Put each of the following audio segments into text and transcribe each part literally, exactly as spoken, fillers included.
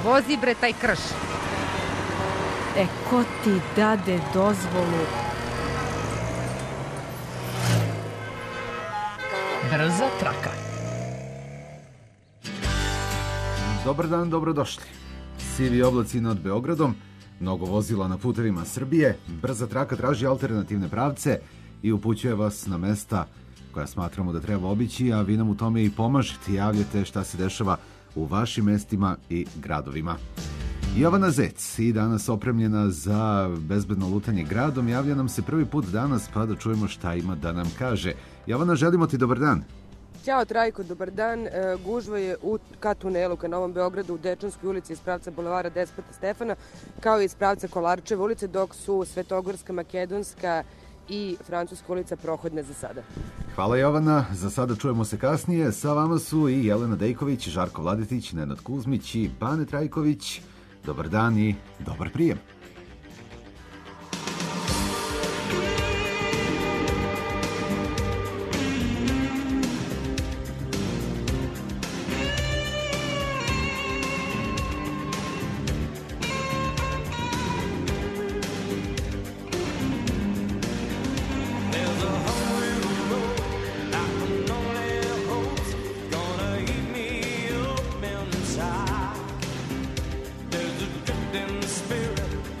vozi bre taj krš. E, ko ti dade dozvolu? Brza traka. Dobar dan, dobrodošli. Sivi oblaci nad Beogradom, mnogo vozila na putevima Srbije, brza traka traži alternativne pravce i upućuje vas na mesta koja smatramo da treba obići, a vi nam u tome i pomažete, javljate šta se dešava u vašim mestima i gradovima. Jovana Zec i danas opremljena za bezbedno lutanje gradom, javlja nam se prvi put danas, pa da čujemo šta ima da nam kaže. Jovana, želimo ti dobar dan. Ćao Trajko, dobar dan. E, gužva je u, ka tunelu ka Novom Beogradu u Dečanskoj ulici iz pravca bulevara Despota Stefana, kao i iz pravca Kolarčeve ulice, dok su Svetogorska, Makedonska i Francuska ulica prohodne za sada. Hvala Jovana, za sada čujemo se kasnije. Sa vama su i Jelena Dejković, Žarko Vladetić, Nenad Kuzmić i Bane Trajković. Dobar dan i dobar prijem. Spirit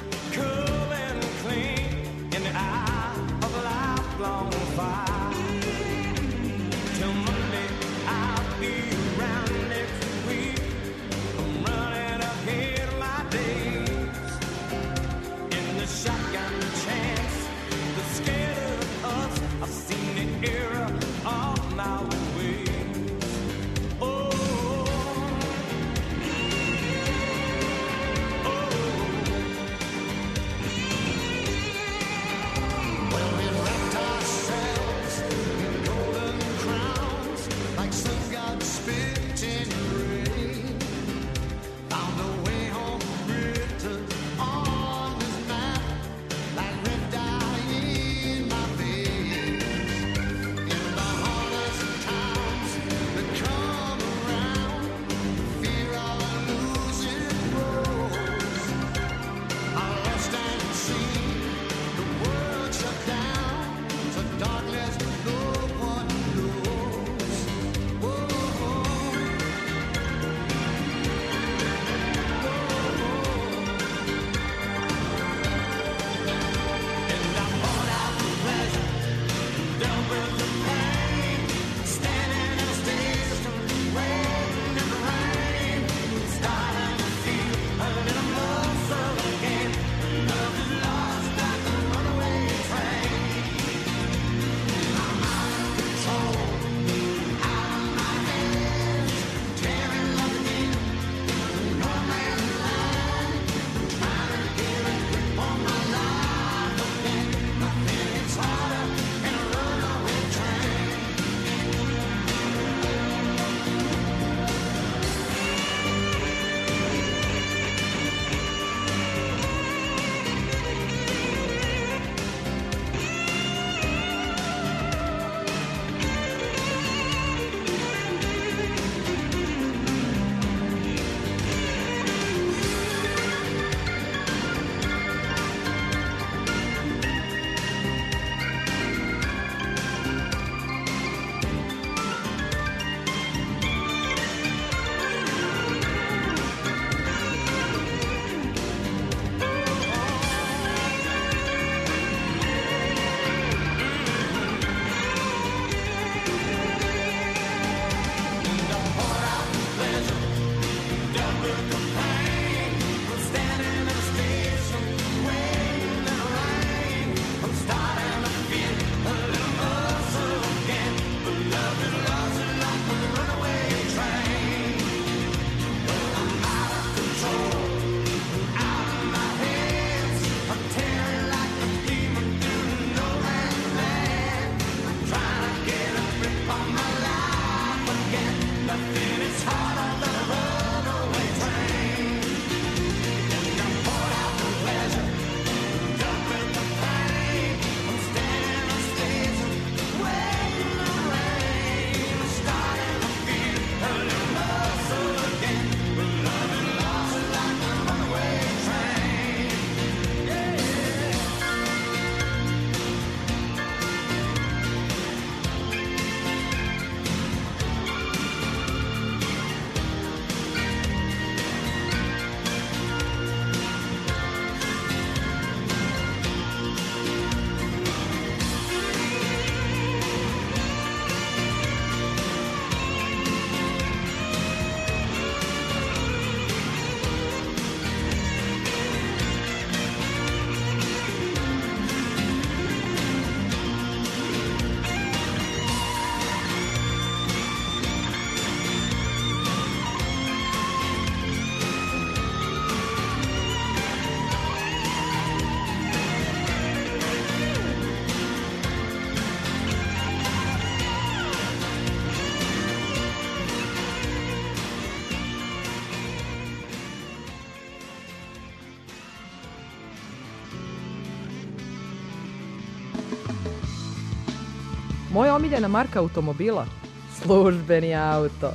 Moja omiljena marka automobila? Službeni auto.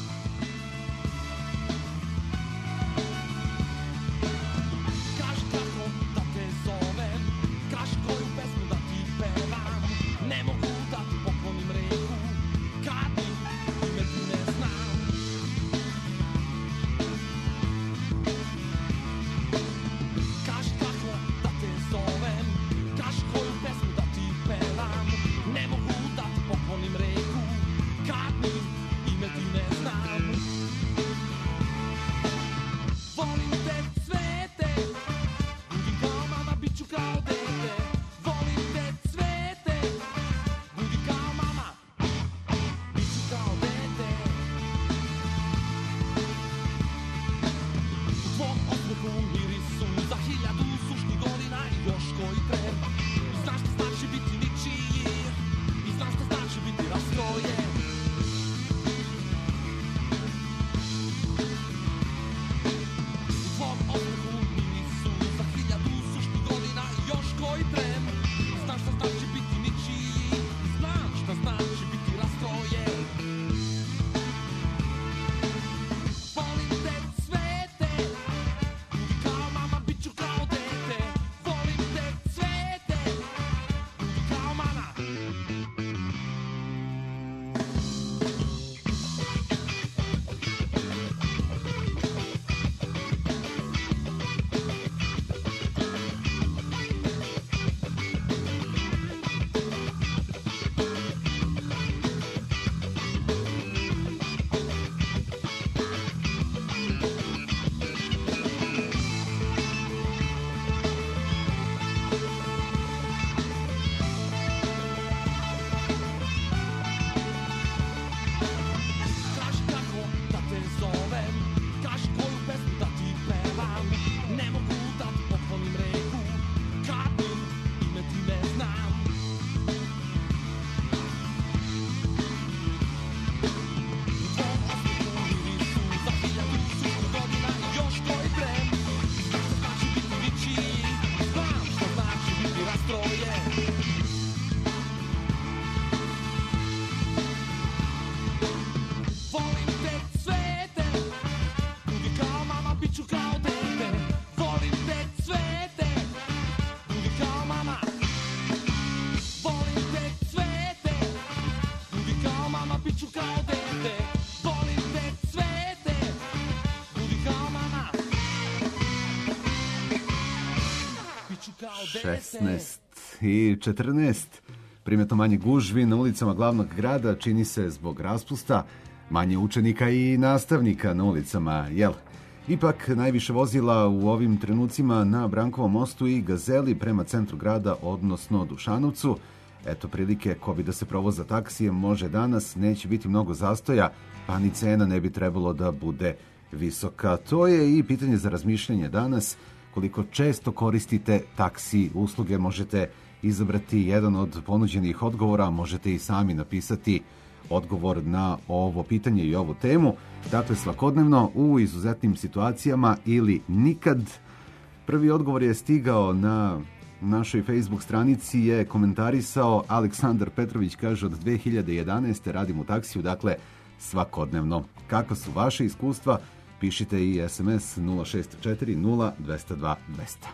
šesnaest i četrnaest. Primjetno manje gužvi na ulicama glavnog grada, čini se zbog raspusta, manje učenika i nastavnika na ulicama, jel? Ipak najviše vozila u ovim trenucima na Brankovom mostu i Gazeli prema centru grada, odnosno Dušanovcu. Eto prilike ko bi da se provoza taksijem može danas, neće biti mnogo zastoja, pa ni cena ne bi trebalo da bude visoka. To je i pitanje za razmišljanje danas. Koliko često koristite taksi usluge, možete izabrati jedan od ponuđenih odgovora, možete i sami napisati odgovor na ovo pitanje i ovu temu. Dakle, svakodnevno, u izuzetnim situacijama ili nikad. Prvi odgovor je stigao na našoj Facebook stranici, je komentarisao Aleksandar Petrović, kaže od dve hiljade jedanaeste radim u taksiju, dakle svakodnevno. Kako su vaše iskustva? Pišite i es em es nula šest četiri nula dva zero dva dva zero.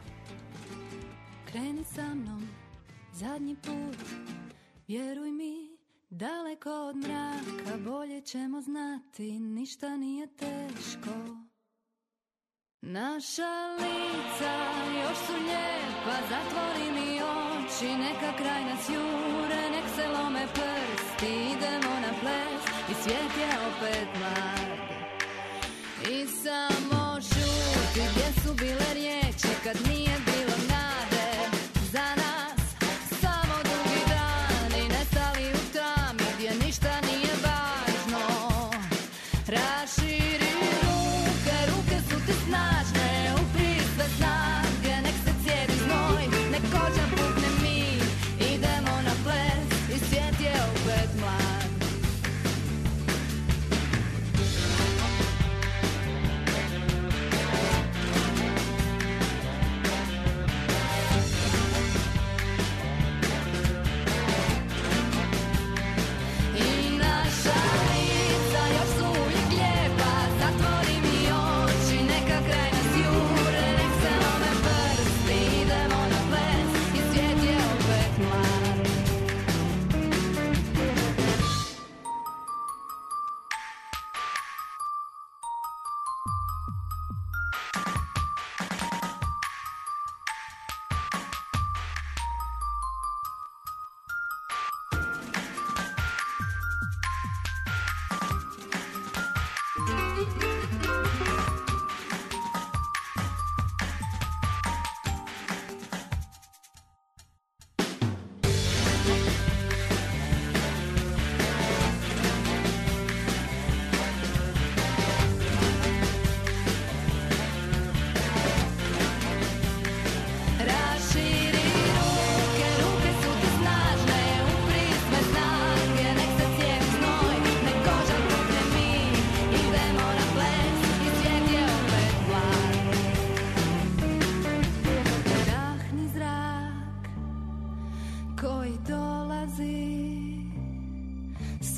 Kreni sa mnom zadnji put, vjeruj mi, daleko od mraka, bolje ćemo znati, ništa nije teško. Naša lica još su lijepa, zatvori mi oči, neka kraj nas jure, nek se lome prsti, idemo na ples i svijet je opet mlad. I samo šuti, gdje su bile riječi kad nije bilo nade za nas, samo drugi dani nestali u tami gdje ništa nije važno. Raširi ruke, ruke su ti snažne, upri sve snage, nek se cijedi znoj, nek kođa pukne mi, idemo na ples i svijet je opet mlad.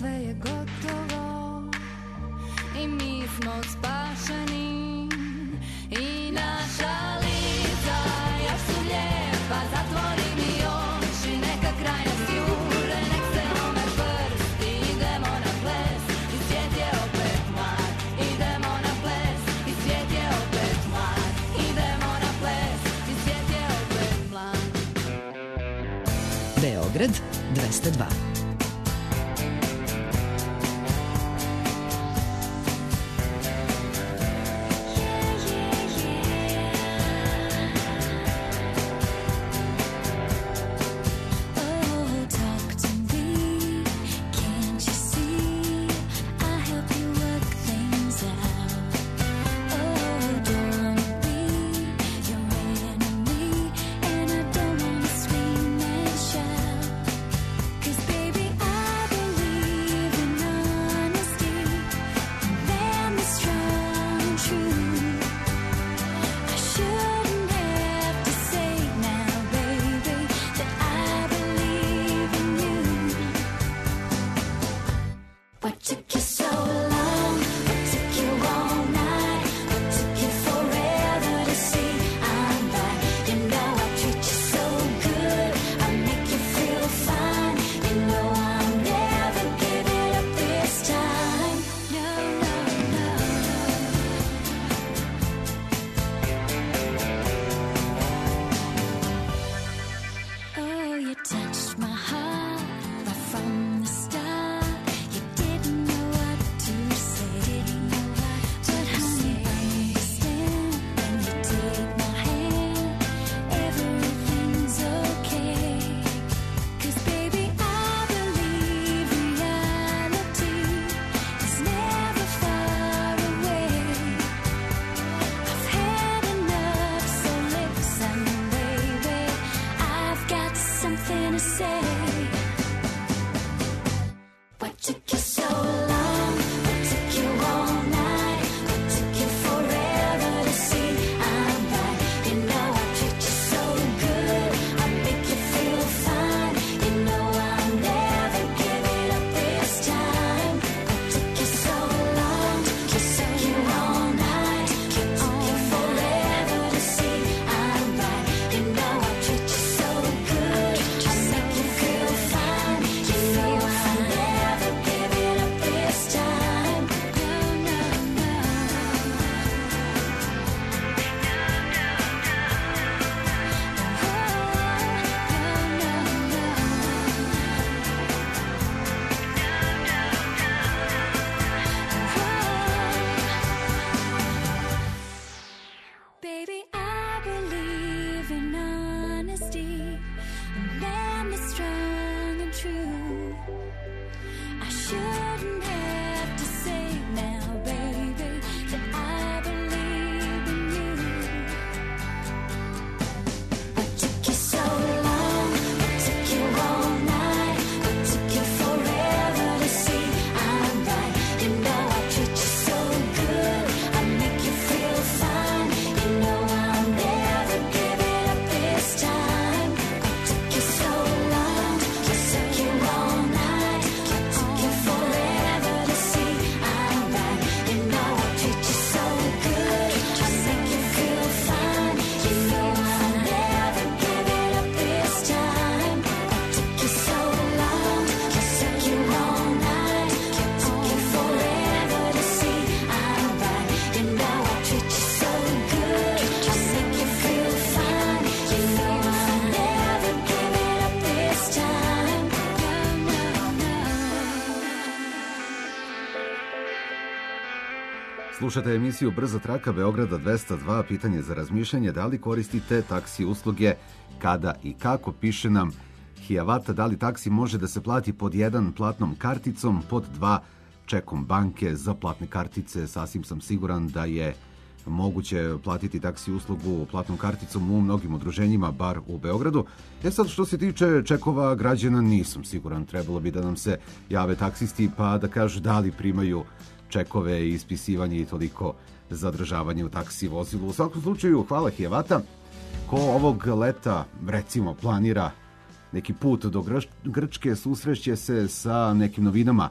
sve je gotovo i mi smo spašeni i naša lica još su lijepa, zatvori mi oči, neka kraj nas jure, nek se lome prsti, idemo na ples i svijet je opet mlad, idemo na ples i svijet je opet mlad, idemo na ples i svijet je opet mlad. Beograd dvesta dva. Slušate emisiju Brza traka Beograda dvesta dva, pitanje za razmišljanje, da li koristite taksi usluge, kada i kako, piše nam Hijavata, da li taksi može da se plati pod jedan platnom karticom, pod dva čekom banke. Za platne kartice sasvim sam siguran da je moguće platiti taksi uslugu platnom karticom u mnogim udruženjima, bar u Beogradu. E sad, što se tiče čekova građana, nisam siguran. Trebalo bi da nam se jave taksisti pa da kažu da li primaju čekove i ispisivanje i toliko zadržavanje u taksi vozilu. U svakom slučaju, hvala Hijavata. Ko ovog leta, recimo, planira neki put do Grčke, susreće se sa nekim novinama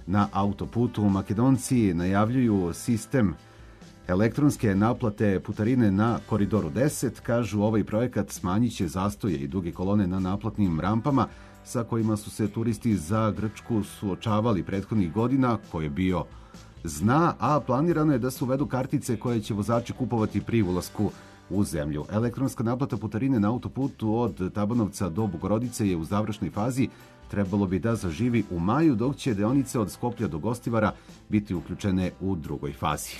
na autoputu. Makedonci najavljuju sistem elektronske naplate putarine na Koridoru deset. Kažu, ovaj projekat smanjit će zastoje i duge kolone na naplatnim rampama sa kojima su se turisti za Grčku suočavali prethodnih godina, ko je bio zna, a planirano je da se uvedu kartice koje će vozači kupovati pri ulasku u zemlju. Elektronska naplata putarine na autoputu od Tabanovca do Bogorodice je u završnoj fazi. Trebalo bi da zaživi u maju, dok će deonice od Skoplja do Gostivara biti uključene u drugoj fazi.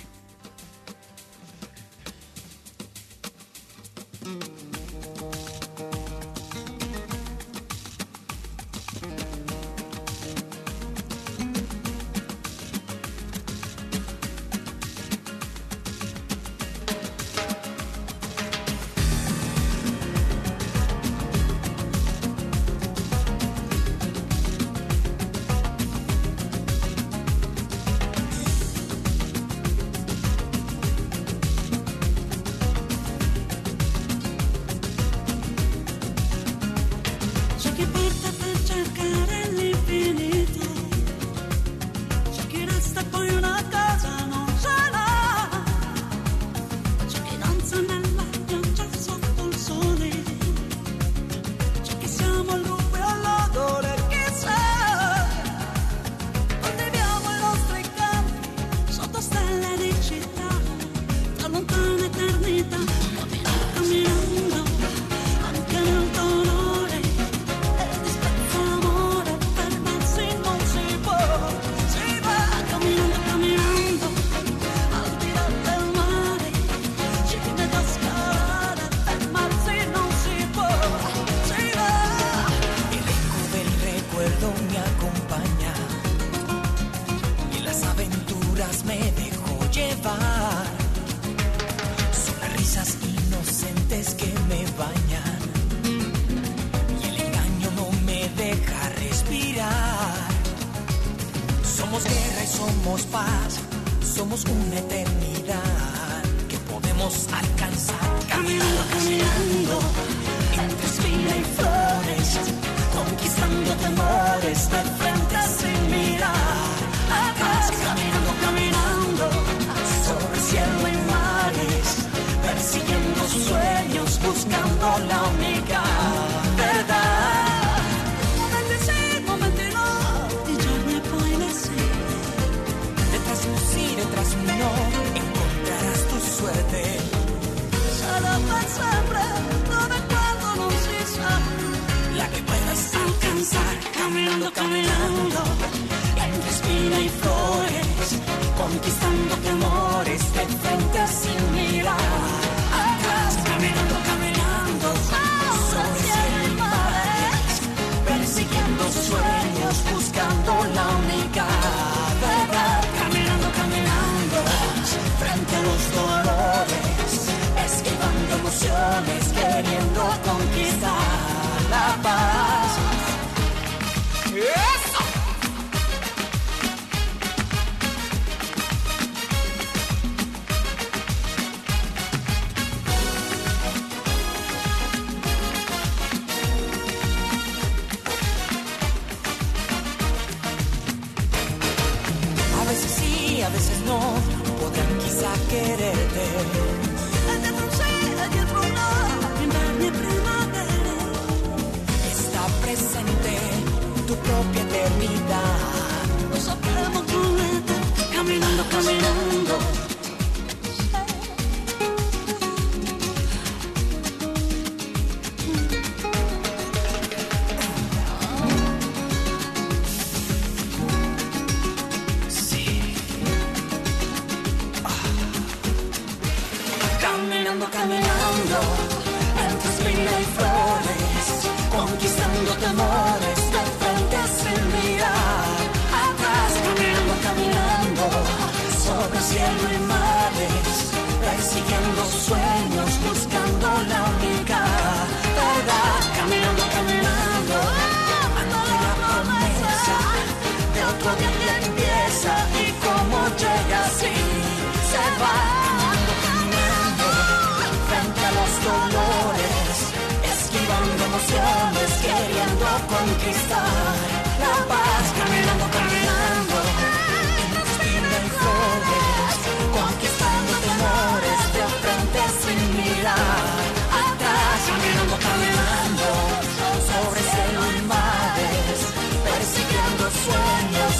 Queriendo conquistar la paz, caminando, caminando.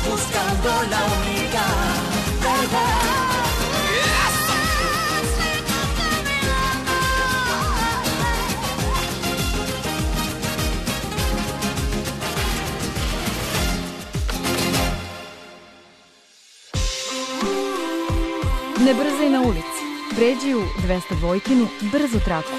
buscan con la única verdad. Ne brzaj na ulici, pređi u dvesta dvojkinu brzu traku.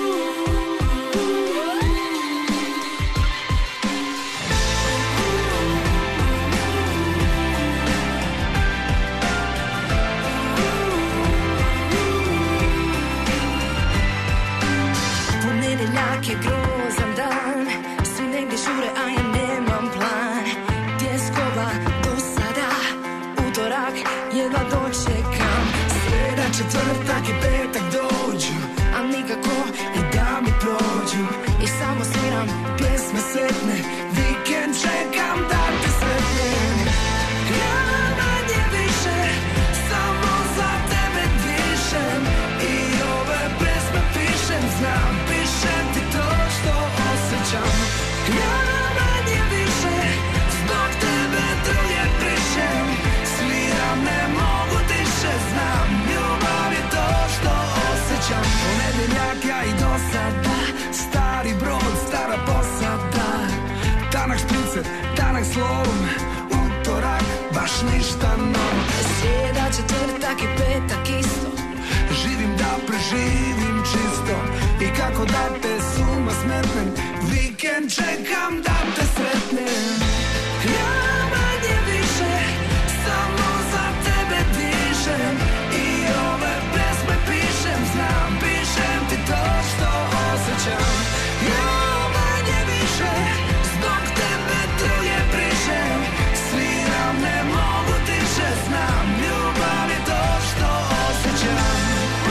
Ponedeljak je grozan dan, svi negdje šure, a ja nemam plan. Tjeskova do sada, utorak jedva dočekam. Sreda, četvrtak i petak dođu, a nikako i da mi prođu. I samo sviram pjesme sretne, vikend čekam da te sretnem. Ja manje više, samo za tebe dišem. I ove pesme pišem, znam, pišem ti to što osjećam. Ja manje više, zbog tebe druge prišem. Sviram, ne mogu tiše, znam, ljubav je to što osjećam. Ponedeljak ja i do sada, stari brod, stara posada. Tanak špricer, tanak slovom, utorak, baš ništa novo. Srijeda, četvrtak i petak isto, živim da preživim čisto. I kako da te suma smetnem, vikend čekam da te sretnem. Ja manje više, samo za tebe dišem. I ove pesme pišem, znam, pišem ti to što osjećam. Ja manje više, zbog tebe druge prišem. Sviram, ne mogu tiše, znam, ljubav je to što osjećam.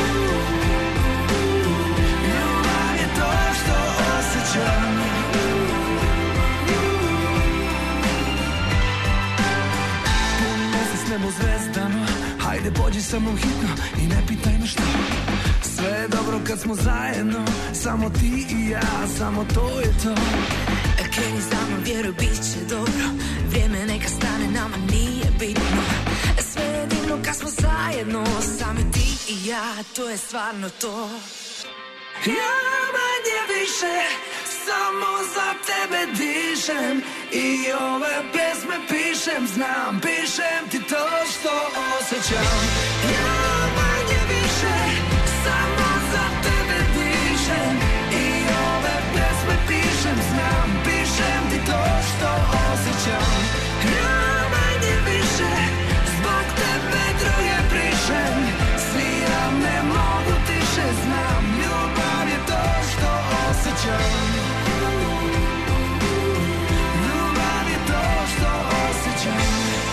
Ljubav je to što osjećam. Pun mesec, nebo zvezdano, hajde pođi sa mnom hitno i ne pitaj me što. Sve je dobro kad smo zajedno, samo ti i ja, samo to je to. Kreni za mnom, vjeruj, bit će dobro, vrijeme neka stane, nama nije bitno. Sve je divno kad smo zajedno, sami ti i ja, to je stvarno to. Ja manje više, samo za tebe dišem. I ove pesme pišem, znam, pišem ti to što osjećam. Ja manje više, samo za tebe dišem. I ove pesme pišem, znam, pišem ti to što osjećam. Ja manje više, zbog tebe druge prišem. Sviram, ne mogu tiše, znam, ljubav je to što osjećam. Ljubav je to što osjećam.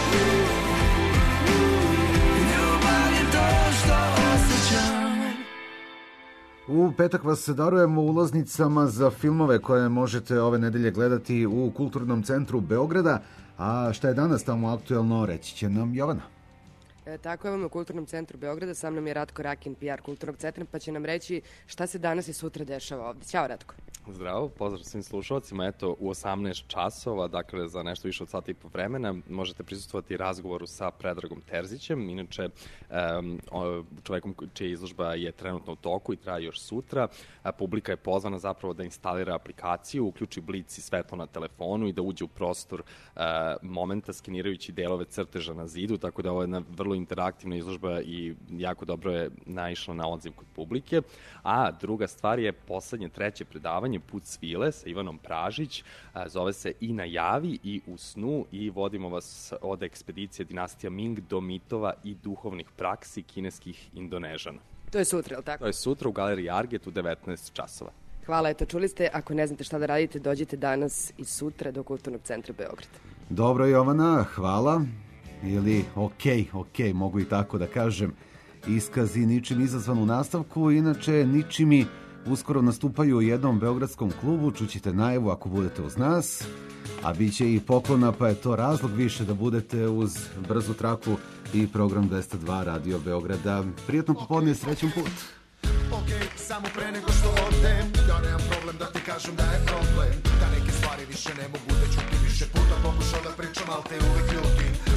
Ljubav je to što osjećam. U petak vas darujemo ulaznicama za filmove koje možete ove nedelje gledati u Kulturnom centru Beograda. A šta je danas tamo aktuelno, reći će nam Jovana. E, tako je, vam u Kulturnom centru Beograda, sa mnom je Ratko Rakin, P R Kulturnog centra, pa će nam reći šta se danas i sutra dešava ovdje. Ćao, Ratko. Zdravo, pozdrav svim slušalcima. Eto, u osamnaest časova, dakle za nešto više od sata i po vremena, možete prisustvovati razgovoru sa Predragom Terzićem, inače um, čovekom čija izložba je trenutno u toku i traje još sutra. A, publika je pozvana zapravo da instalira aplikaciju, uključi blic i svetlo na telefonu i da uđe u prostor uh, momenta skenirajući delove crteža na zidu, tako da ovo je jedna vrlo interaktivna izložba i jako dobro je naišla na odziv kod publike. A druga stvar je poslednje treće predavanje Put svile sa Ivanom Pražić, zove se I na javi i u snu i vodimo vas od ekspedicije dinastija Ming do mitova i duhovnih praksi kineskih Indonežana. To je sutra, je li tako? To je sutra u galeriji Arget u devetnaest časova. Hvala, eto, čuli ste, ako ne znate šta da radite, dođite danas i sutra do Kulturnog centra Beograd. Dobro, Jovana, hvala. Ili, okej, okej, mogu i tako da kažem. Iskazi ničim izazvan u nastavku, inače ničimi uskoro nastupaju u jednom beogradskom klubu, čućete najavu ako budete uz nas, a bit će i poklona, pa je to razlog više da budete uz brzu traku i program dvesta dva Radio Beograda. Prijetno popodne, srećan put! Ok, samo pre nego što odem, ja nemam problem da ti kažem da je problem, da neke stvari više ne mogu da ćutim, više puta pokušao da pričam, al te uvek ljutim.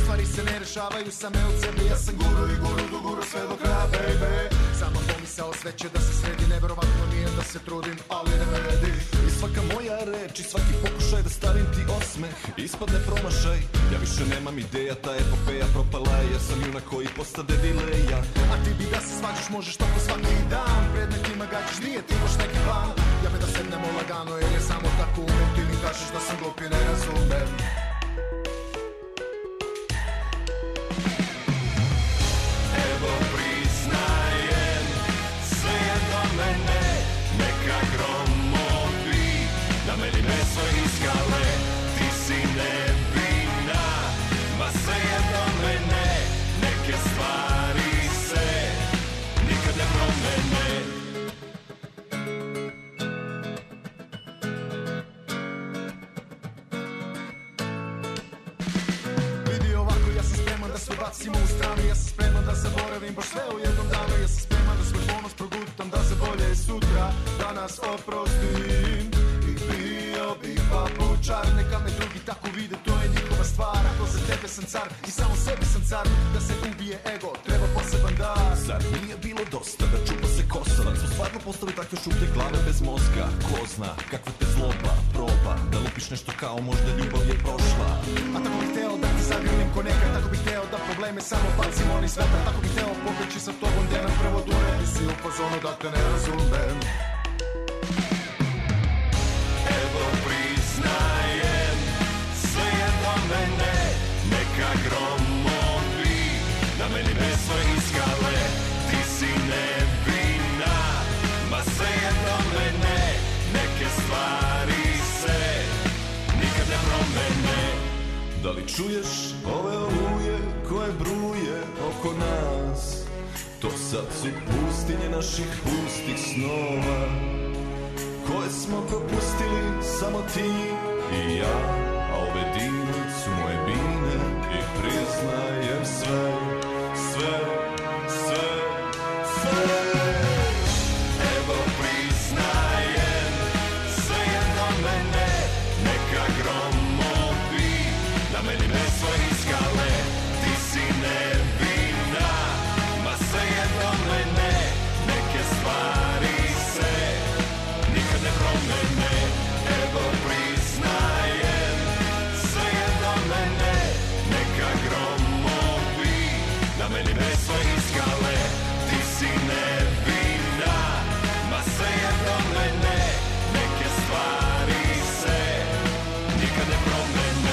stvari se ne rešavaju same od sebe. Ja sam guru i guru do guru sve do kraja, baby. Samo pomisao sve će da se sredi. Neverovatno mi je da se trudim, ali ne vredi. I svaka moja reč i svaki pokušaj da stavim ti osmeh ispadne promašaj. Ja više nemam ideja, ta epopeja propala je. Ja sam junak koji postade dileja. A ti bi da se svađaš, možeš tako svaki dan. Predmetima gađaš, nije ti baš neki plan. Ja me da sednemo lagano jer je samo tako umem. Ti mi kažeš da sam glup i ne razumem. Evo priznajem, sve je do mene. Neka gromovi na meni meso i skale. Ti si nevina, ma sve je do mene. Neke stvari se nikad ne promene. Vidi ovako, ja sam spreman da sve bacimo u stranu. Ja sam spreman da zaboravim baš sve u jednom danu. Ja sam spreman da svoj ponos progutam, da za bolje sutra danas oprostim. I bio bih papučar, neka me drugi tako vide, to je njihova stvar. Ako za tebe sam car i samo sebi sam car, da se ubije ego, treba poseban dar. Zar nije bilo dosta da čupa se kosa? Da smo stvarno postali takve šuplje glave bez mozga? Ko zna kakva te zloba proba da lupiš nešto kao možda ljubav je prošla. A tako bih teo da te zagrlim ko nekad, tako bih teo da probleme samo bacimo oni sveta. Tako bih teo pobeći sa tobom gdje nam prvo dure. Ti si u fazonu da te ne razumem. Evo priznajem, sve je do mene. Neka gromovi na meni meso i skale. Ti si nevina, ma sve je do mene. Neke stvari se nikad ne promene. Da li čuješ ove oluje koje bruje oko nas? To sad su pustinje naših pustih snova, koje smo propustili samo ti i ja. A ove dine su moje bine i priznajem sve, sve, sve, sve. Evo priznajem, sve je do mene. Neka gromovi na meni meso i skale. Ti si nevina, ma sve je do mene. Neke stvari se nikad ne promene. Evo priznajem, sve je do mene. Neka gromovi na meni meso i skale. Ti si nevina, ma sve je do mene. Neke stvari se nikad ne promene.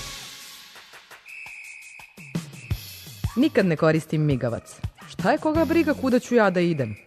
Nikad ne koristim migavac. Šta je koga briga kuda ću ja da idem?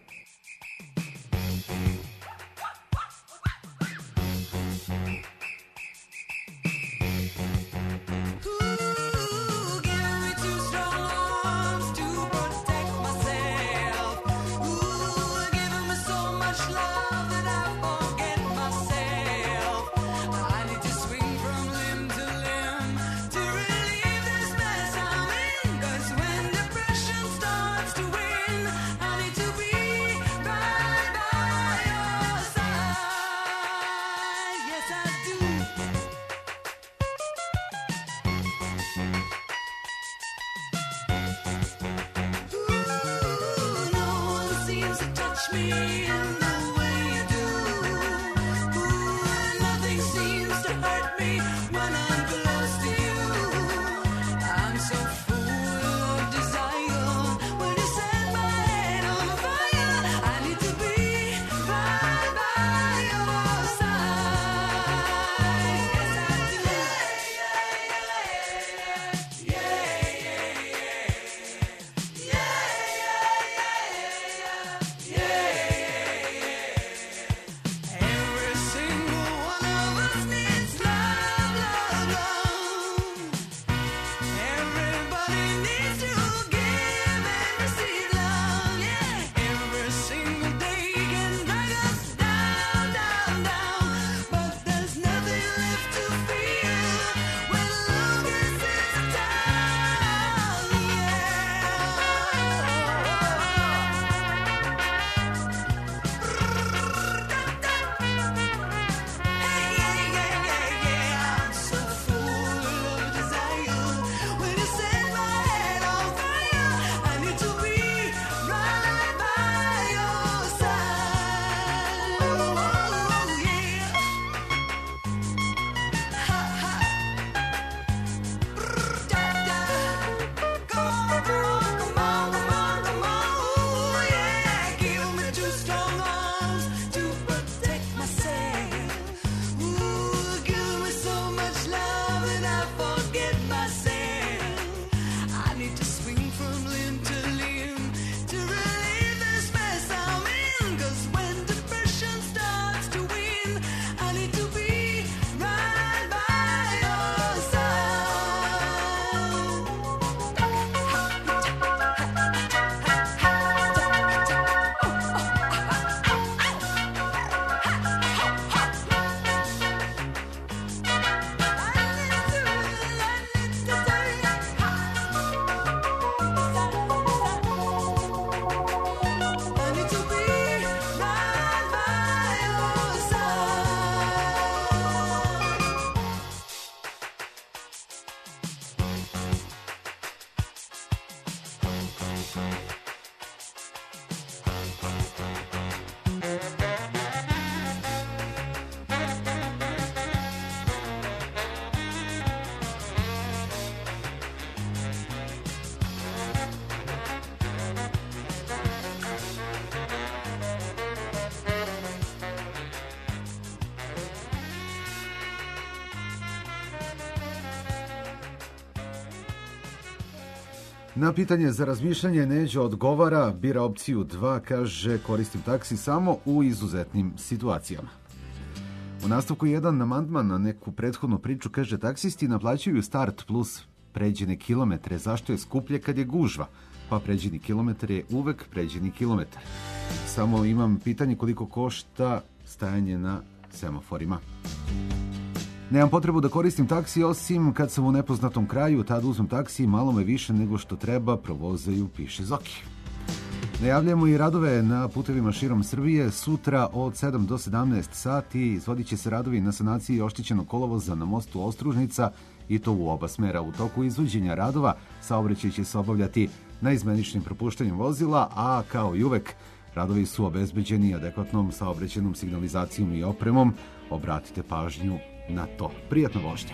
Na pitanje za razmišljanje Neđo odgovara, bira opciju dva, kaže koristim taksi samo u izuzetnim situacijama. U nastavku jedan amandman na neku prethodnu priču kaže taksisti naplaćuju start plus pređene kilometre. Zašto je skuplje kad je gužva? Pa pređeni kilometar je uvek pređeni kilometar. Samo imam pitanje koliko košta stajanje na semaforima. Nemam potrebu da koristim taksi, osim kad sam u nepoznatom kraju, tad uzmem taksi, malo me više nego što treba provozaju, piše Zoki. Najavljamo i radove na putevima širom Srbije. Sutra od sedam do sedamnaest sati izvodit će se radovi na sanaciji oštećenog kolovoza na mostu Ostružnica i to u oba smera. U toku izvođenja radova saobraćaj će se obavljati naizmeničnim propuštanjem vozila, a kao i uvek radovi su obezbeđeni adekvatnom saobraćajnom signalizacijom i opremom. Obratite pažnju na to. Prijatna vožnja.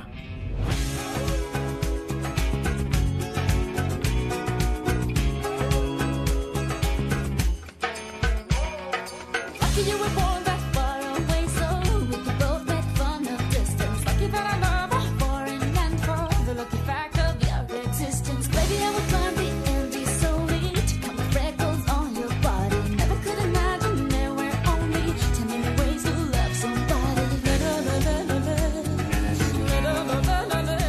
La la la la la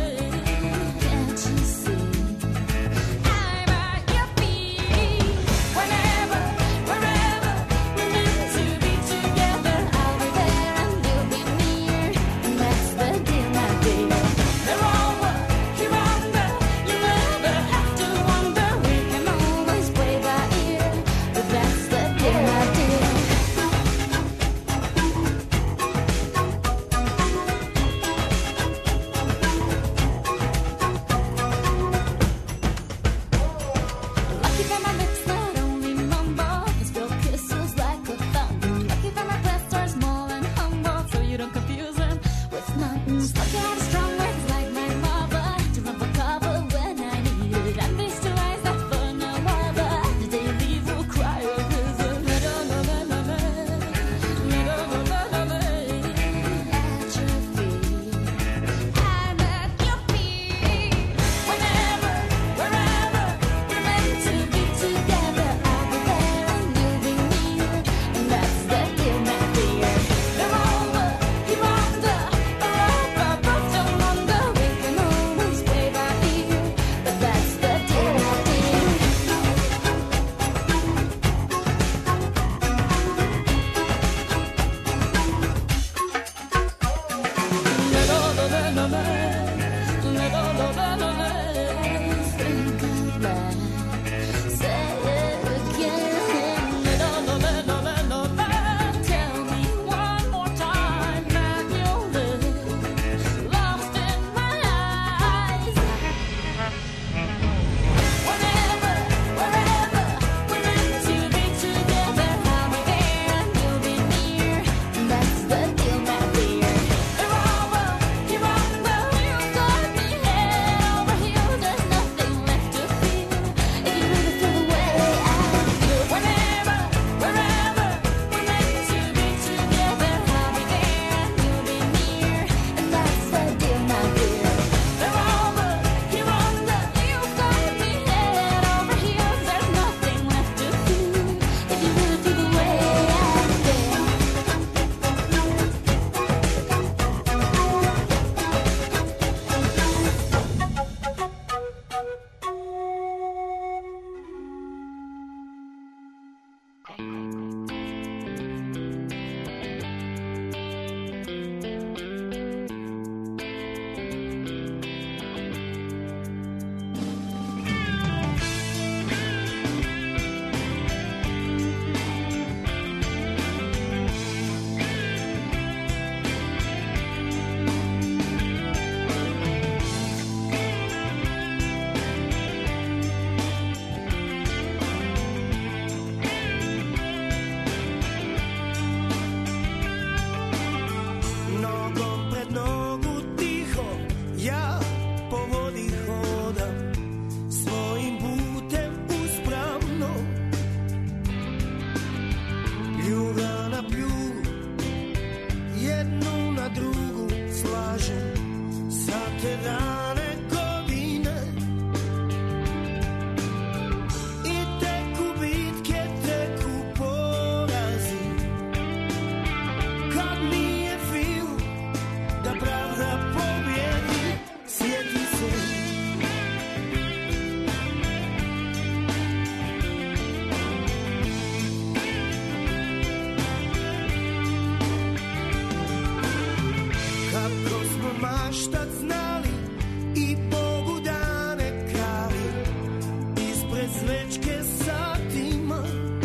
maštac znali i Bogu dane krali ispred svečke satima,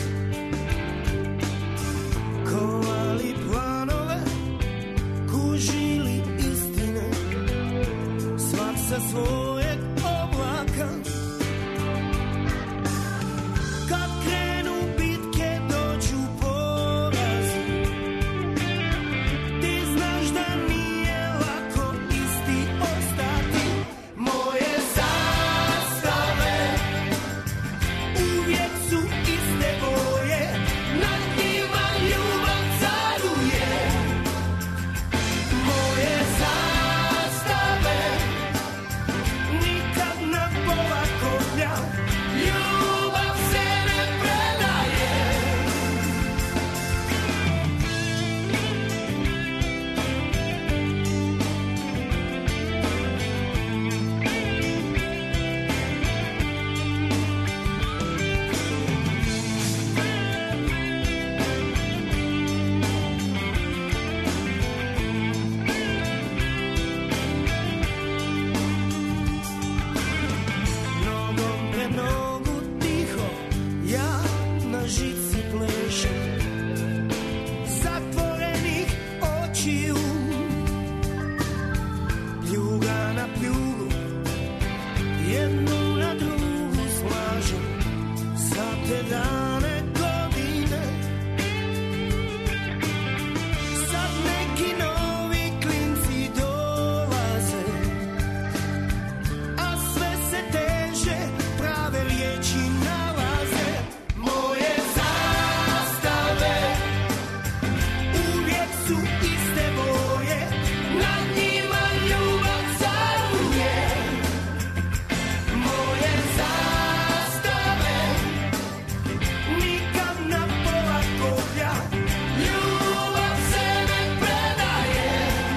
kovali planove, kužili istine, svak sa svojeg oblaka. Kad krenu bitke, dođu porazi, ti znaš da nije lako isti ostati. Moje zastave uvijek su iste boje, nad njima ljubav caruje. Moje zastave nikad na pola koplja, ljubav se ne predaje. Nogom pred nogu tiho, ja na žici plešem, zatvorenih očiju, pljuga na pljugu, jednu na drugu slažem, za te dane godine. Sad neki novi klinci dolaze, a sve se teže, prave riječi nalaze. Moje zastave uvijek su iste boje, nad njima ljubav caruje. Moje zastave nikad na pola koplja, ljubav se ne predaje.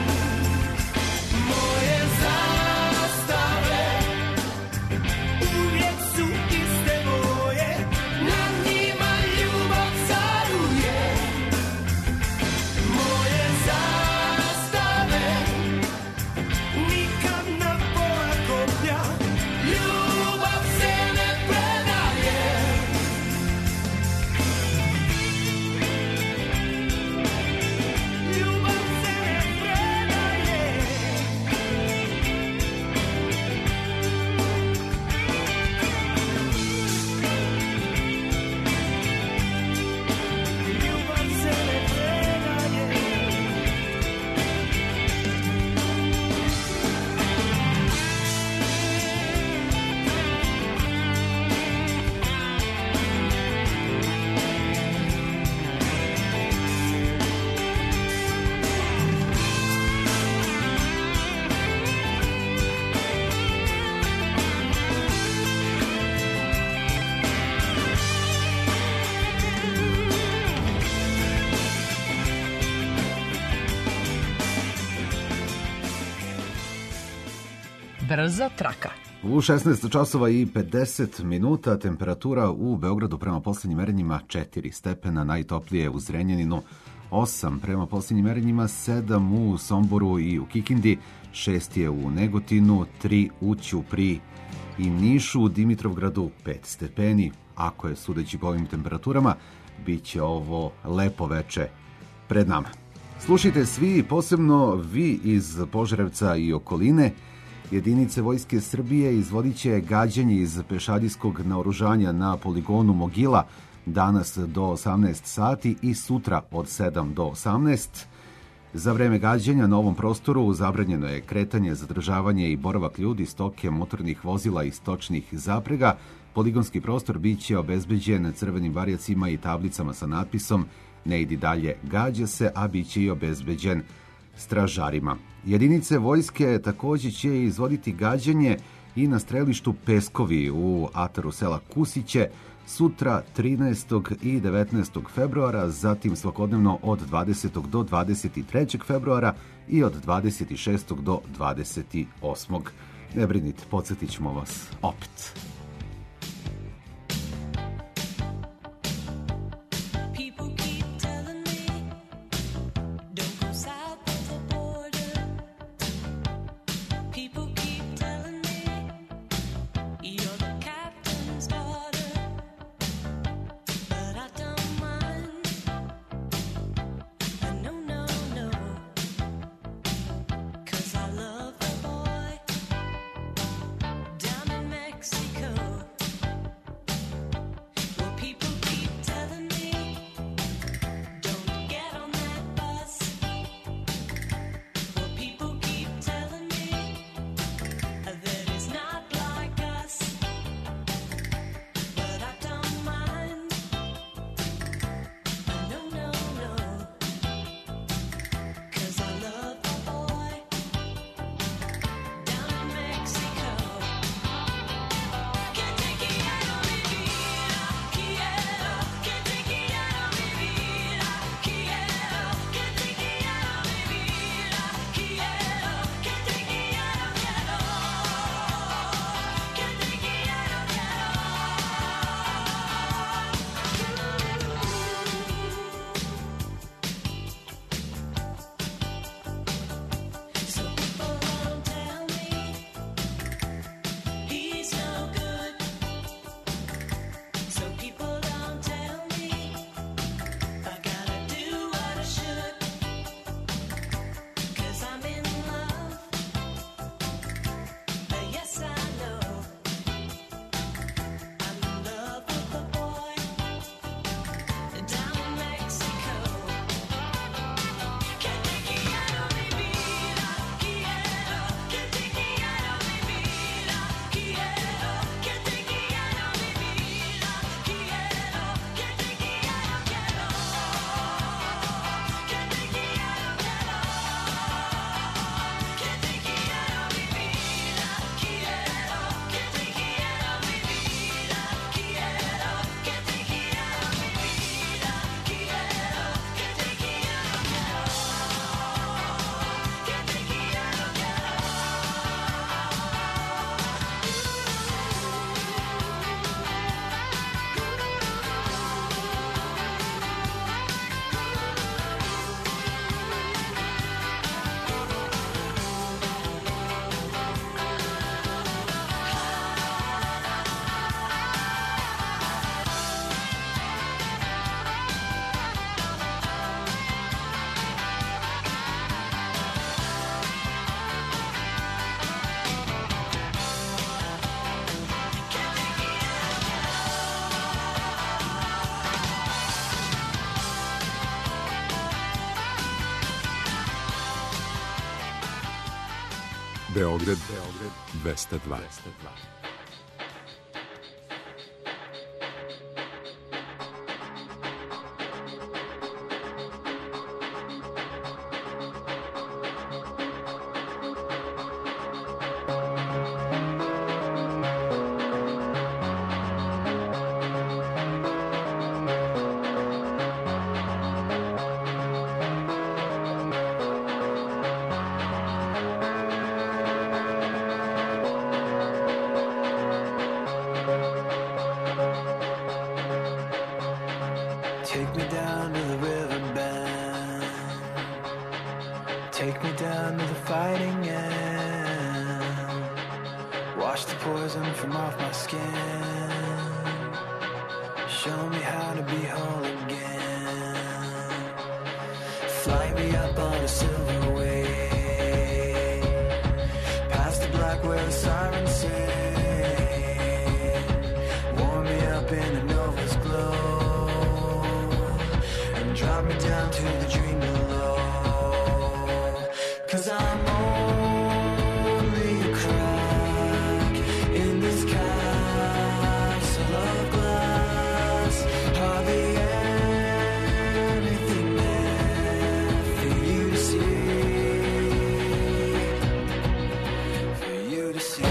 Moje zastave uvijek su iste boje, nad njima ljubav caruje. Moje zastave nikad na pola koplja, ljubav se ne predaje. Ljubav se ne predaje. Ljubav se ne predaje. Brza traka. U šesnaest časova i pedeset minuta temperatura u Beogradu prema posljednjim merenjima četiri stepena, najtoplije u Zrenjaninu, osam prema posljednjim merenjima, sedam u Somboru i u Kikindi, šest je u Negotinu, tri u Ćupriji i Nišu, u Dimitrovgradu pet stepeni. Ako je sudeći po ovim temperaturama, bit će ovo lepo veče pred nama. Slušajte svi, posebno vi iz Požarevca i okoline, jedinice Vojske Srbije izvodit će gađanje iz pešadijskog naoružanja na poligonu Mogila danas do osamnaest sati i sutra od sedam do osamnaest. Za vreme gađanja na ovom prostoru zabranjeno je kretanje, zadržavanje i boravak ljudi, stoke, motornih vozila i stočnih zaprega. Poligonski prostor bit će obezbeđen crvenim varjacima i tablicama sa natpisom "Ne idi dalje, gađa se", a bit će i obezbeđen stražarima. Jedinice vojske također će izvoditi gađanje i na strelištu Peskovi u ataru sela Kusiće sutra trinaestog i devetnaestog februara, zatim svakodnevno od dvadesetog do dvadeset trećeg februara i od dvadeset šestog do dvadeset osmog Ne brinite, podsjetit ćemo vas opet. Beograd, Beograd dvesta dva. Take me down to the riverbed. Take me down to the fighting end. Wash the poison from off my skin. Show me how to be whole again. Fly me up on a silver wave. Past the black where the sirens sing. Warm me up in the Nova's glow. Drop me down to the dream below. 'Cause I'm only a crack in this castle of glass. Hardly anything there for you to see. For you to see.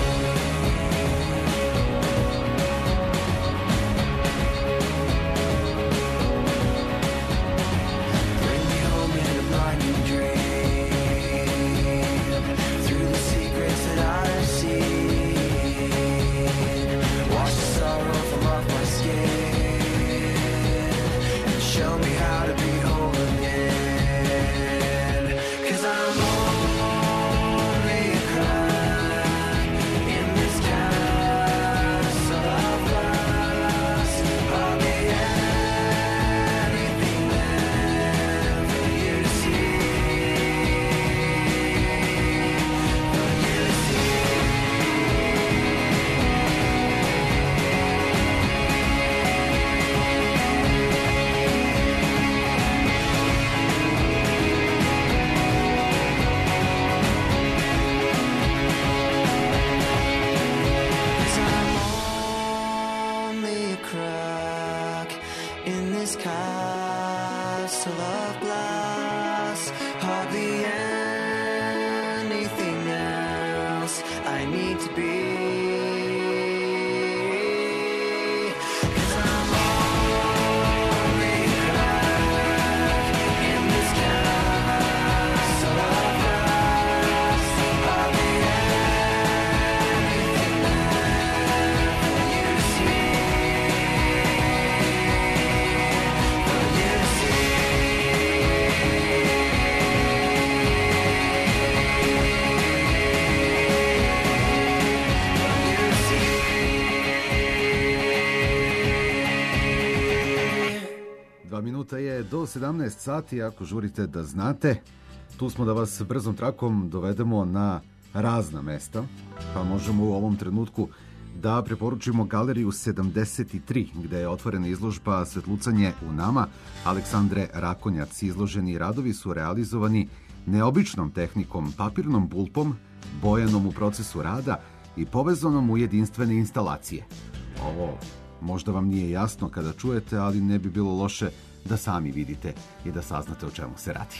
Minuta je do sedamnaest sati, ako žurite da znate. Tu smo da vas brzom trakom dovedemo na razna mesta, pa možemo u ovom trenutku da preporučimo galeriju sedamdeset tri, gde je otvorena izložba Svetlucanje u nama Aleksandre Rakonjac. Izloženi radovi su realizovani neobičnom tehnikom, papirnom pulpom, bojanom u procesu rada i povezanom u jedinstvene instalacije. Ovo možda vam nije jasno kada čujete, ali ne bi bilo loše da sami vidite i da saznate o čemu se radi.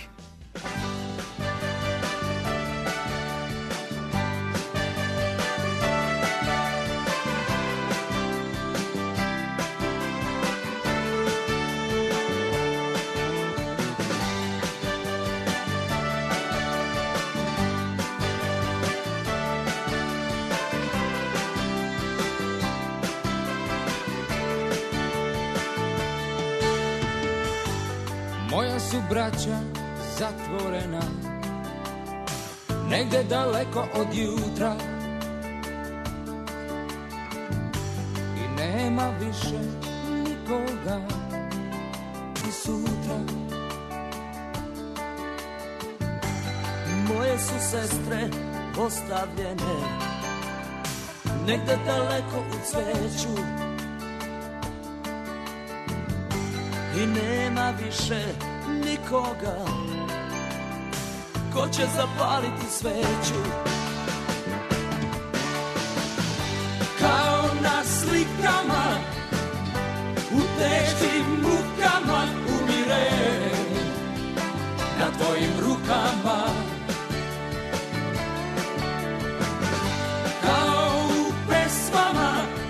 Moja su braća zatvorena negde daleko od jutra i nema više nikoga i sutra. Moje su sestre ostavljene negde daleko u cveću i nema više nikoga ko će zapaliti sveću. kao na slikama, u teškim mukama umirem na tvojim rukama. Kao u pesmama,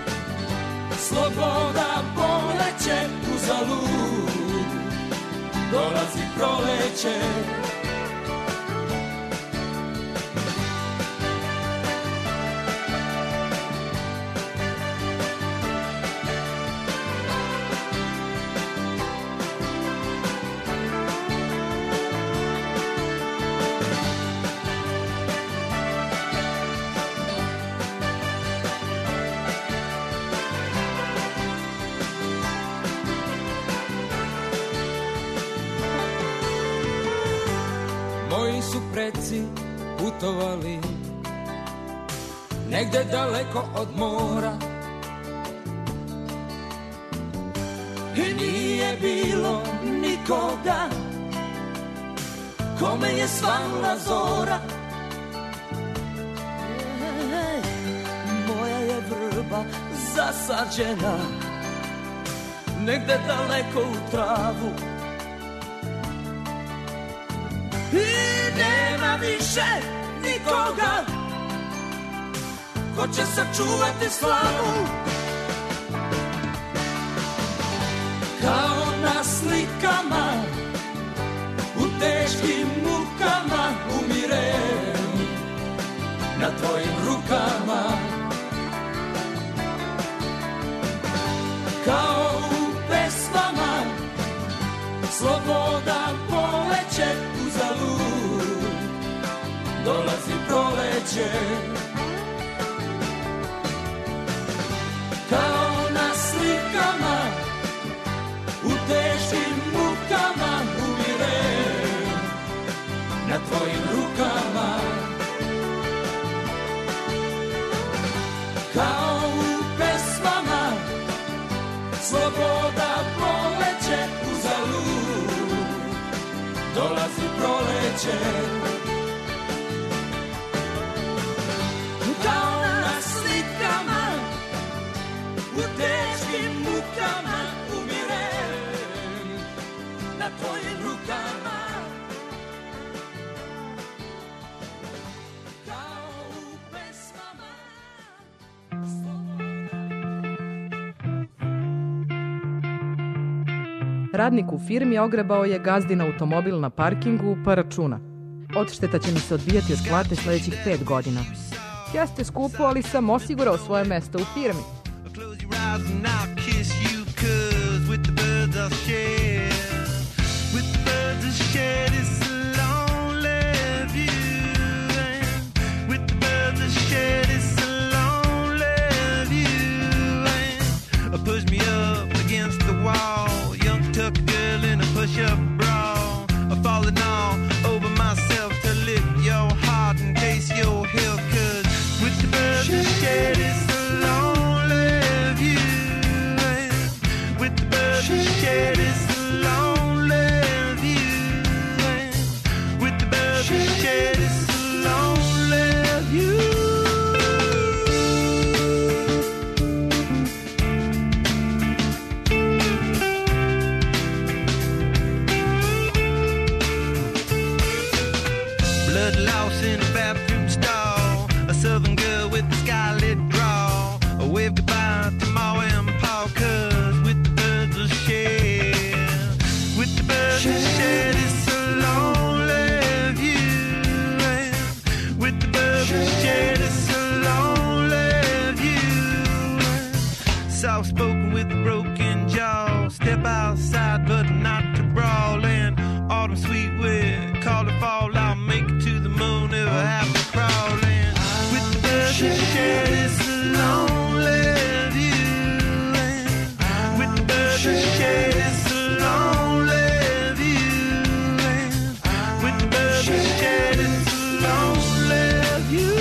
sloboda poleće uzalud, dolazi proleće. Preci putovali negde daleko od mora i nije bilo nikoga kome je svanula zora. Moja je vrba zasađena negde daleko u travu i nema više nikoga ko će sačuvati slavu. Kao na slikama, u teškim mukama umirem na tvojim rukama. Kao u pesmama, sloboda poleće uzalud, dolazi proleće. Kao na slikama, u teškim mukama umirem na tvojim rukama. Kao u pesmama, sloboda poleće uzalud, dolazi proleće. Kao na slikama, u teškim mukama umirem na tvojim rukama. Kao u pesmama. Radnik u firmi ogrebao je gazdin automobil na parkingu pa računa. Odšteta će mi se odbijati od plate sledećih pet godina. Jeste skupo, ali sam osigurao svoje mesto u firmi. Push me up against the wall, young tuck girl in a push-up bra. I'm falling all over myself to lift your heart and taste your hill. 'Cause with the birds that shed, it's a lonely view. And with the birds that shed, it's a lonely view. And with the birds that shed, it's a lonely view. In a bathroom stall, a southern girl with a skylit draw. A wave goodbye to Ma and Pa, 'cause with the birds will share. With the birds will share, it's a lonely view. And with the birds will share, it's a lonely view. Soft spoken with a broken jaw. Step outside, but not to brawl. And autumn sweet wind, call it fall. I'll make it to the moon if I have to crawl in. With the birds that shed, it's a lonely view. And with the birds that shed, it's a lonely view. And with the birds that shed, it's a lonely view.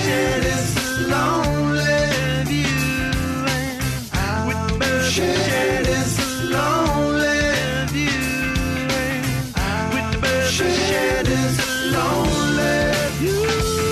shed is a lonely view, and with the bird shed is a lonely view, and with the bird shed is a lonely view.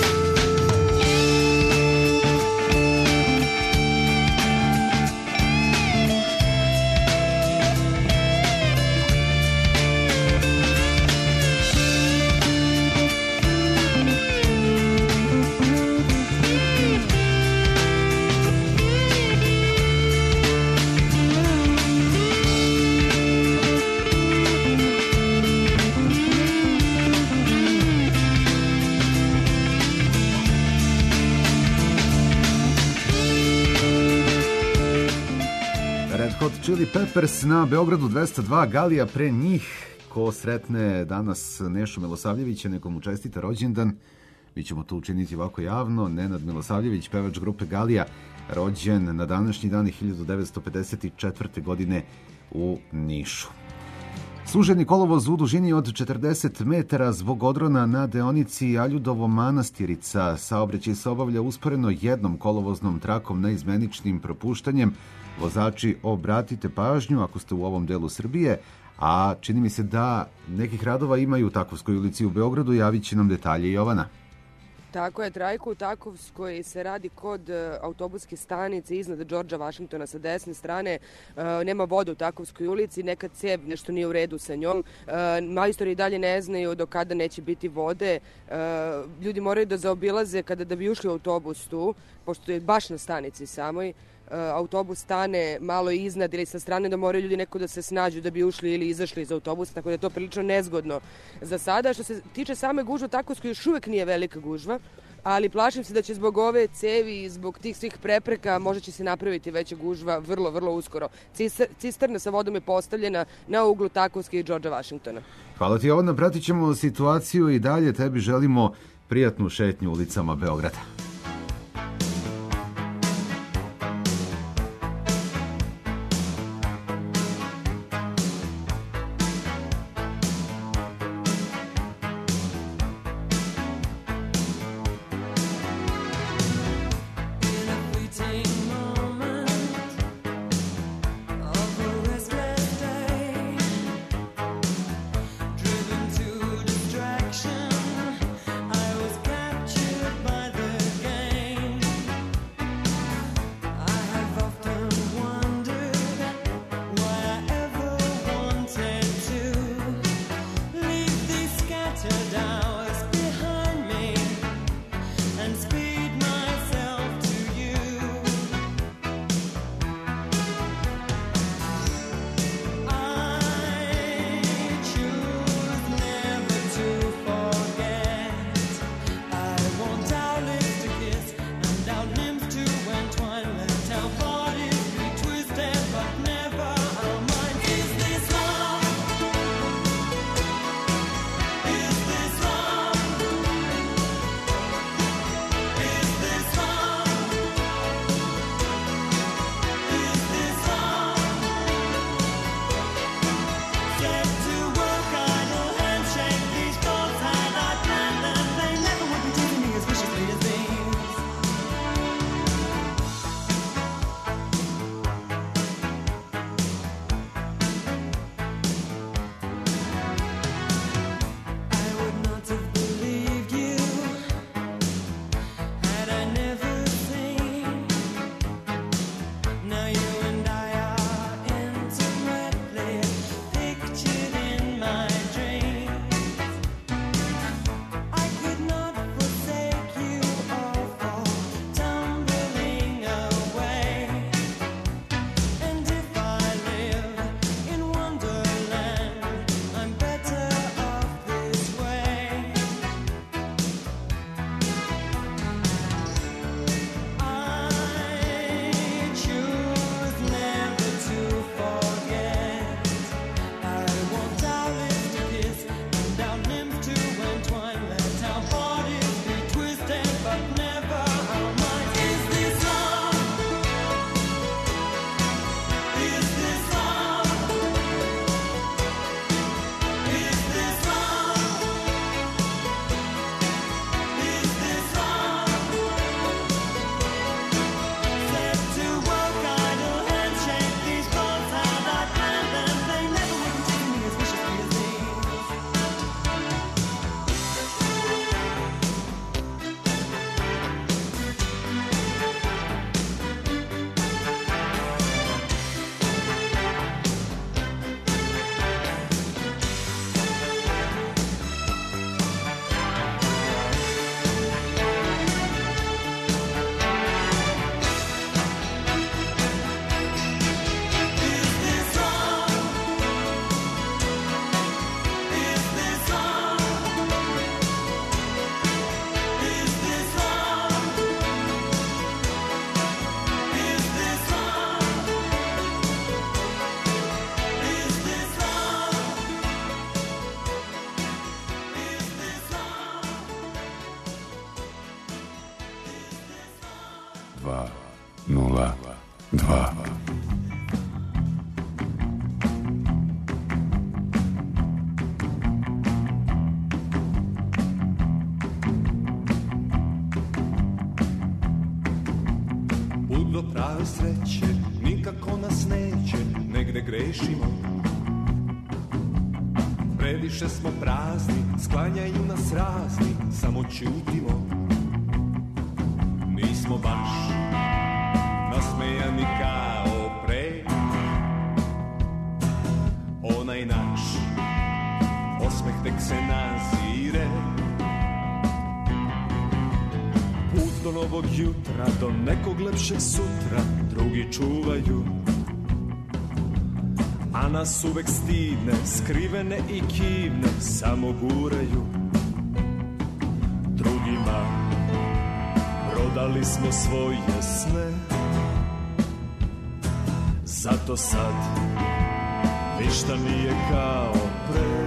Hot Chili Peppers na Beogradu dvesta dva, Galija pre njih. Ko sretne danas Nešu Milosavljevića, nekom mu čestita rođendan. Mi ćemo to učiniti ovako javno. Nenad Milosavljević, pevač grupe Galija, rođen na današnji dan hiljadu devetsto pedeset četvrte. godine u Nišu. Suženi kolovoz u dužini od četrdeset metara zbog odrona na deonici Aljudovo-Manastirica. Saobraćaj se obavlja usporeno jednom kolovoznom trakom neizmeničnim propuštanjem. Vozači, obratite pažnju ako ste u ovom delu Srbije, a čini mi se da nekih radova imaju u Takovskoj ulici u Beogradu. Javit će nam detalje Jovana. Tako je, trajka u Takovskoj se radi kod uh, autobuske stanice iznad Đorđa Vašingtona sa desne strane. Uh, nema vode u Takovskoj ulici, neka cev nešto nije u redu sa njom. Uh, majstori i dalje ne znaju do kada neće biti vode. Uh, ljudi moraju da zaobilaze kada da bi ušli u autobus tu, pošto je baš na stanici samoj. Autobus stane malo iznad ili sa strane, da moraju ljudi neko da se snađu da bi ušli ili izašli iz autobusa, tako da je to prilično nezgodno za sada. Što se tiče same gužve, Takovskoj još uvek nije velika gužva, ali plašim se da će zbog ove cevi i zbog tih svih prepreka možda će se napraviti veća gužva vrlo, vrlo uskoro. Cisterna sa vodom je postavljena na uglu Takovske i Đorđa Vašingtona. Hvala ti, Jovana, pratit ćemo situaciju i dalje. Tebi želimo prijatnu šetnju ulicama Beograda. Driven to distraction, I was captured by the dva nula dva. Put do prave sreće nikako nas neće, negde grešimo. Previše smo prazni, sklanjaju nas razni, samo ćutimo. Nismo baš nasmejani kao pre. Onaj naš osmeh tek se nazire. Put do novog jutra, do nekog lepšeg sutra, drugi čuvaju. A nas uvek stidne, skrivene i kivne, samo guraju. Drugima prodali smo svoje sne, zato sad ništa nije kao pre.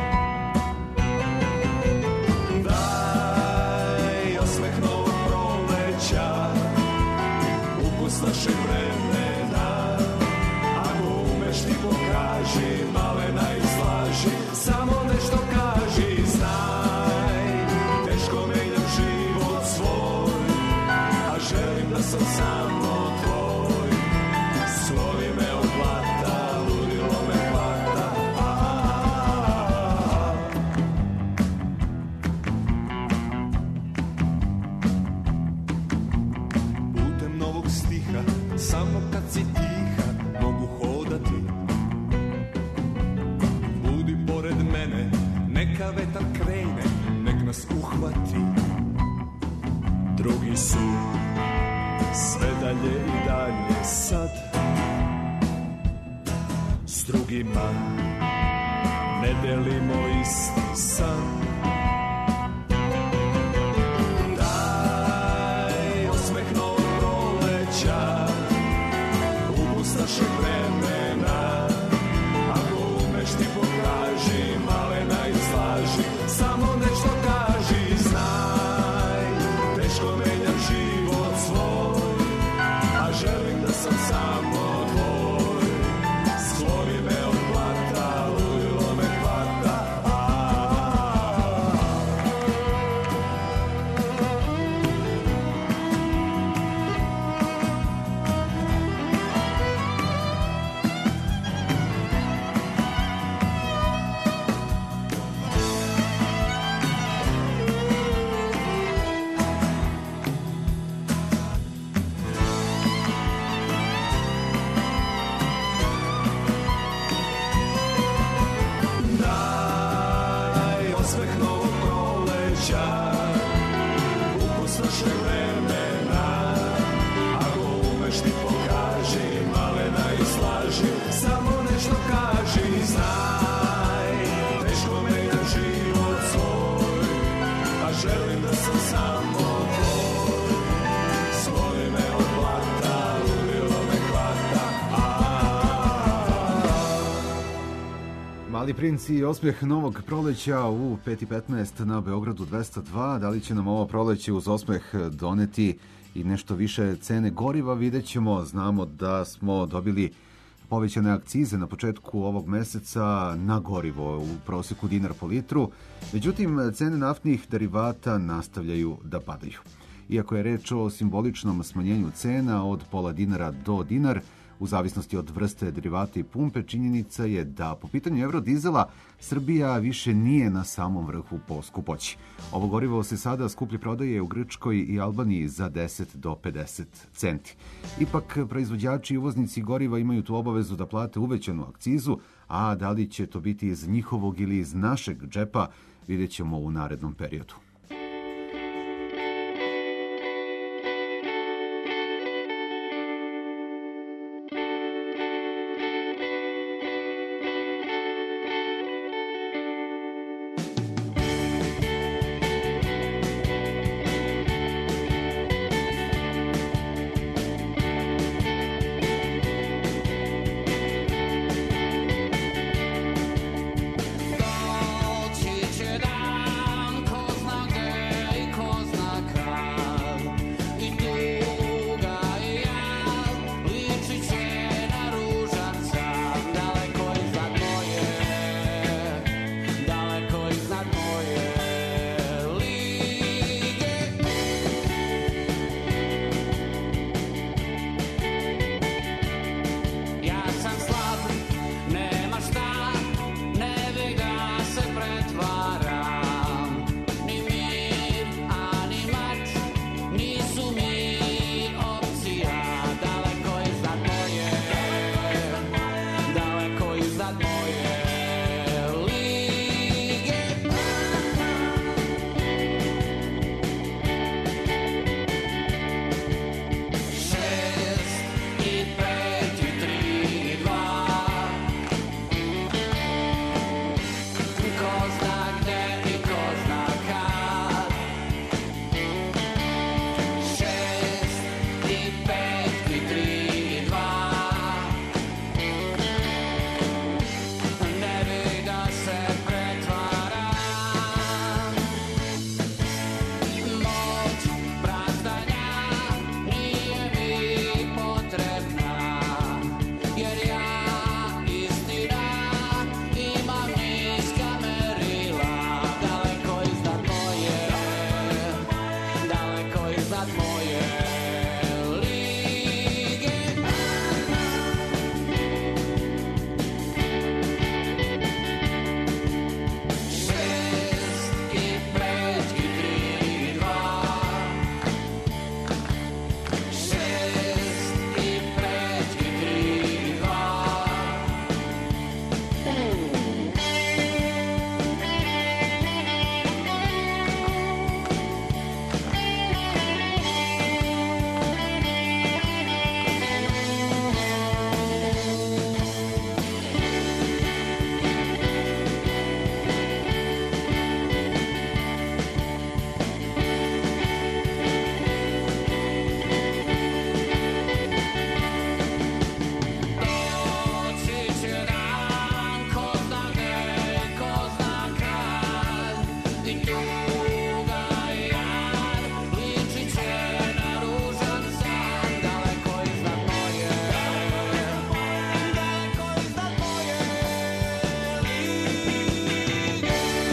Daj osmeh novog proleća, ukus našeg vremena. Ako umeš ti pokaži, malena izlaži, samo nešto kaži, znaj, teško menjam život svoj, a želim da sam samo tvoj. Slovi me od blata, ludilo me hvata. Putem novog stiha, samo kad si tiha, mogu hodati. Budi pored mene, neka vetar krene, nek nas uhvati. Drugi su sve dalje i dalje sad, s drugima ne delimo isti san. Daj osmeh novog proleća, ukus našeg vremena. Ako umeš ti pokaži, malena izlaži, samo nešto kaži, znaj, teško menjam život svoj, a želim da sam samo tvoj. Sklovi me od blata, ludilo me hvata. Daj osmeh novog proleća, ukus našeg vremena. Ako umeš ti pokaži, malena izlaži, samo nešto kaži, znaj, teško menjam život svoj, a želim da sam samo tvoj. Slovi me od blata, ludilo me hvata. Mali princ i osmeh novog proleća u pet i petnaest na Beogradu dvesta dva. Da li će nam ovo proleće uz osmeh doneti i nešto više cene goriva, vidjet ćemo. Znamo da smo dobili povećane akcize na početku ovog meseca na gorivo u proseku dinar po litru. Međutim, cene naftnih derivata nastavljaju da padaju. Iako je reč o simboličnom smanjenju cena od pola dinara do dinar, u zavisnosti od vrste derivata i pumpe, činjenica je da po pitanju eurodizela Srbija više nije na samom vrhu po skupoći. Ovo gorivo se sada skuplje prodaje u Grčkoj i Albaniji za deset do pedeset centi. Ipak, proizvođači i uvoznici goriva imaju tu obavezu da plate uvećanu akcizu, a da li će to biti iz njihovog ili iz našeg džepa, vidjet ćemo u narednom periodu. Doći će dan ko zna iznad moje lige. Šest i pet i tri i dva. Šest i pet i tri i dva. Doći će dan, ko zna gde, ko zna kad, i tuga i jad ličit će na ružan san, daleko iznad moje, daleko iznad moje lige.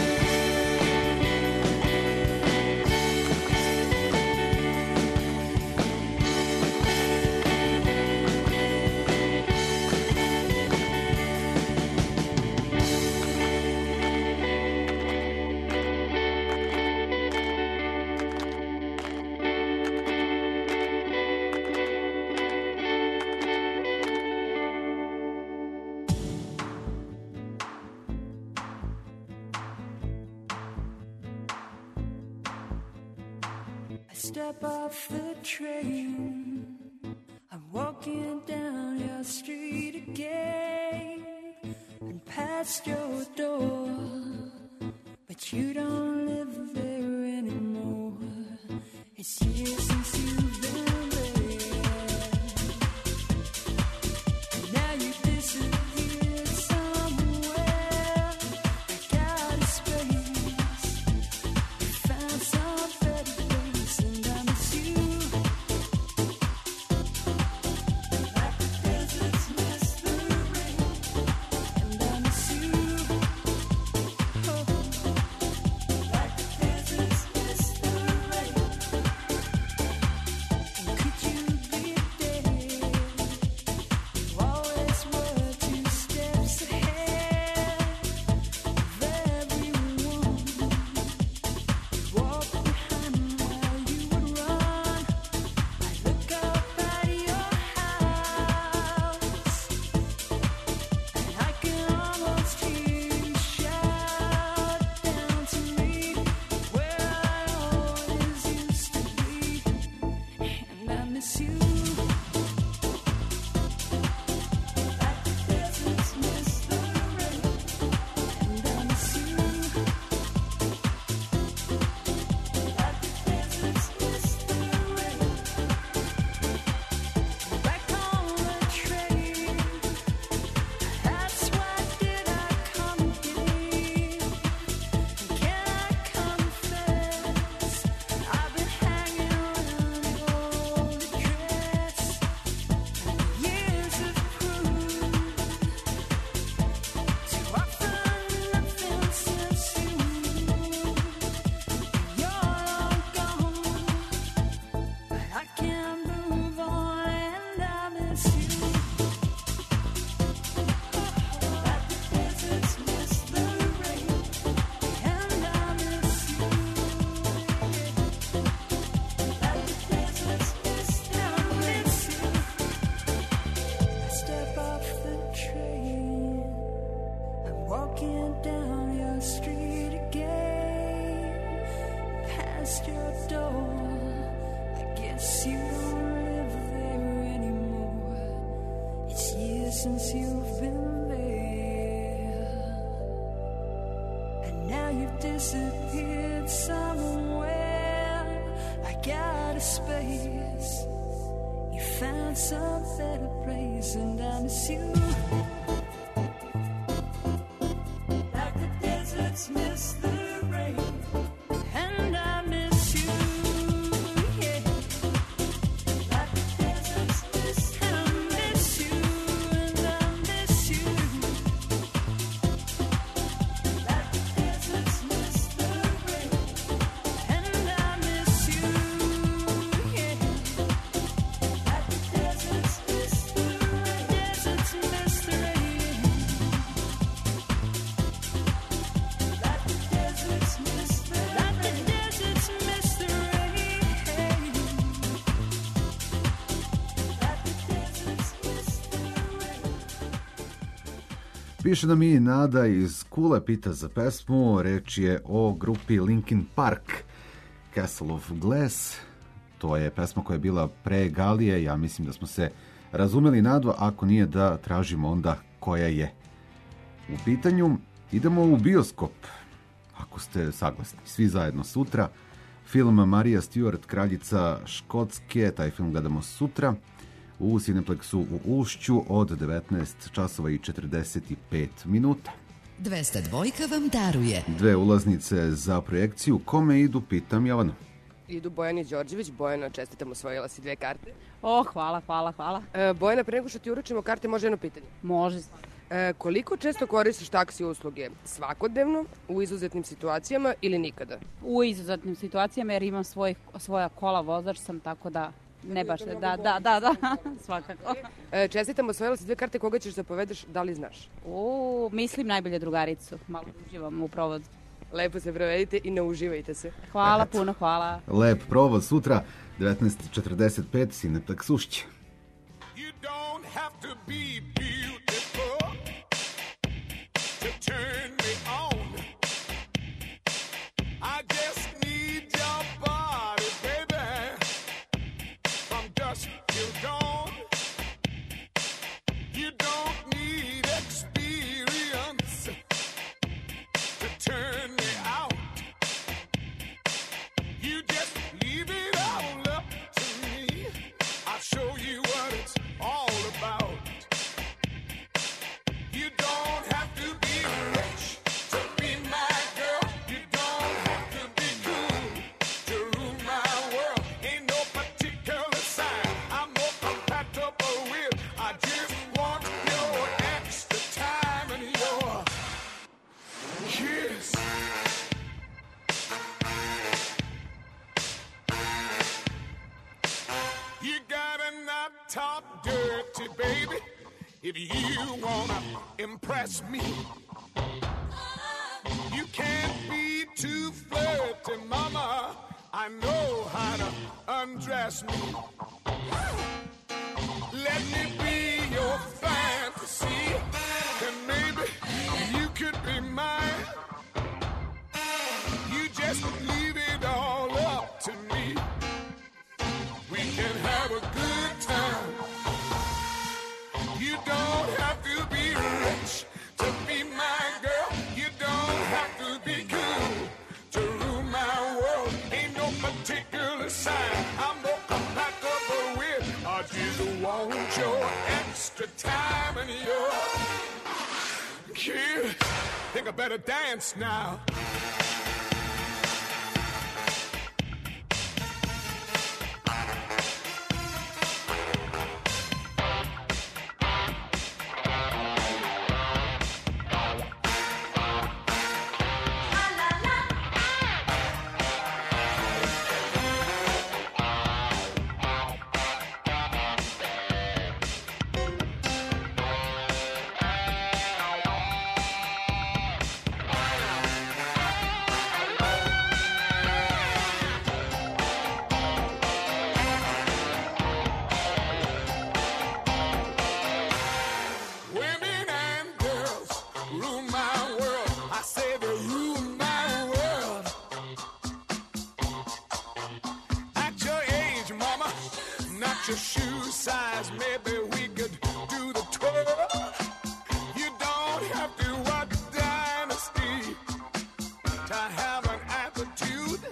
I step off the train. I'm walking down your street again and past your door, but you don't live there anymore. It's years since you've been there. Now you disappeared somewhere. I got a space. You found some better place, and I miss you. Like the deserts miss the rain, and I miss you. Oh, like the deserts miss the rain. And could you be there? You always were two steps ahead of everyone. Walk behind while you would run. I look up at your house, and I can almost hear you shout down to me where I always used to be, and I miss you. Like the deserts miss the rain, and I miss you. Like the deserts miss the rain. Back on the train, that's why did I come here? Can I confess? I've been hanging around your old address. Years have proved too often nothing since you. You're long gone, but I can't move on, and I miss you. Like the deserts miss the rain, and I miss you. Like the deserts miss the rain, I miss you. I step off the train. I'm walking down your street again, past your door. I guess you don't live there anymore. It's years since you've been there, and now you've disappeared somewhere. I got a space. You found some better place, and I miss you. Like the deserts miss the rain, and I miss you. Yeah. Like the deserts miss, and I miss you, and I miss you. Like the deserts miss the rain, and I miss you. Piše nam i Nada iz Kule, pita za pesmu, reč je o grupi Linkin Park, Castle of Glass. To je pesma koja je bila pre Galije, ja mislim da smo se razumeli, Nado, ako nije da tražimo onda koja je u pitanju. Idemo u bioskop, ako ste saglasni, svi zajedno sutra. Film Marija Stewart, Kraljica Škotske, taj film gledamo sutra u Cineplexu u Ušću od devetnaest časova i četrdeset pet minuta. dvesta dvojka vam daruje Dve ulaznice za projekciju. Kome idu, pitam Jovanu. Idu Bojani Đorđević. Bojana, čestitam, osvojila si dve karte. O, hvala, hvala, hvala. E, Bojana, pre nego što ti uručimo karte, može jedno pitanje? Može. E, koliko često koristiš taksi usluge? Svakodnevno, u izuzetnim situacijama ili nikada? U izuzetnim situacijama, jer imam svoj, svoja kola, vozač sam, tako da ne baš, da, da, da, da, svakako. E, čestitam, osvojila si dve karte, koga ćeš da povedeš, da li znaš? O, mislim najbolje drugaricu, malo uživam u provodu. Lepo se provedite i nauživajte se. Hvala puno, hvala. Lep provod sutra, devetnaest četrdeset pet, Cineplex Ušće. You don't have to be beautiful to turn me on. I just need your body, baby, from dusk till dawn. You don't need experience to turn me out. You just leave it all up to me. I'll show you what it's all about. You don't have to be rich to be my girl. You don't have to be cool to rule my world. Ain't no particular sign I'm more compatible with. I just want your extra time and your kiss. You gotta not talk dirty, baby, if you wanna impress me. You can't be too flirty, mama. I know how to undress me. Let me be your fantasy, and maybe you could be mine. You just leave it all up to me. We can have a good time. You don't have to be rich to be my girl. You don't have to be cool to rule my world. Ain't no particular sign I'm more compatible with. I just want your extra time and your kiss. Think I better dance now. Women and girls rule my world. I say they rule my world. At your age, mama, not your shoe size, maybe we could do the twirl. You don't have to watch Dynasty to have an attitude.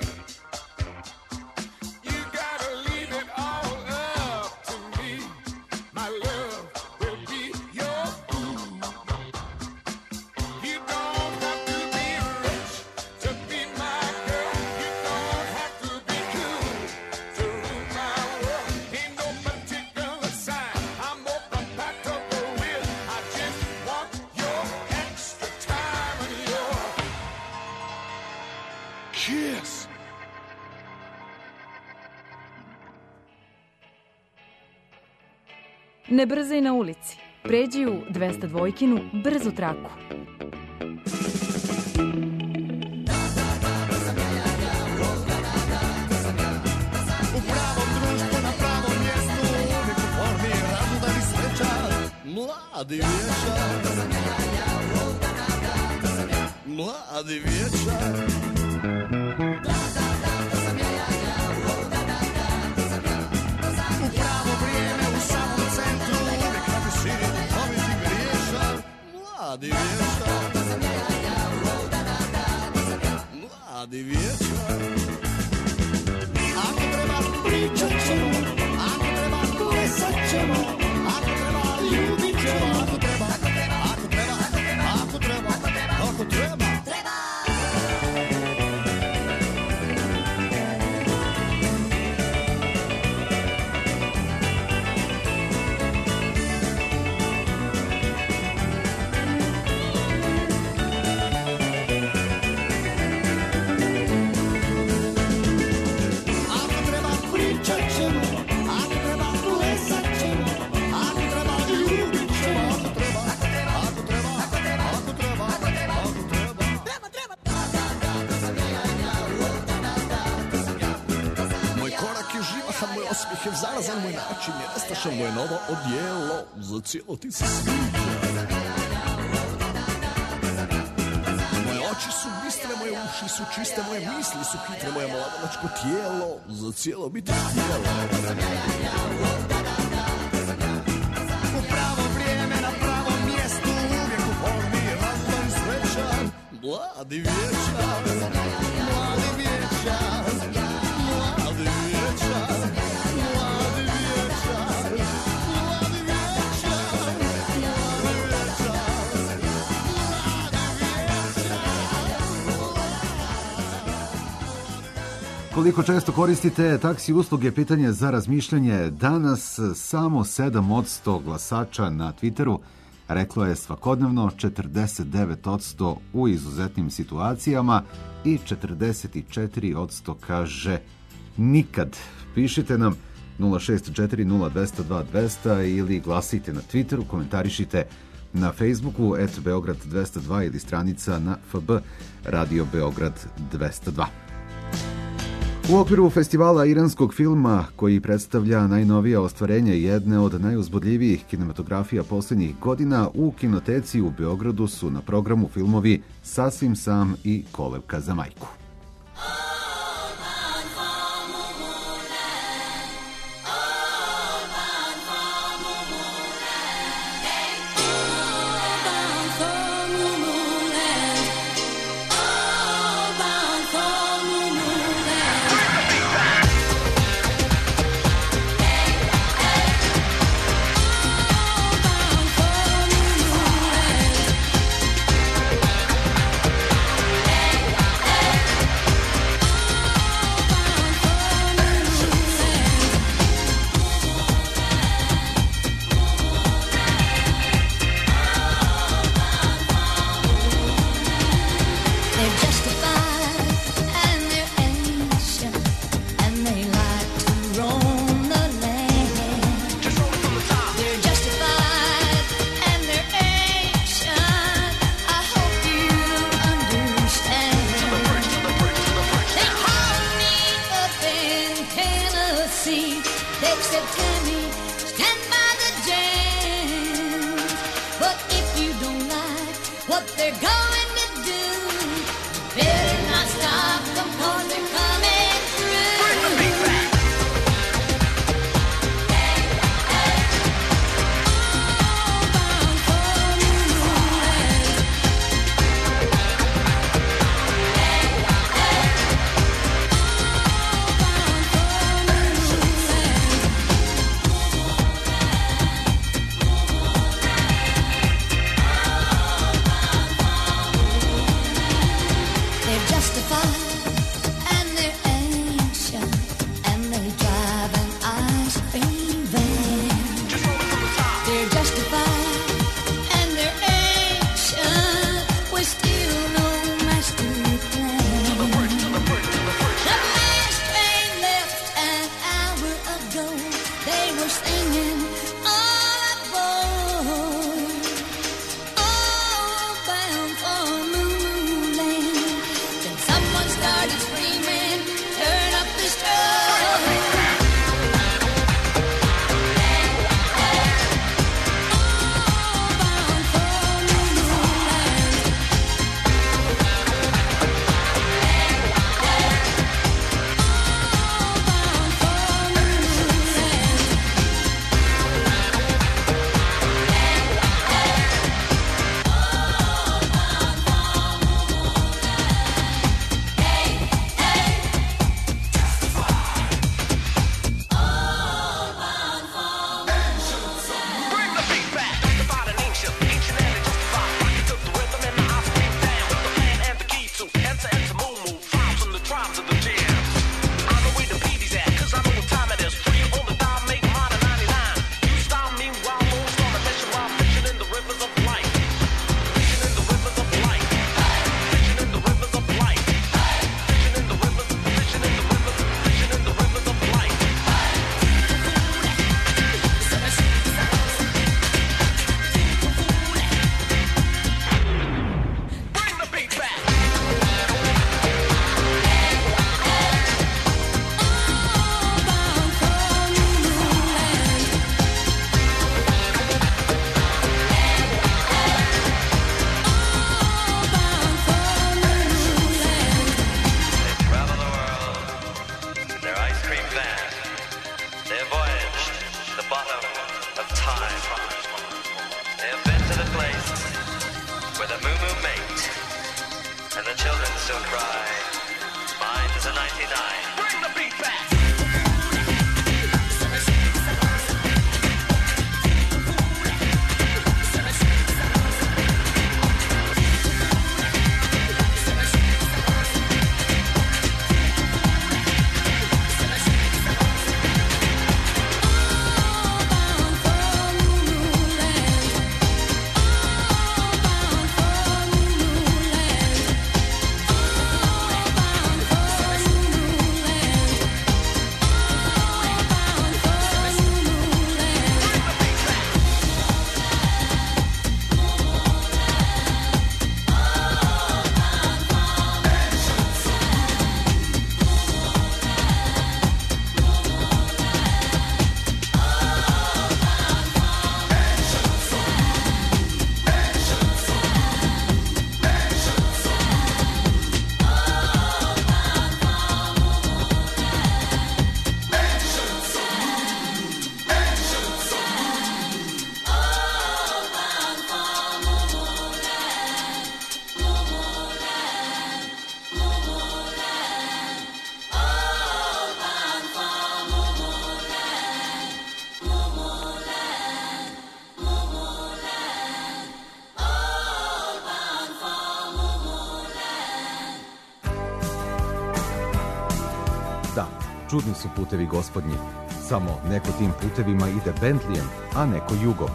You gotta leave it all up to me. My love will be your food. You don't have to be rich to be my girl. You don't have to be cool to rule my world. Ain't no particular sign I'm more compatible with. I just want your extra time and your kiss. Ne brzaj na ulici. Pređi u dvesta dvojkinu brzu traku. U pravom društvu, na pravom mjestu, nek u formi razudari sreća. Mlad Mladi vječar, mladi vječar. U pravo vrijeme, u samom centru, uvijek na visini, dobiti griješar. Mladi vječar, mladi vječar. Ako treba pričat ćemo, ako treba plesat ćemo, ako treba ljubit ćemo, ako treba, ako treba, ako treba, ako treba. Osmijeh je zarazan, moj način je nestašan, moje novo odijelo za cijelo ti se sviđa. Moje oči su bistre, moje uši su čiste, moje misli su hitre, moje mladonačko tijelo za cijelo biti htjelo. U pravo vrijeme, na pravom mjestu, uvijek u formi, radan i srećan. Mladi vječar, mladi vječar, mladi vječar. Koliko često koristite taksi usluge, pitanje za razmišljanje. Danas samo sedam posto glasača na Twitteru reklo je svakodnevno, četrdeset devet posto u izuzetnim situacijama i četrdeset četiri posto kaže nikad. Pišite nam nula šest četiri nula dva zero dva dva zero zero ili glasite na Twitteru, komentarišite na Facebooku et Beograd dvesta dva ili stranica na F B Radio Beograd dvesta dva. U okviru festivala iranskog filma, koji predstavlja najnovija ostvarenja jedne od najuzbudljivijih kinematografija posljednjih godina, u kinoteci u Beogradu su na programu filmovi Sasvim sam i Kolevka za majku. moo moo mate, and the children still cry, mine is a ninety-nine. Bring the beat back! Čudni su putevi gospodnji, samo neko tim putevima ide Bentlijem, a neko jugom.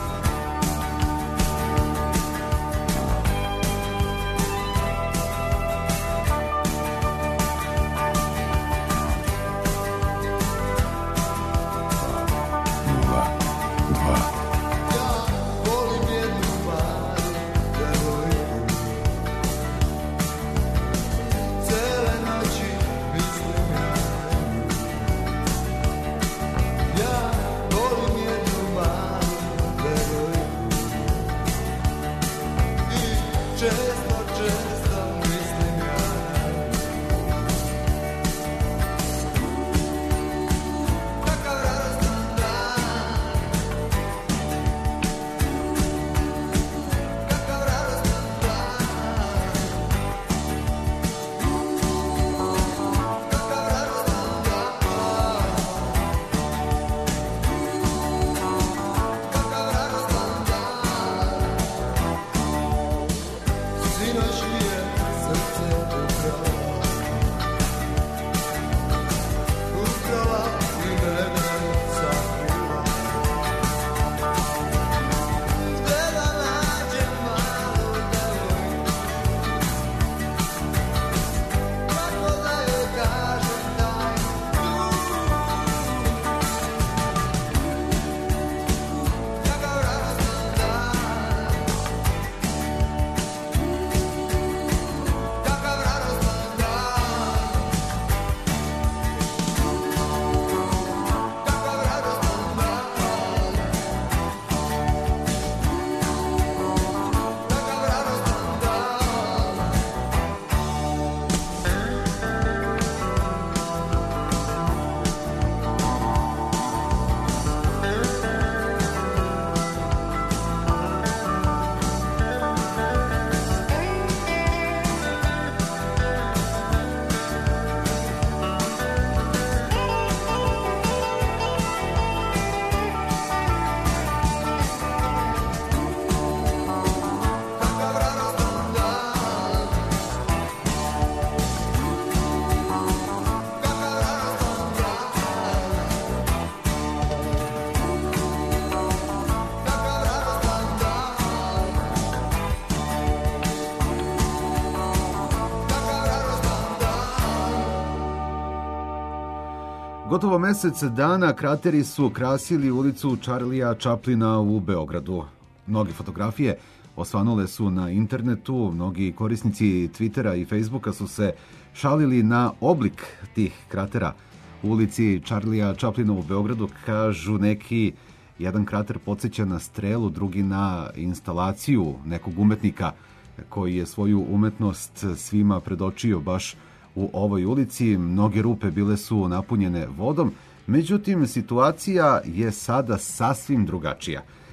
Gotovo mesec dana krateri su krasili ulicu Charlija Chaplina u Beogradu. Mnoge fotografije osvanule su na internetu, mnogi korisnici Twittera i Facebooka su se šalili na oblik tih kratera. U ulici Charlija Chaplina u Beogradu kažu neki, jedan krater podsjeća na strelu, drugi na instalaciju nekog umetnika koji je svoju umetnost svima predočio baš u ovoj ulici. Mnoge rupe bile su napunjene vodom, međutim situacija je sada sasvim drugačija.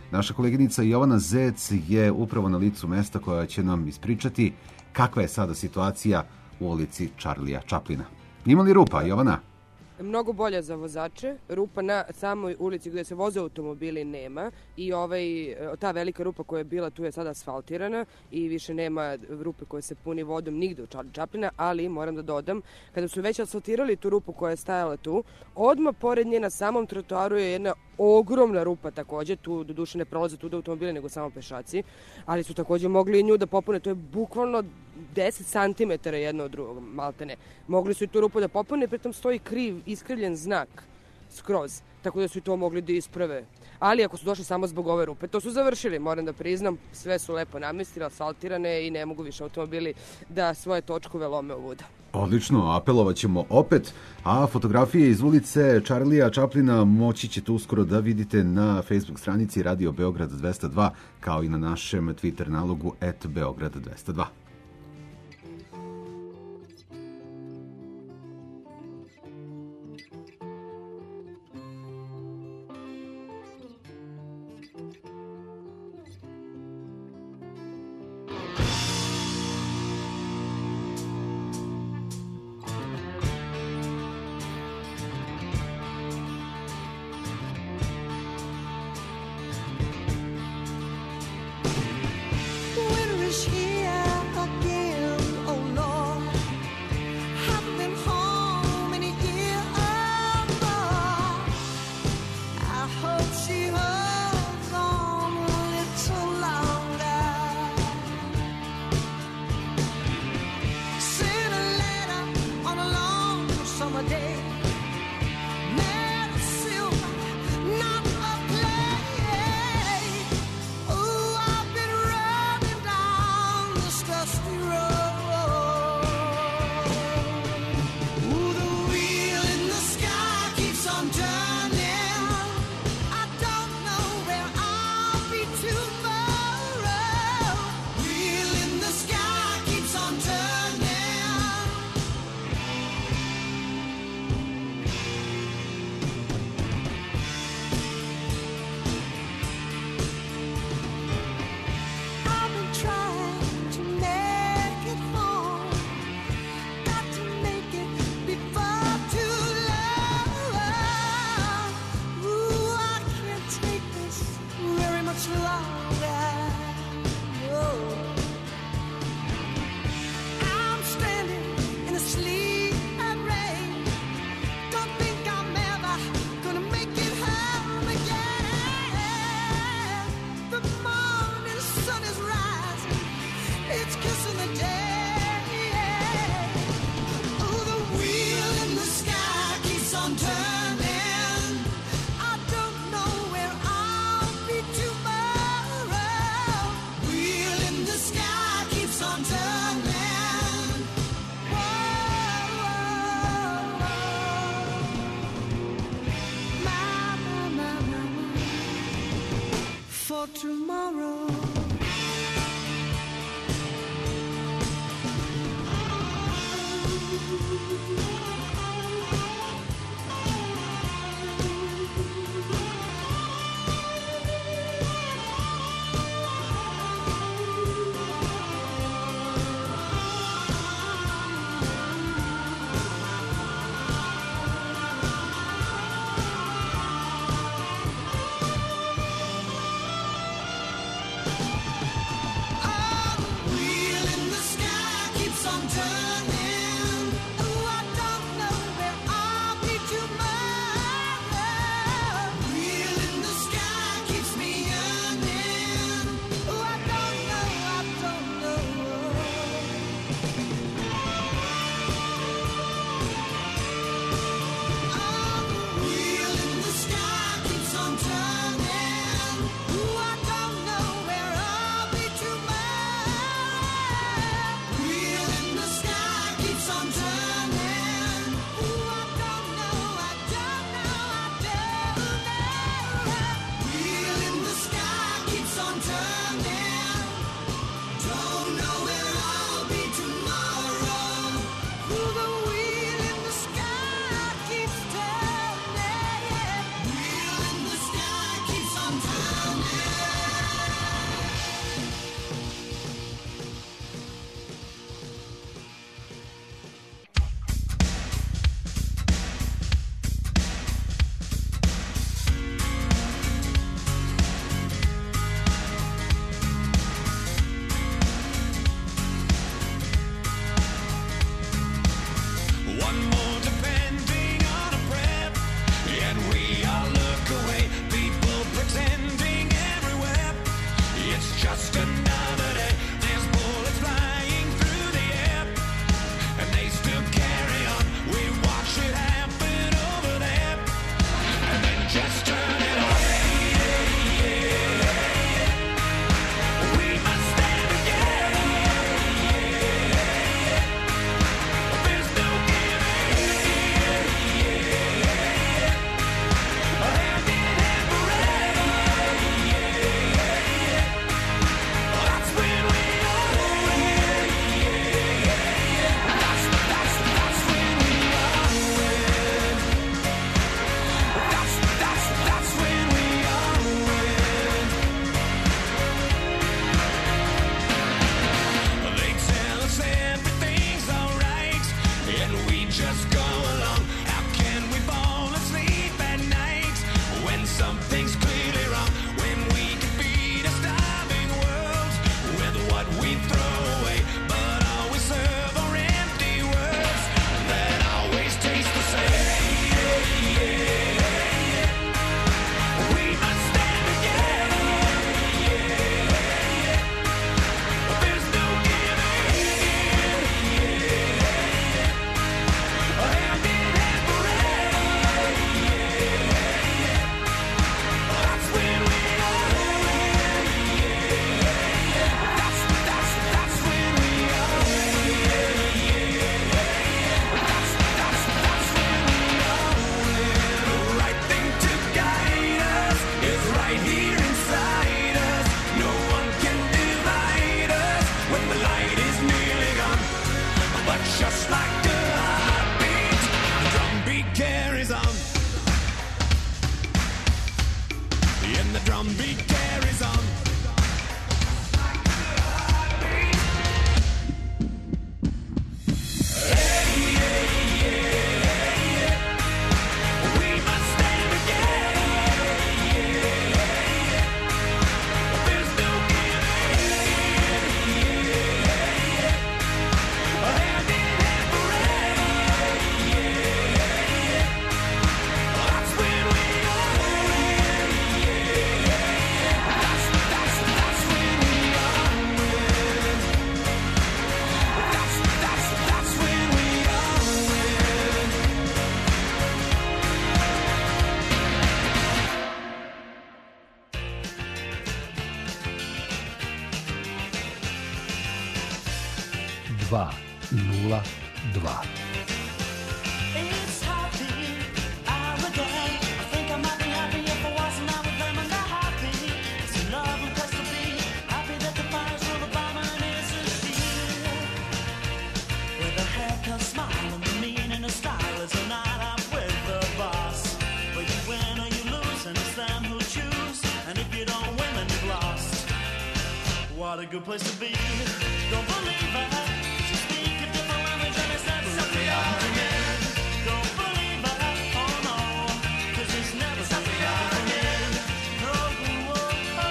Naša koleginica Jovana Zec je upravo na licu mesta koja će nam ispričati kakva je sada situacija u ulici Charlija Chaplina. Ima li rupa, Jovana? Mnogo bolja za vozače. Rupa na samoj ulici gdje se voze automobili nema i ovaj, ta velika rupa koja je bila tu je sada asfaltirana i više nema rupe koja se puni vodom nigde u Charlie Chaplina, ali moram da dodam, kada su već asfaltirali tu rupu koja je stajala tu, odmah pored nje na samom trotoaru je jedna ogromna rupa takođe, tu do duše ne prolaze tu da automobili nego samo pešaci, ali su takođe mogli i nju da popune, to je bukvalno deset santimetara jedno od drugog, maltene. Mogli su i tu rupu da popune, pritom stoji kriv, iskrivljen znak skroz, tako da su i to mogli da isprave. Ali ako su došli samo zbog ove rupe, to su završili, moram da priznam, sve su lepo namestili, asfaltirane i ne mogu više automobili da svoje točkove lome ovuda. Odlično, apelovat ćemo opet, a fotografije iz ulice Charlija Chaplina moći ćete uskoro da vidite na Facebook stranici Radio Beograd dvesta dva, kao i na našem Twitter nalogu et Beograd dvesta dva. Winter is here again, oh Lord. Haven't been home in a year or more. I hope she holds on a little longer. Sent a letter on a long summer day. Made of silver, not of clay. Ooh, I've been running down this dusty road. Ooh, the wheel in the sky keeps on turning. I don't know where I'll be tomorrow. Wheel in the sky keeps on turning. I've been trying to make it home. Got to make it before too long. Ooh, I can't take this very much longer. Whoa. I'm standing in the sleet and rain. Don't think I'm ever gonna make it home again. The morning sun is rising, it's kissing the day. Oh, the wheel in the sky keeps on turning. I don't know where I'll be tomorrow. Wheel in the sky keeps on turning. Whoa, my, my, my, my, my. For tomorrow. something's clearly wrong when we can feed a starving world with what we throw away, but always serve our empty words that always taste the same. We must stand together. There's no giving in. Hand in hand forever. That's when we are. That's, that's, that's when we are. That's, that's, that's when we are. The right thing to guide us is right here inside us. No one can divide us when the light is nearly gone. But just like a heartbeat, the drum beat carries on. And the drum beat carries on. We must stand together. There's no giving in. Hand in hand forever. That's when we are. That's, that's, that's when we are. That's, that's, that's when we are. dva nula dva. It's heartbeat, I'm again. I think I might be happy if I wasn't out with them in the heartbeat. It's a lovely place to be. Happy that the fire's full of bomb and it's a shield. With a haircut, smile, and the meaning of style is a night out with the boss. But you win or you lose, and it's them who choose. And if you don't win, then you've lost. What a good place to be. Don't believe it. You speak a different language and it's never really happened to me. Don't believe it. Oh no. 'Cause it's never really happened to me. No, oh,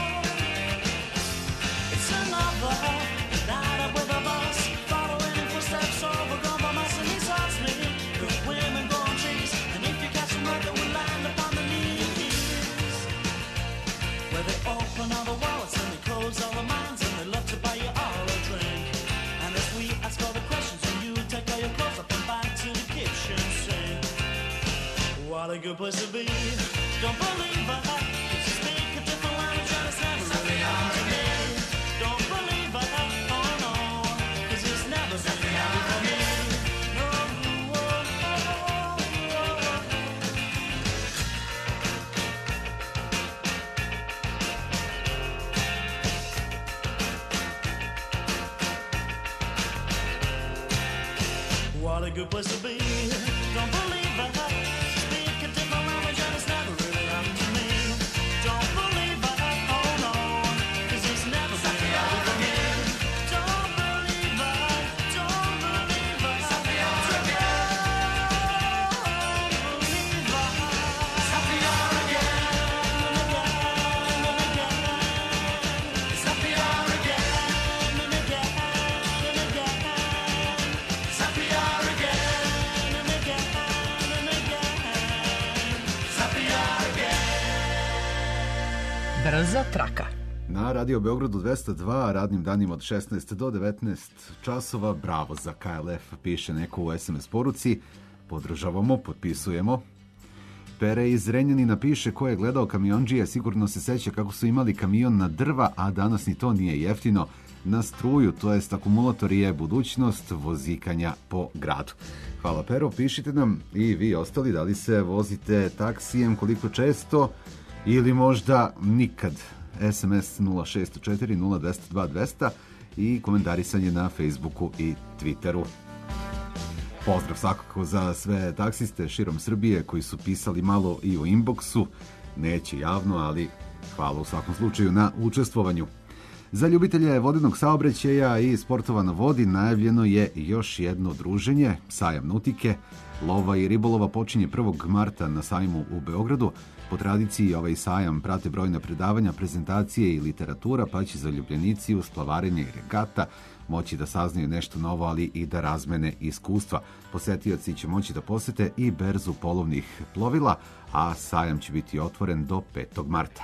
oh. It's another night up with a boss. Following in footsteps overgrown by mice and he's me. Good women go on trees. And if you catch them right, they will land upon the knees. Where they open all the wallets and they close all the minds and they love to buy you all a drink. And as we ask all the questions and you take all your clothes up and back to the kitchen sink. What a good place to be. Don't believe it. 'Cause you speak a different language and it's never really happened to me. Don't believe it. Oh no. 'Cause it's never really happened to me. No, oh, oh, oh, oh. What a good place to be. Don't believe it. Speak a different language and it's never really happened to me. Don't believe it. Oh no. 'Cause it's never really happened to me. Don't believe it. Don't believe it. Don't believe it. Happier again and again and again. It's happier again and again and again. It's happier again and again and again. It's happier again. Brza traka. Na Radio Beogradu dvesta dva, radnim danima od šesnaest do devetnaest časova, bravo za K L F, piše neko u es em es poruci, podržavamo, potpisujemo. Pere iz Renjanina piše ko je gledao Kamiondžije, sigurno se seća kako su imali kamion na drva, a danas ni to nije jeftino, na struju, to jest akumulator je budućnost vozikanja po gradu. Hvala Pero, pišite nam i vi ostali, da li se vozite taksijem, koliko često ili možda nikad. es em es nula šest četiri nula dva nula dva dvesta i komentarisanje na Facebooku i Twitteru. Pozdrav svakako za sve taksiste širom Srbije koji su pisali malo i u inboxu, neće javno, ali hvala u svakom slučaju na učestvovanju. Za ljubitelje vodenog saobraćaja i sportova na vodi najavljeno je još jedno druženje, sajam nautike. Lova i ribolova počinje prvog marta na sajmu u Beogradu. Po tradiciji ovaj sajam prate brojna predavanja, prezentacije i literatura, pa će zaljubljenici uz plavarenje i regata moći da saznaju nešto novo, ali i da razmene iskustva. Posetioci će moći da posete i berzu polovnih plovila, a sajam će biti otvoren do petog marta.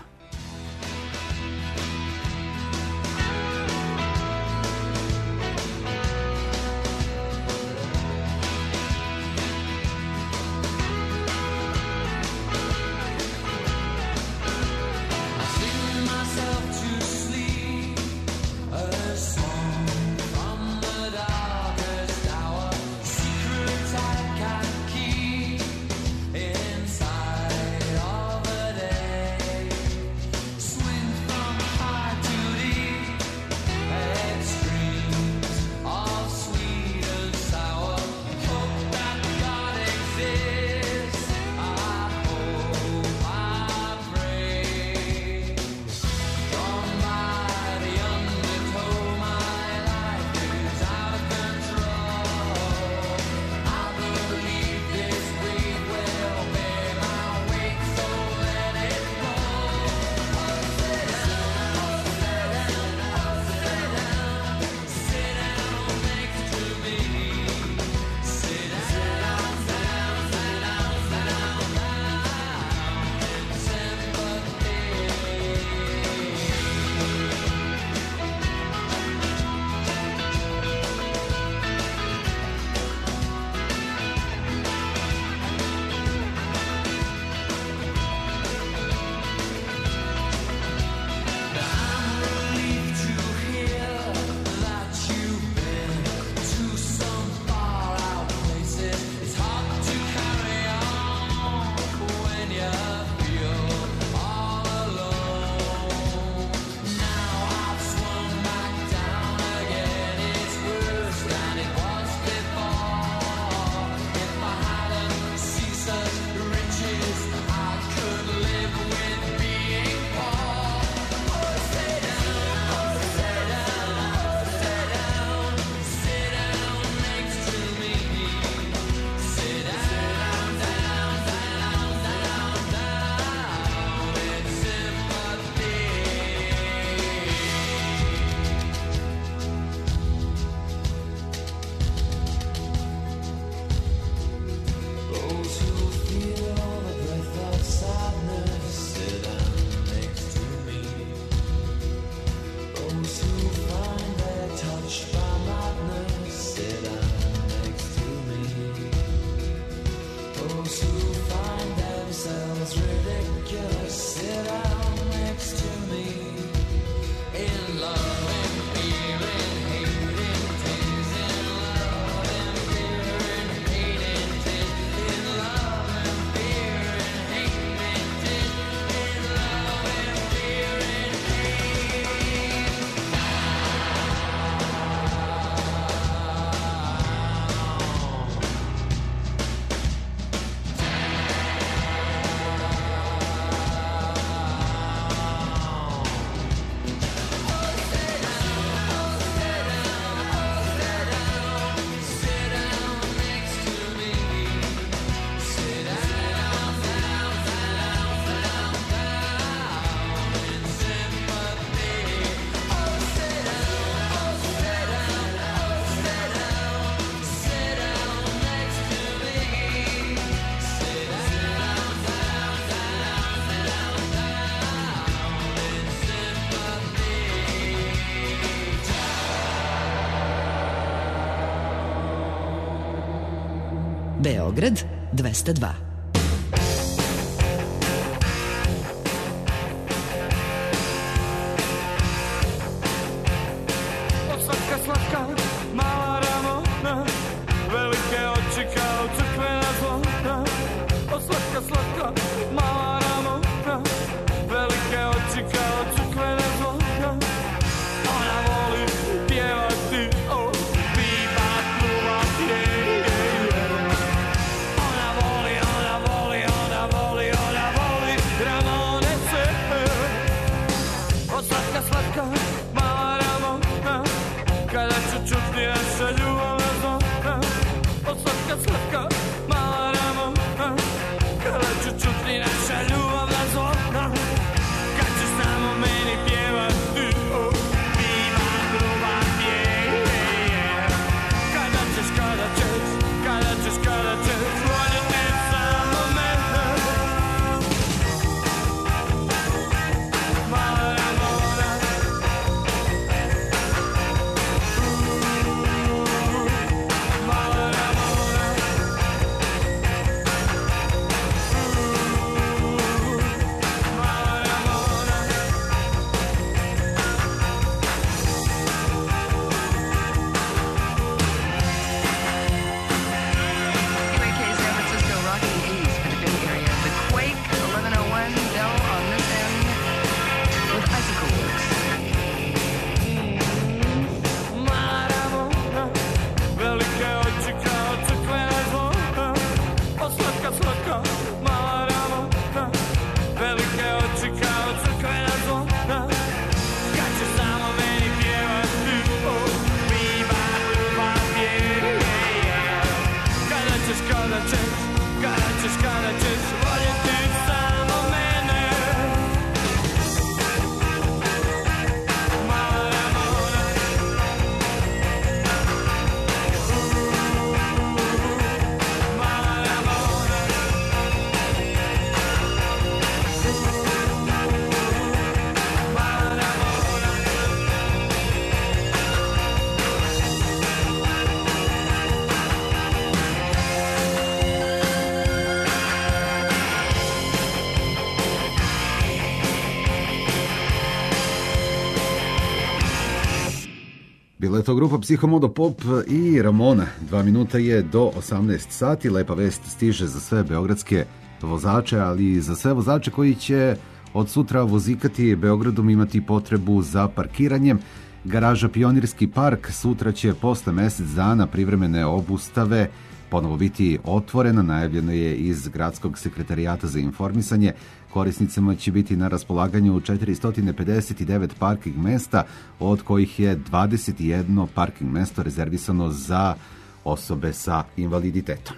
Beograd dvesta dva. Slatka, slatka, mala Ramona, velike oči kao crkvena zvona. O slatka, slatka, mala Ramona, velike oči kao crkvena zvona. Ona voli pjevati, o, pivat, pluvati, je, je, je. Ona voli, ona Bila je to grupa Psihomodo Pop i Ramona. Dva minuta je do osamnaest sati. Lepa vest stiže za sve beogradske vozače, ali i za sve vozače koji će od sutra vozikati Beogradom imati potrebu za parkiranjem. Garaža Pionirski park sutra će posle mesec dana privremene obustave ponovo biti otvorena, najavljeno je iz Gradskog sekretarijata za informisanje. Korisnicama će biti na raspolaganju četiristo pedeset devet parking mesta, od kojih je dvadeset jedno parking mesto rezervisano za osobe sa invaliditetom.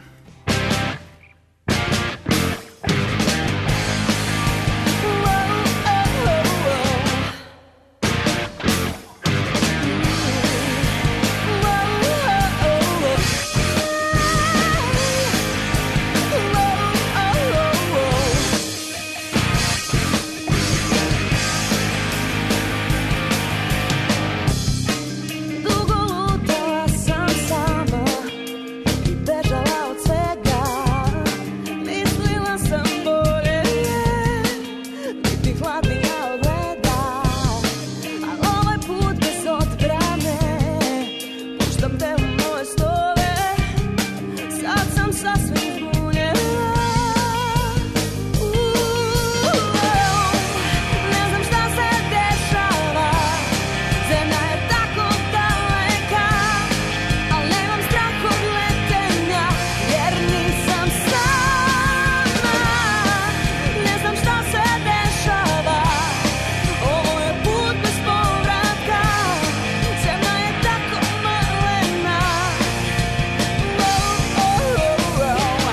Dugo lutala sam sama i bežala od svega. Mislila sam bolje je biti hladnija od leda. A ovaj put bez odbrane puštam te u moje snove. Sad sam sasvim zbunjena. Ne znam šta se dešava. Zemlja je tako daleka, al nemam strah od letenja, jer nisam sama. Ne znam šta se dešava, ovo je put bez povratka. Zemlja je tako malena. Oh, oh, oh, oh.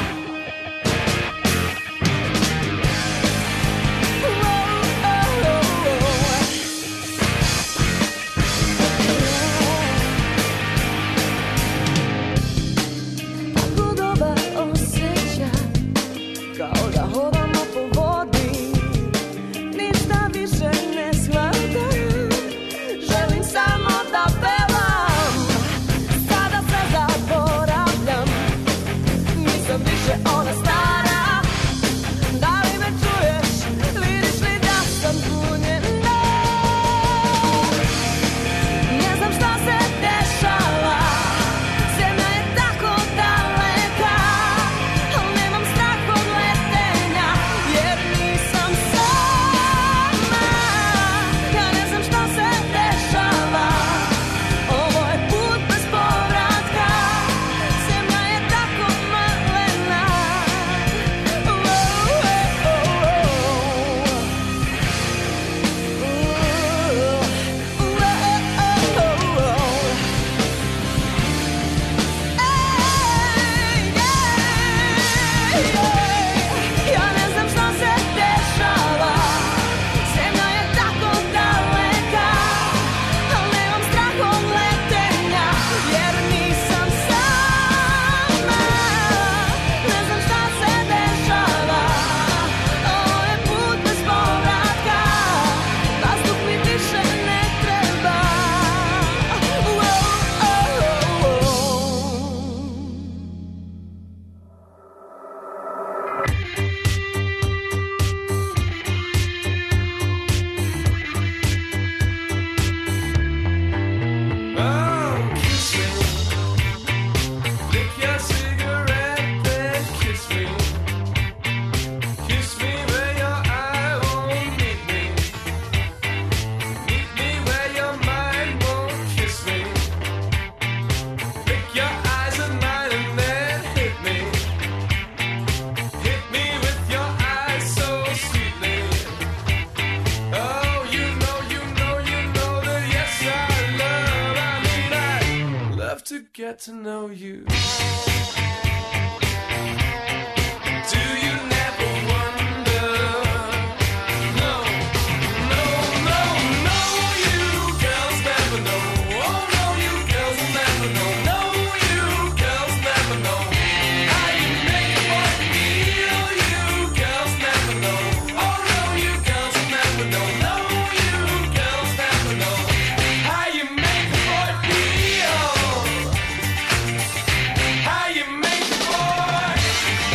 Tako dobar osjećaj, kao da hodamo po vodi. Ništa više ne shvatam, želim samo da pevam. Sada sve zaboravljam, nisam više ona stara. Da li me čuješ, vidiš li da sam zbunjena? Ne znam šta se dešava, zemlja je tako daleka, al nemam strah od letenja, jer nisam sama. Ja ne znam šta se dešava, ovo je put bez povratka. Zemlja je tako malena. Oh, oh, oh, oh. Ja ne znam šta se dešava, zemlja je tako daleka, al nemam strah od letenja, jer nisam sama. Ne znam šta se dešava, ovo je put bez povratka, vazduh mi više ne treba. Oh, oh, oh, oh. Oh, kiss me. Lick your cigarette, then kiss me. Kiss me where your eye won't meet me. Meet me where your mind won't kiss me. Lick your eyes and mine and then hit me. Hit me with your eyes so sweetly. Oh, you know, you know, you know that yes I love, I mean I love to get to know you. Do you never wonder? No, no, no, no, you girls never know. Oh no, you girls will never know. No, you girls never know how you make a boy feel. You girls never know. Oh no, you girls will never know. No, you girls never know how you make a boy feel. How you make a boy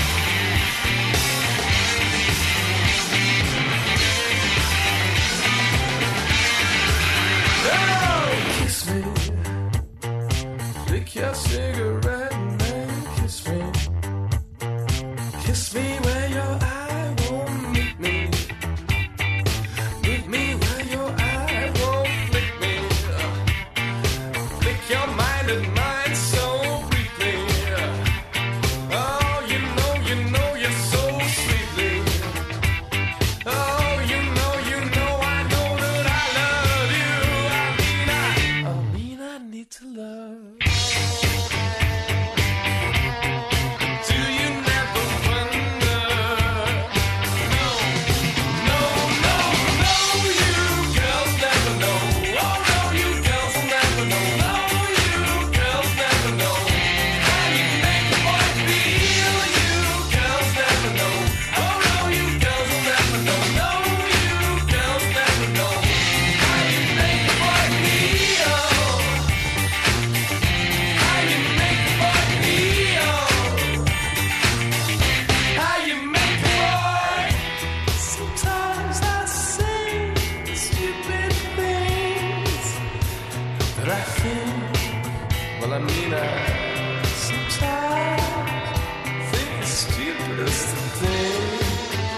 I mean I sometimes think the stupidest of things,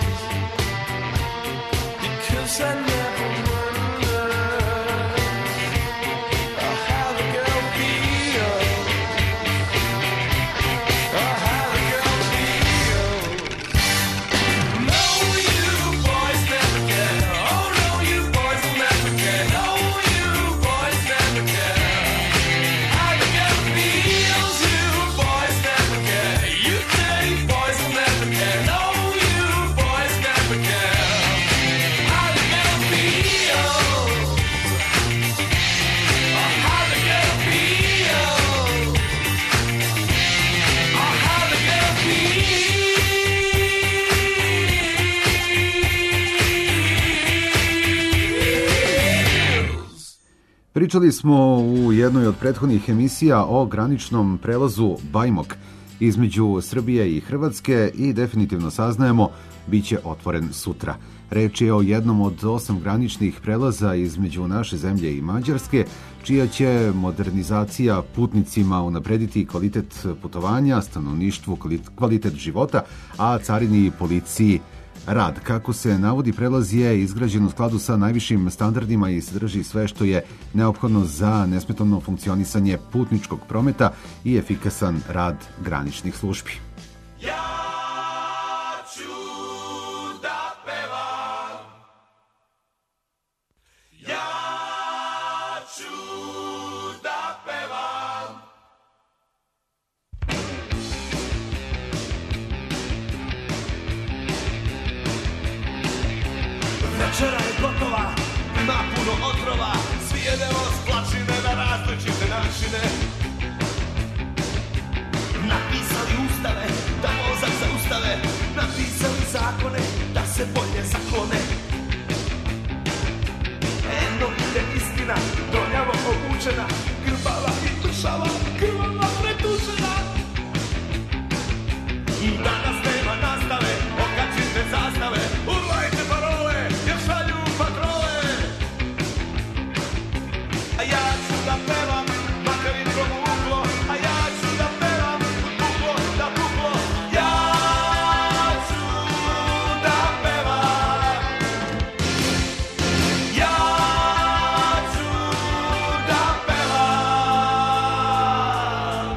because I never wonder how the girl feels, how the girl feels. No, you boys never care. Oh no, you boys will never care. No, you boys never care. How the girl feels, you boys never care. You dirty boys will never care. No, you boys never care. How the girl feels, oh, how the girl feels, oh, how the girl feels. Pričali smo u jednoj od prethodnih emisija o graničnom prelazu Bajmok između Srbije i Hrvatske i definitivno saznajemo bit će otvoren sutra. Reč je o jednom od osam graničnih prelaza između naše zemlje i Mađarske, čija će modernizacija putnicima unaprediti kvalitet putovanja, stanovništvu kvalitet života, a carini i policiji rad. Kako se navodi, prelaz je izgrađen u skladu sa najvišim standardima i sadrži sve što je neophodno za nesmetano funkcionisanje putničkog prometa i efikasan rad graničnih službi. Večera je gotova, ima puno otrova, svi jedemo s plačine na različite načine. Napisali ustave, da mozak zaustave, napisali zakone, da se bolje zaklone. Eno ide istina, donjavo obučena, grbava i mršava, krvava pretučena. Danas nema nastave, okačite zastave, urlajte parole, jer šalju patrole. A ja ću da pevam, makar i promuklo, a ja ću da pevam, puklo da puklo. Ja ću da pevam, ja ću da pevam.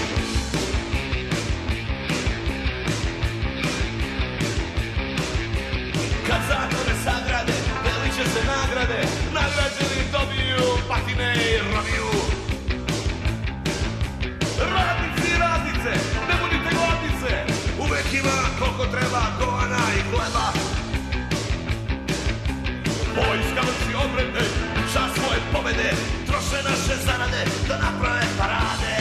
Kad zakone sagrade, delit će se nagrade, nagrađeni dobiju patine i robiju. Radnici i radnice, ne budite gladnice, uvek ima koliko treba kovana i hleba. Vojska vrši obrede, čas svoje pobede, troše naše zarade da naprave parade.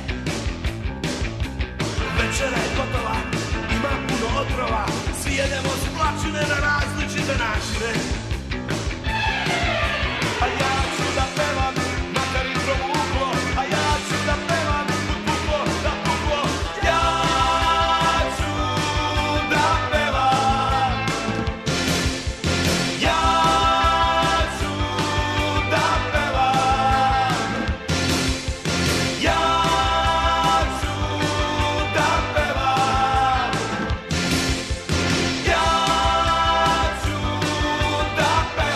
Večera je gotova, ima puno otrova, svi jedemo s plačine na različite načine. A ja ću da pevam, makar i promuklo, a ja ću da pevam, puklo da puklo. Ja ću da pevam, ja ću da pevam, ja ću da pevam, ja ću da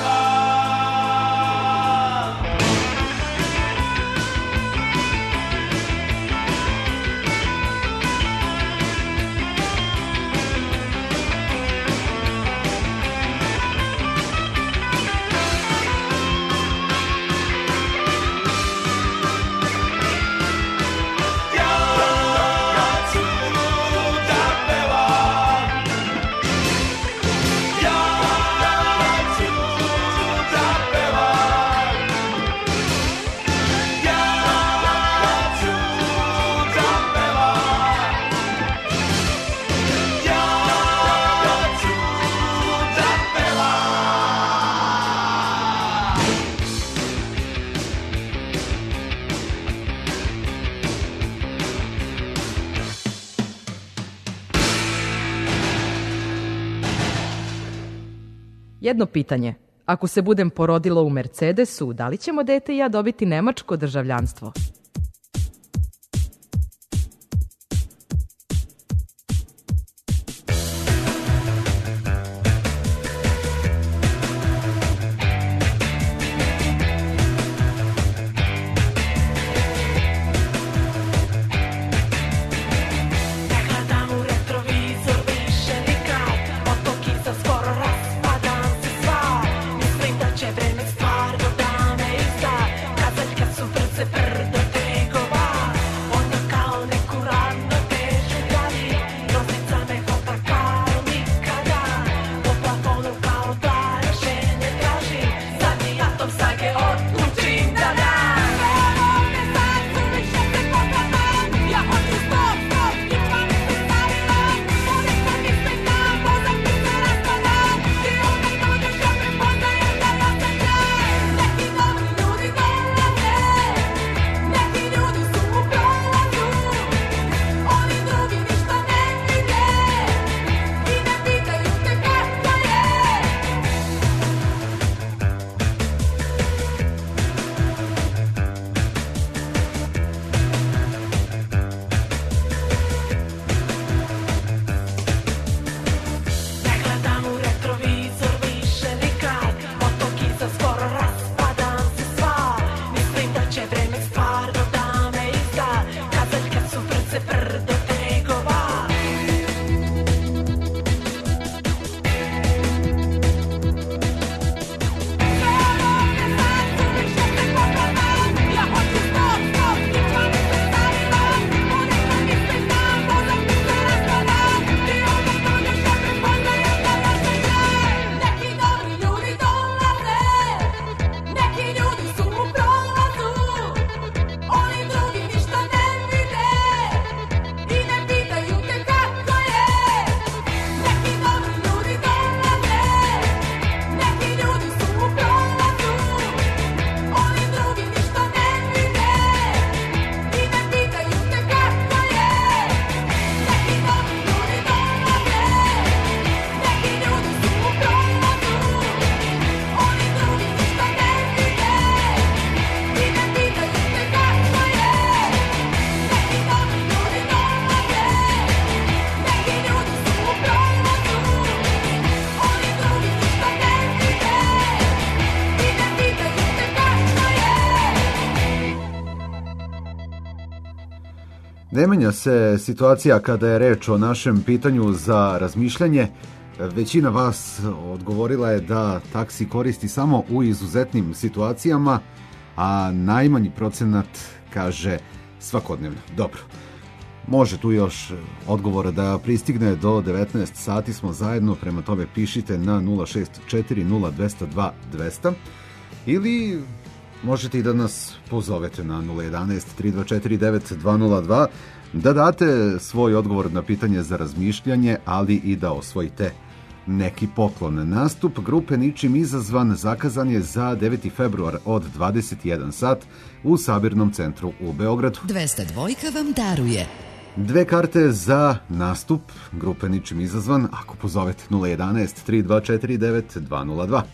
Jedno pitanje. Ako se budem porodila u Mercedesu, da li ćemo dete i ja dobiti nemačko državljanstvo? Ne menja se situacija kada je reč o našem pitanju za razmišljanje. Većina vas odgovorila je da taksi koristi samo u izuzetnim situacijama, a najmanji procenat kaže svakodnevno. Dobro, može tu još odgovora da pristigne do devetnaest sati, smo zajedno, prema tome pišite na nula šest četiri nula dva zero dva dvesta ili možete i da nas pozovete na nula jedan jedan tri dva četiri devet dva nula dva da date svoj odgovor na pitanje za razmišljanje, ali i da osvojite neki poklon. Nastup grupe Ničim izazvan zakazan je za deveti februar od dvadeset jedan sat u Sabirnom centru u Beogradu. dvesta dva vam daruje Dve karte za nastup grupe Ničim izazvan ako pozovete nula jedan jedan tri dva četiri devet dva nula dva.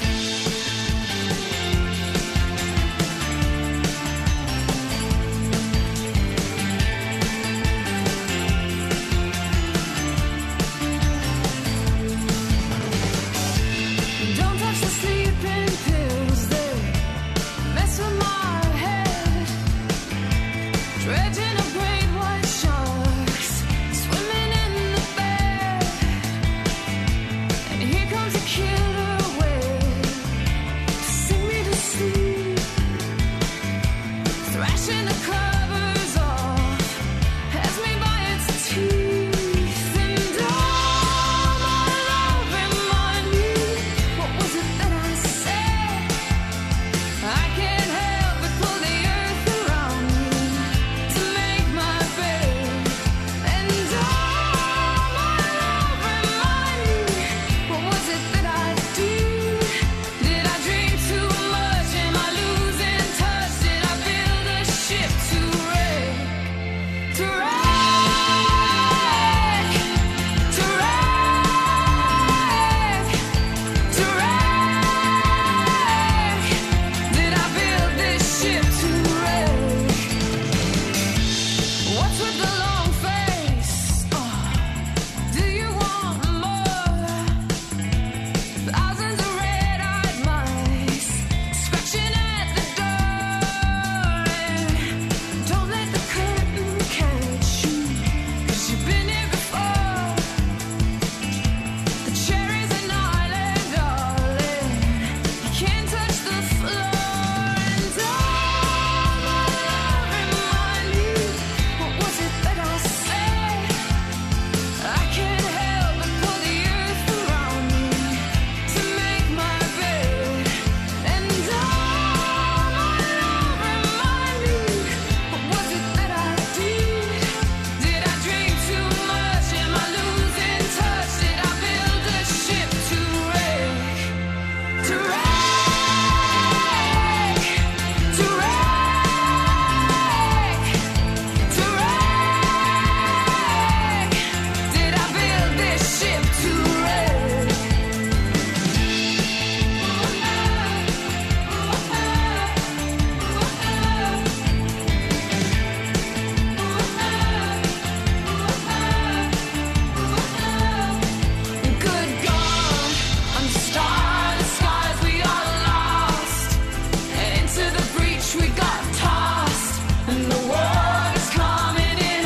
Don't touch the sleeping pills, they mess with my head. Dredging up great white sharks, swimming in the bed. And here comes a killer whale to sing me to sleep. Thrashing the covers off, has me by its teeth. And all my love remind me, what was it that I said? I can't help but pull the earth around me to make my bed. And all my love remind me, what was it that I did? Did I drink too much? Am I losing touch? Did I build a ship to wreck? To wreck? To wreck? To wreck? Did I build this ship to wreck? What's with the long face? Oh, do you want more? Thousands of red-eyed mice scratching at the door. And don't let the curtain catch you, 'cause you've been here before. The cherries an island, darling. You can't touch the floor. And all my love remind me, what was it that I said? I can't help but pull the earth around me to make my bed. And all my love remind me, what was it that I did? Did I drink too much? Am I losing touch? Did I build a ship to wreck? To wreck? To wreck? To wreck? Did I build this ship to wreck? Good God, I'm star the skies, we are lost. And into the breach we got tossed. And the water's coming in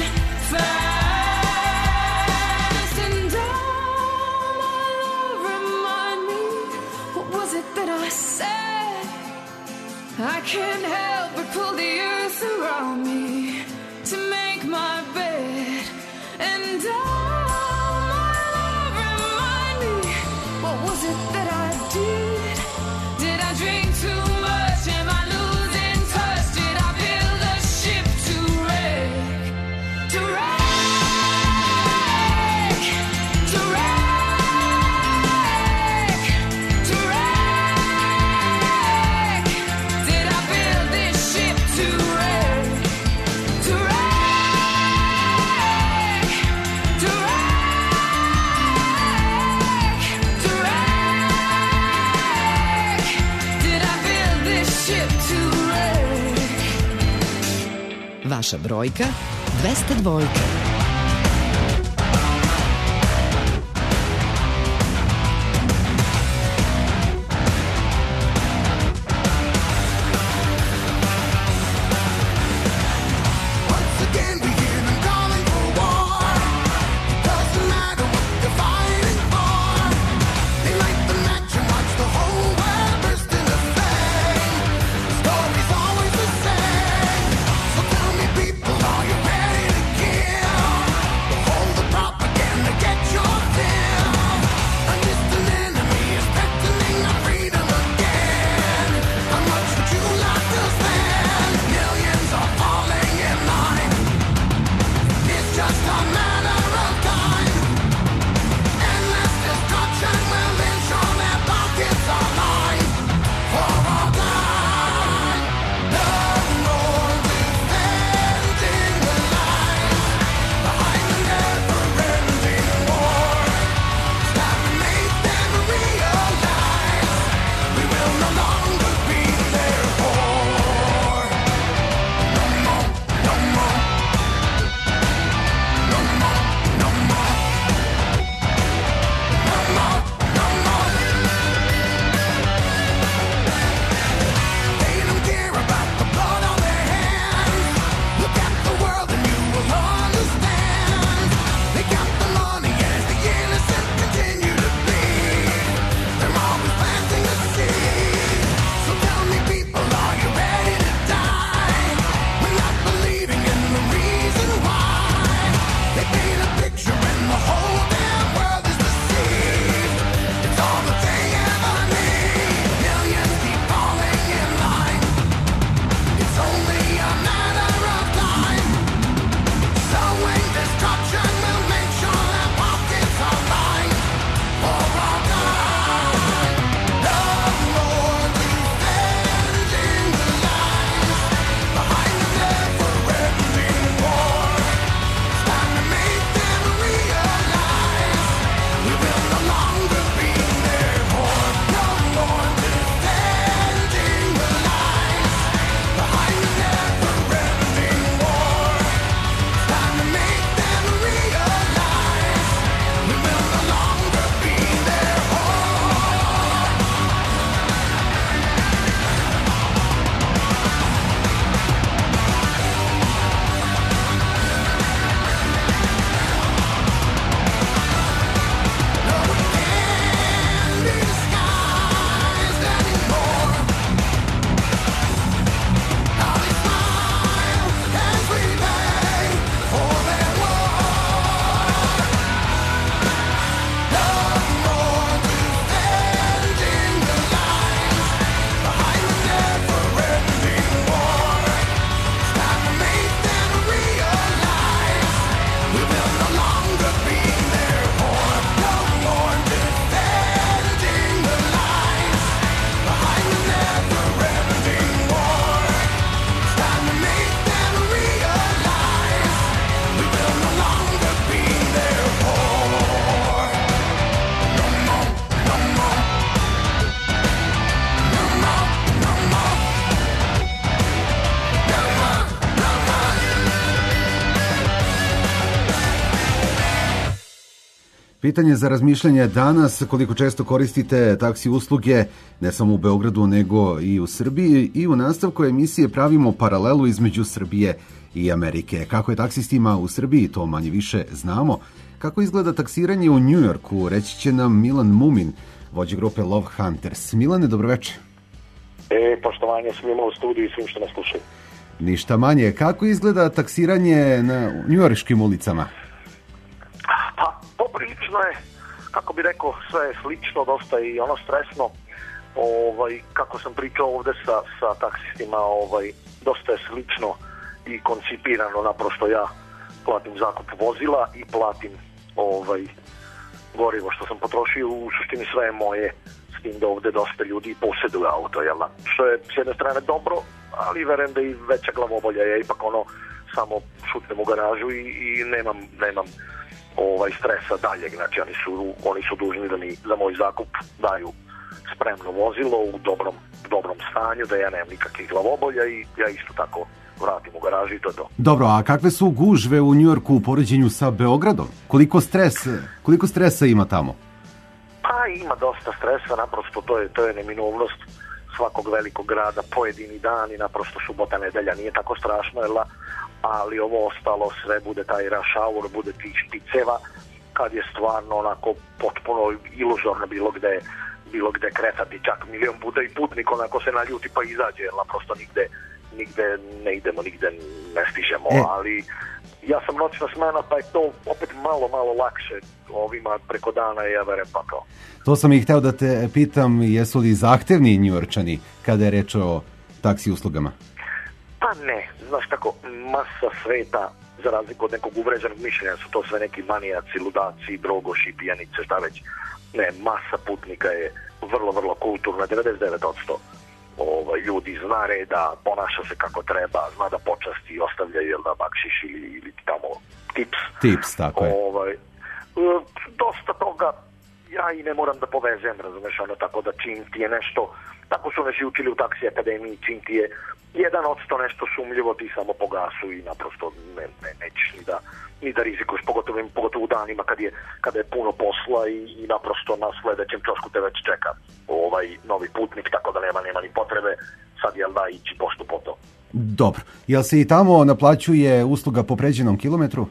fast. And all my love remind me, what was it that I said? I can't help but pull the earth around me to make my bed. And all my love remind me, what was it that I did? Did I drink too much? Am I losing touch? Did I build a ship to wreck? To wreck? To wreck? To wreck? Did I build this ship to wreck? To wreck? To wreck? To wreck? Did I build this ship to wreck? Vaša brojka dvesta dva. Once again we hear Pitanje za razmišljanje danas, koliko često koristite taksi usluge, ne samo u Beogradu, nego i u Srbiji. I u nastavku emisije pravimo paralelu između Srbije i Amerike. Kako je taksistima u Srbiji, to manje više znamo. Kako izgleda taksiranje u Njujorku, reći će nam Milan Mumin, vođa grupe Love Hunters. Milane, dobroveče. E, poštovanje svima u studiju i svim što nas slušaju. Ništa manje. Kako izgleda taksiranje na njujorškim ulicama? Pa, poprilično je, kako bi rekao, sve je slično, dosta i ono stresno. Ovaj, kako sam pričao ovde sa, sa taksistima, ovaj, dosta je slično i koncipirano, naprosto ja platim zakup vozila i platim ovaj, gorivo što sam potrošio, u suštini sve je moje, s tim da ovde dosta ljudi posjeduje auto, jel da? Što je s jedne strane dobro, ali verujem da i veća glavobolja, ja ipak ono samo šutnem u garažu i, i nemam, nemam ovaj stresa daljeg, znači oni su, oni su dužni da mi za moj zakup daju spremno vozilo u dobrom, dobrom stanju, da ja nemam nikakvih glavobolja i ja isto tako vratim u garaži i to je to. Dobro, a kakve su gužve u Njujorku u poređenju sa Beogradom? Koliko stres, koliko stresa ima tamo? Pa ima dosta stresa, naprosto to je, to je neminovnost svakog velikog grada, pojedini dan i naprosto subota, nedelja nije tako strašno, jel da? Ali ovo ostalo sve bude taj rush hour, bude tih špiceva, kad je stvarno onako potpuno iluzorno bilo gde, bilo gde kretati, čak milion puta i putnik onako se naljuti pa izađe, jer naprosto nigde, nigde ne idemo, nigde ne stižemo, e. ali ja sam noćna smena pa je to opet malo, malo lakše ovima preko dana, ja verujem pa kao. To sam i hteo da te pitam, jesu li zahtevni Njujorčani kada je reč o taksi uslugama? Pa ne, znaš kako, masa sveta, za razliku od nekog uvređenog mišljenja, su to sve neki manijaci, ludaci, drogoši, pijanice, šta već. Ne, masa putnika je vrlo, vrlo kulturna, devedeset devet posto ovaj, ljudi zna reda, ponaša se kako treba, zna da počasti, ostavlja jel da bakšiš ili, ili tamo tips. Tips, tako je. Ovaj, dosta toga ja i ne moram da povezem, razumeš, ono, tako da čim ti je nešto, tako su nas i učili u taksi akademiji, čim ti je jedan odsto nešto sumljivo, ti samo po gasu i naprosto ne, ne, nećeš ni da, ni da rizikuješ, pogotovo, pogotovo u danima kad je, kada je puno posla i, i naprosto na sledećem čosku te već čeka ovaj novi putnik, tako da nema, nema ni potrebe sad jel da ići pošto po to. Dobro, jel se i tamo naplaćuje usluga po pređenom kilometru?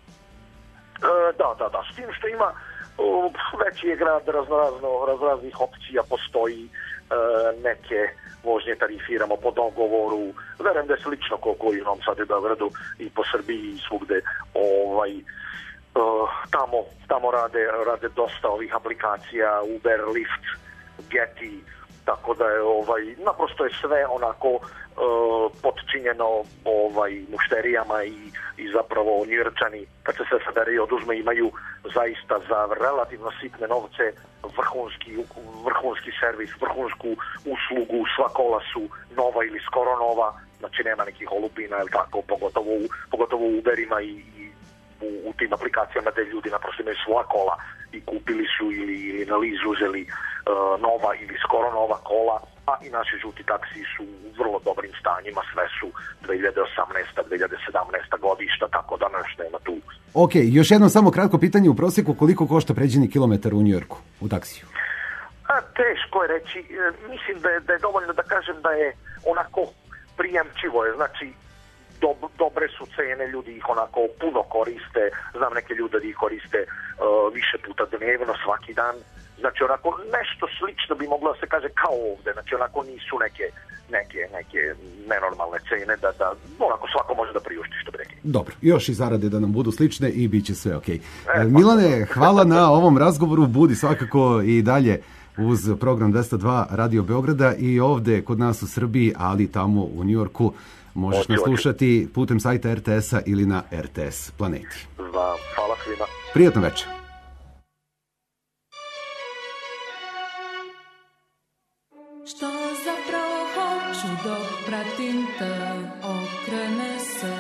E, da, da, da, s tim što ima veći je grad, raznorazno, razraznih opcija postoji, e, neke vožnje tarifiramo po dogovoru, verujem da je slično koliko i u Novom Sadu i Beogradu i po Srbiji i svugde, ovaj, e, tamo, tamo rade, rade dosta ovih aplikacija, Uber, Lyft, Getty, tako da je ovaj, naprosto je sve onako e, potčinjeno ovaj, mušterijama i, i zapravo Njujorčani, kad se sve sabere i oduzme, imaju zaista za relativno sitne novce vrhunski, vrhunski servis, vrhunsku uslugu, sva kola su nova ili skoro nova, znači nema nekih olupina, ili tako, pogotovo, pogotovo u Uberima i, i u, u tim aplikacijama gde ljudi naprosto imaju svoja kola i kupili su ili, ili na lizu uzeli uh, nova ili skoro nova kola, a i naši žuti taksi su u vrlo dobrim stanjima, sve su dve hiljade osamnaesta dve hiljade sedamnaesta godišta, tako da nešto nema tu. Ok, još jedno samo kratko pitanje, u prosjeku koliko košta pređeni kilometar u Njujorku u taksiju? A, teško je reći, e, mislim da je, da je dovoljno da kažem da je onako prijemčivo je, znači dob, dobre su cene, ljudi ih onako puno koriste, znam neke ljude da ih koriste uh, više puta dnevno, svaki dan, znači onako nešto slično bi moglo da se kaže kao ovde, znači onako nisu neke, neke, neke nenormalne cene da, da onako svako može da priušti što bi rekli. Dobro, još i zarade da nam budu slične i bit će sve ok. E, Milane, hvala na ovom razgovoru, budi svakako i dalje uz program dvesta dva Radio Beograda i ovde kod nas u Srbiji, ali tamo u Njujorku. Možeš nas slušati putem sajta er te es-a ili na er te es Planeti. Znam, hvala svima. Prijatno večer. Što zapravo hoću dok pratim te, okrene se.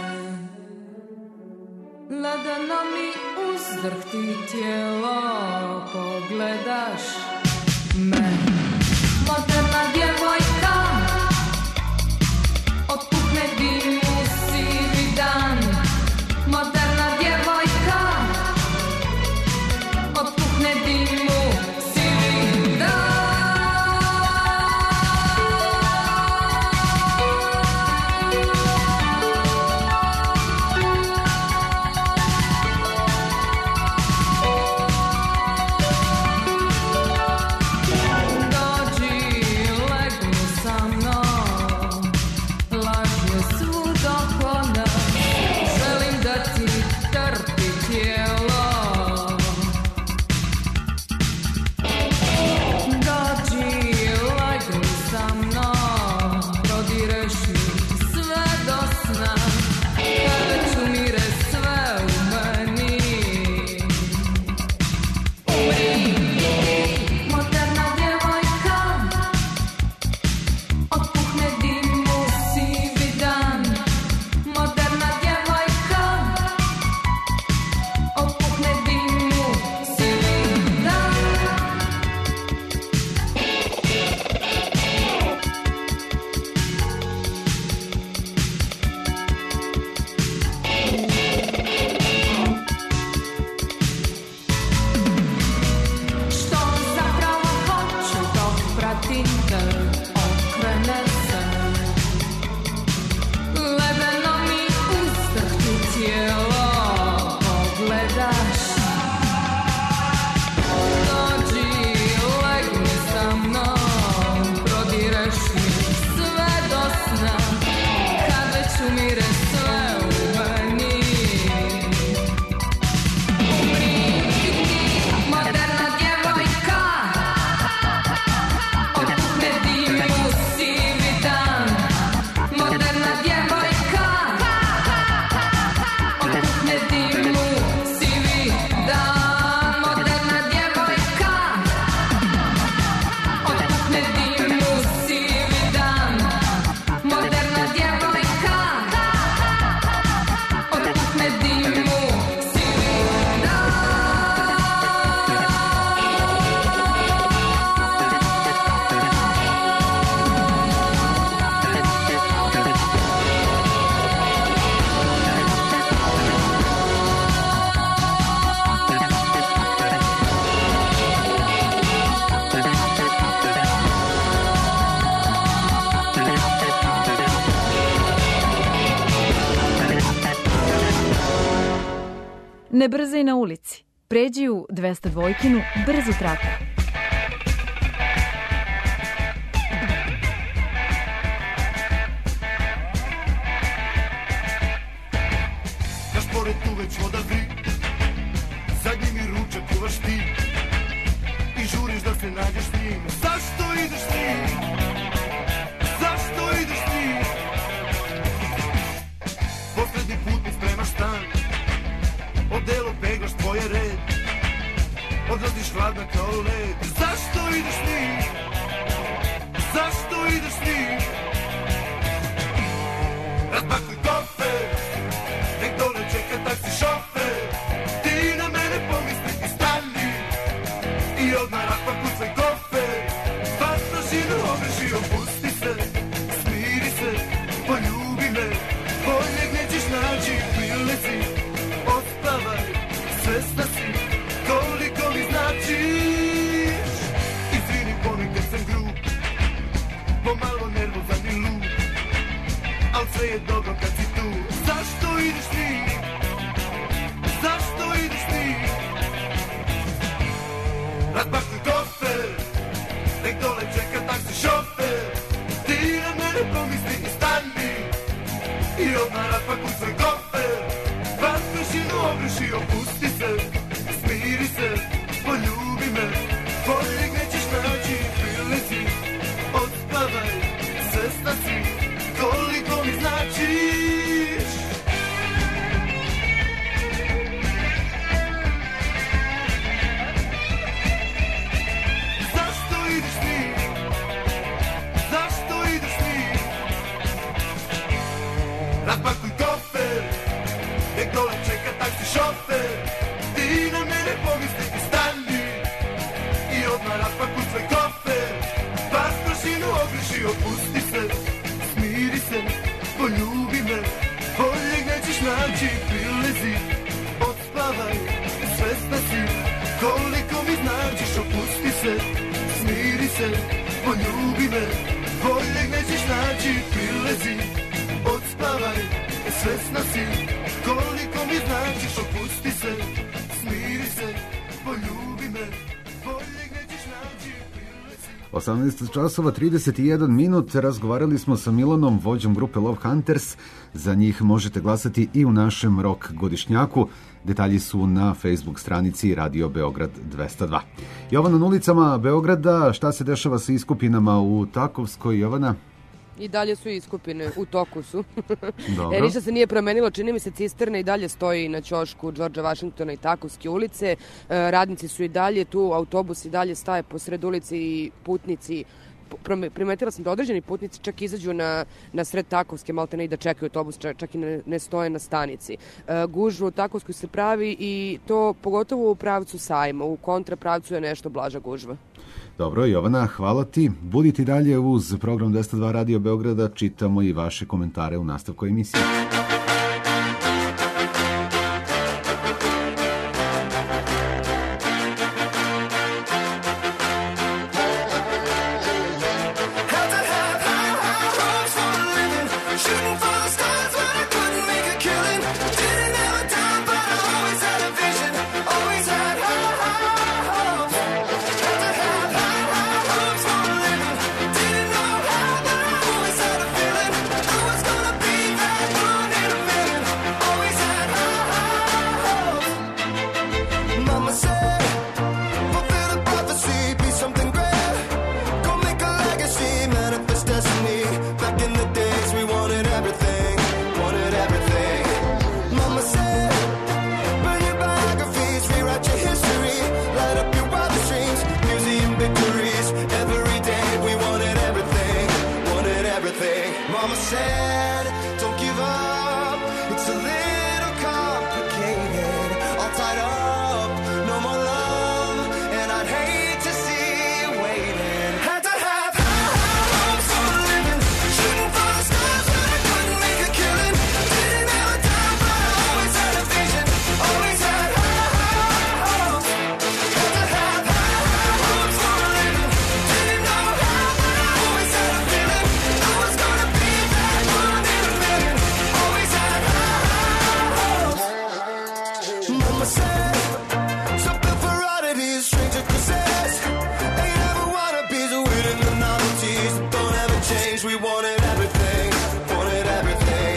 Lagano mi uzdrhti tijelo, pogledaš me. Moderna djevojka, otpuhne dim u sivi dan. Moderna djevojka, otpuhne tinte okrene se. Ledeno mi uzdrhti tijelo pogledaš. Dođi, legni sa mnom, prodireš mi sve do sna, kad već umire sve u meni. Umri i ti, moderna djevojka, otpuhne dimu sivi dan. Moderna djevojka, otpuhne dimu sivi dan. Moderna djevojka, otpuhne dimu sivi dan. Moderna djevojka, otpuhne dimu sivi dan. Ne brzaj na ulici. Pređi u dvesta dvojkinu brzu traku. Naš pored tu već voda vri, zadnji mi ručak kuvaš ti i žuriš da se nađeš s njim. Zašto ideš s njim? Zašto ideš s njim? Poslednji put mi spremaš stan, odelo peglaš tvoje red, odlaziš hladna kao led. Zašto ideš s njim? Zašto ideš s njim? Razbakuj kofer, nek dole čeka taksi šofer. Ti na mene pomisli i stani i odmah razbakuj svoj kofer. Vas mašinu obreži, opusti se, smiri se, poljubi me. Boljeg nećeš naći, prilezi, ospavaj, svesna si koliko mi značiš. Izvini, ponekad sam grub, pomalo nervozan i lud, al sve je dobro kad si tu. Zašto ideš s njim? Zašto ideš s njim? Razbakuj kofer, nek dole čeka taksi šofer. Ti na mene pomisli i stani i odmah razbakuj svoj kofer. Vas mašinu obreši, opusti se, smiri se, poljubi me. Boljeg nećeš naći, prilezi, odspavaj, svesna si koliko mi značiš. Zašto ideš s njim? Zašto ideš s njim? Razbakuj kofer, nek dole čeka taksi šofer. Ti na mene pomisli i stani i odmah razbakuj svoj kofer. Vas mašinu obreši, opusti se, smiri se, poljubi me. Boljeg nećeš naći, prilezi, odspavaj, svesna si koliko mi značiš. Opusti se, smiri se, poljubi me. Boljeg nećeš naći, prilezi, odspavaj, svesna si koliko mi značiš. Opusti se, smiri se, poljubi me. Boljeg nećeš naći, prilezi. osamnaest časova trideset jedan minut. Razgovarali smo sa Milanom, vođom grupe Love Hunters. Za njih možete glasati i u našem rock godišnjaku. Detalji su na Facebook stranici Radio Beograd dvesta dva. Jovana, na ulicama Beograda, šta se dešava sa iskupinama u Takovskoj, Jovana? I dalje su iskupine, u toku su. Dobro. E, ništa se nije promenilo, čini mi se cisterna i dalje stoji na ćošku Đorđa Vašingtona i Takovske ulice. E, radnici su i dalje tu, autobus i dalje staje posred ulice i putnici. Prome- Primetila sam da određeni putnici čak izađu na, na sred Takovske, malte ne i da čekaju autobus, čak, čak i ne, ne stoje na stanici. E, gužva u Takovskoj se pravi i to pogotovo u pravcu sajma, u kontrapravcu je nešto blaža gužva. Dobro, Jovana, hvala ti. Budite dalje uz program dvesta dva Radio Beograda, čitamo i vaše komentare u nastavku emisije. Mama said, don't give up. It's a little complicated. All tied up, no more love. And I'd hate to see you waiting. Had to have high, high hopes for a living. Shooting for the stars when I couldn't make a killing. Didn't have a dime, but I always had a vision. Always had high, high hopes. Had to have high, high hopes for a living. Didn't know how, but I always had a feeling. I was gonna be that one in a million. Always had high, high hopes. Mama said, something for oddities, stranger possessed. Ain't ever wannabes, waiting the novelties. Don't ever change, we wanted everything, wanted everything.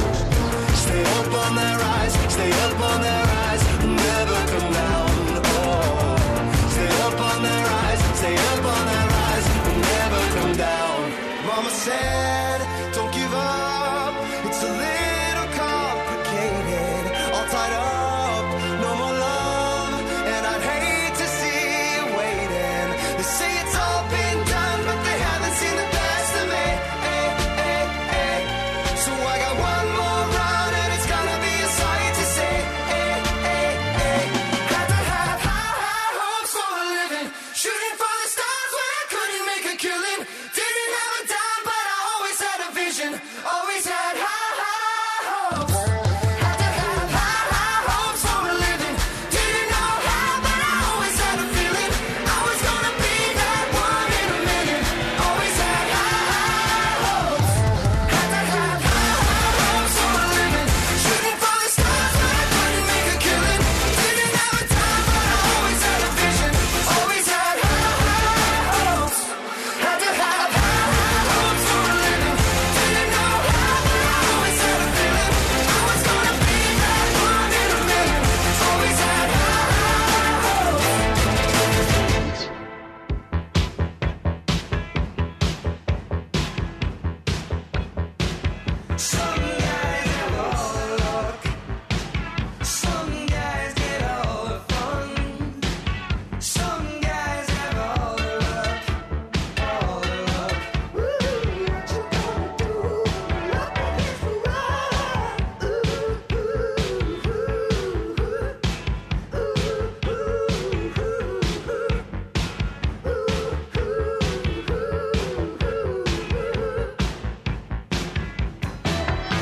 Stay up on their rise, stay up on their rise, never come down. Oh, stay up on their rise, stay up on their rise, never come down. Mama said, don't give up. It's a little complicated, all tied up, no more love, and I'd hate to see you waiting. They say it's all been done, but they haven't seen the best of me. Ay, ay, ay. So I got one more run, and it's gonna be a sight to see. Ay, ay, ay. Had to have high, high hopes for a living. Shooting for the stars when I couldn't make a killing. Didn't have a dime, but I always had a vision. Always had high, high hopes. Had to have high, high hopes for a living. Didn't know how, but I always had a feeling. I was gonna be that one in a million. Always had high, high hopes. Had to have high, high hopes for a living. Shooting for the stars when I couldn't make a killing. Didn't have a dime, but I always had a vision. Always had high, high hopes. Had to have high, high hopes for a living. Didn't know how, but I always had a feeling. I was gonna be that one in a million. Always had high, high hopes. Some guys have all the luck. Some guys get all the fun. Some guys have all the luck, all the luck. Ooh, what you gonna do? Luck is the run. Ooh, ooh, ooh, ooh, ooh, ooh, ooh, ooh, ooh.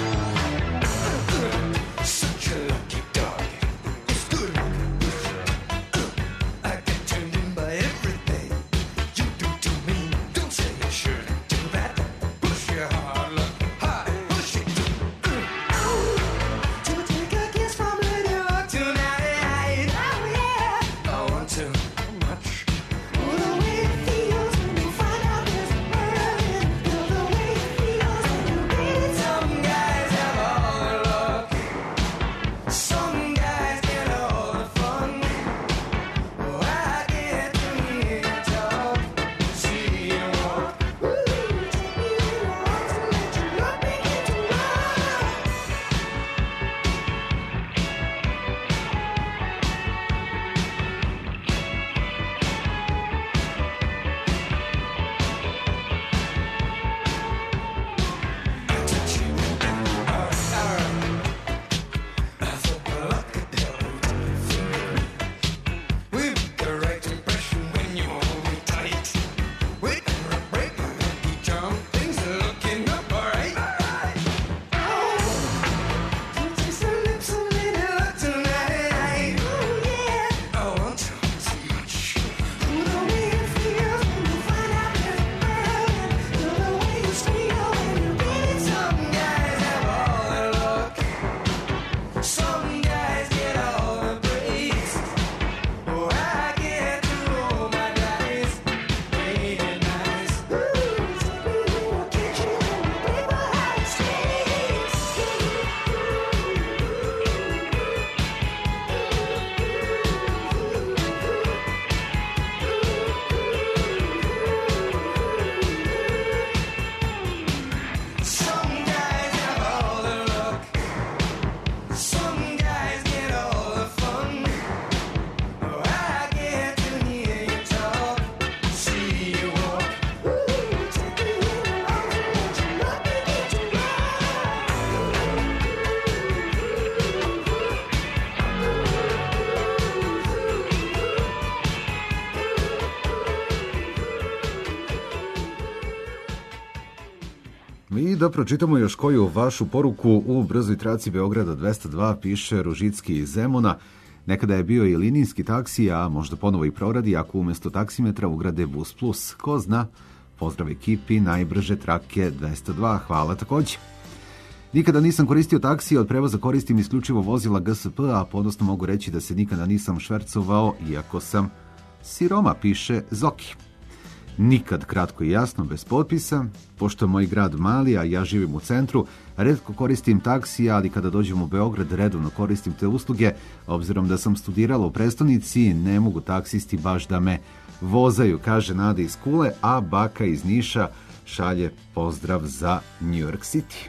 I da pročitamo još koju vašu poruku. U brzoj traci Beograda dvesta dva piše Ružicki iz Zemuna. Nekada je bio i linijski taksi, a možda ponovo i proradi ako umjesto taksimetra ugrade Bus Plus. Ko zna? Pozdrav ekipi najbrže trake dvesta dva. Hvala također. Nikada nisam koristio taksi, od prevoza koristim isključivo vozila G S P, a ponosno mogu reći da se nikada nisam švercovao, iako sam siroma, piše Zoki. Nikad, kratko i jasno, bez potpisa. Pošto je moj grad mali, a ja živim u centru, retko koristim taksi, ali kada dođem u Beograd redovno koristim te usluge. Obzirom da sam studirala u prestonici, ne mogu taksisti baš da me vozaju, kaže Nada iz Kule, a baka iz Niša šalje pozdrav za New York City.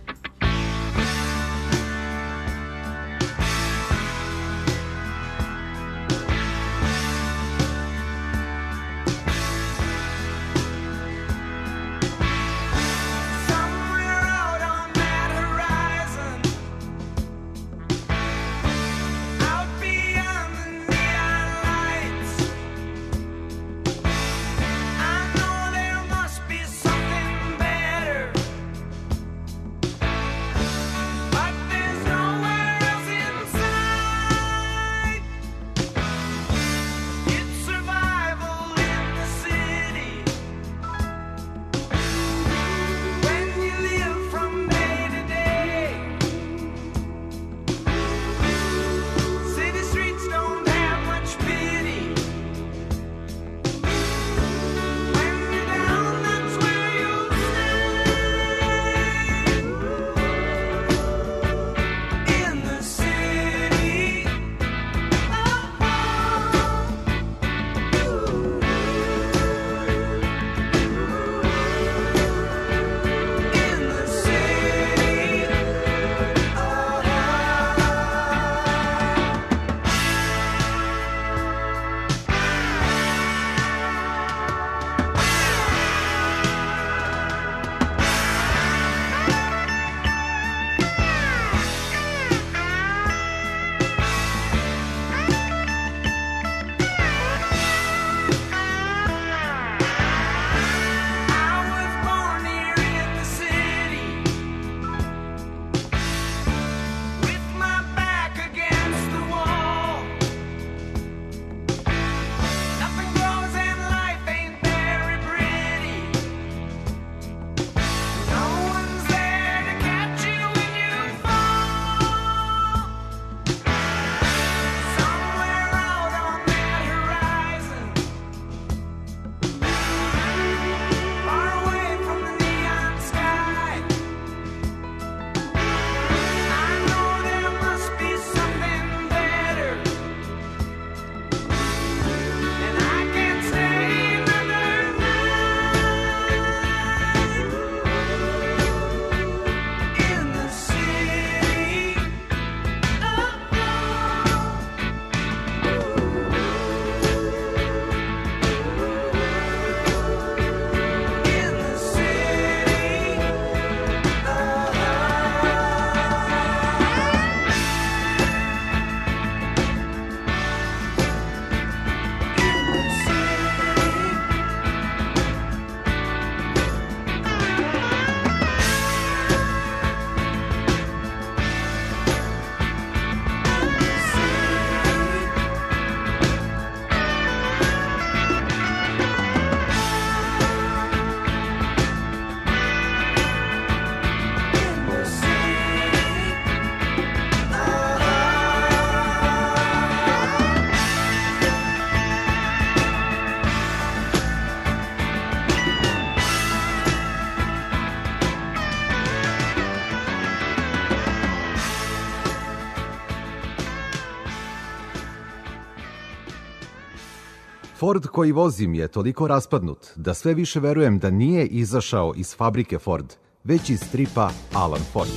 Ford koji vozim je toliko raspadnut da sve više verujem da nije izašao iz fabrike Ford, već iz stripa Alan Ford.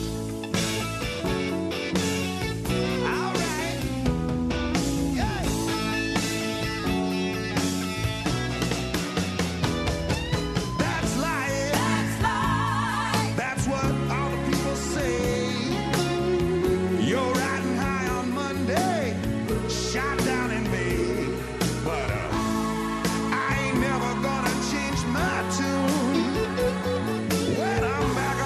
When I'm back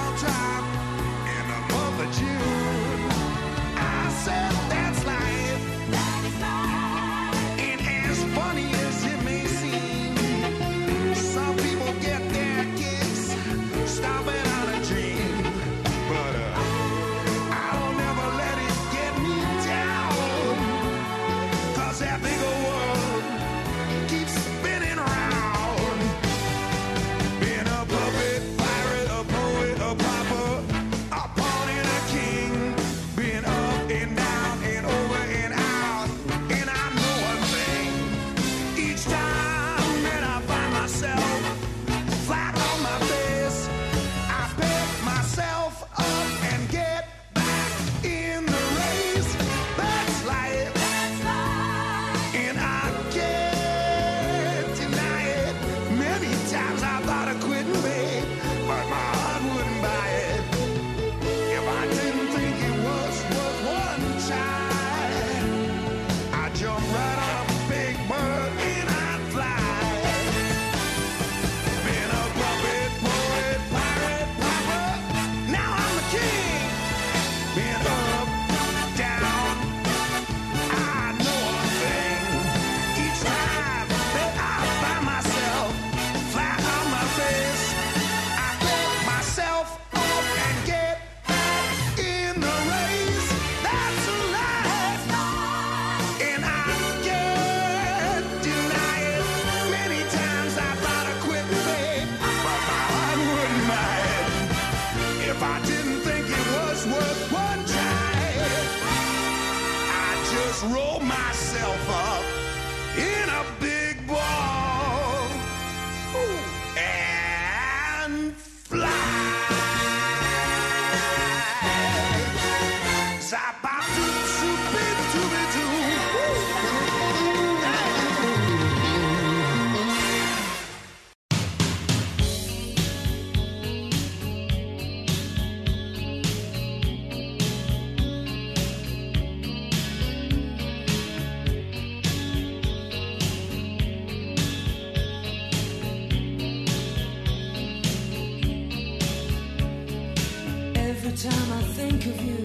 Every time I think of you,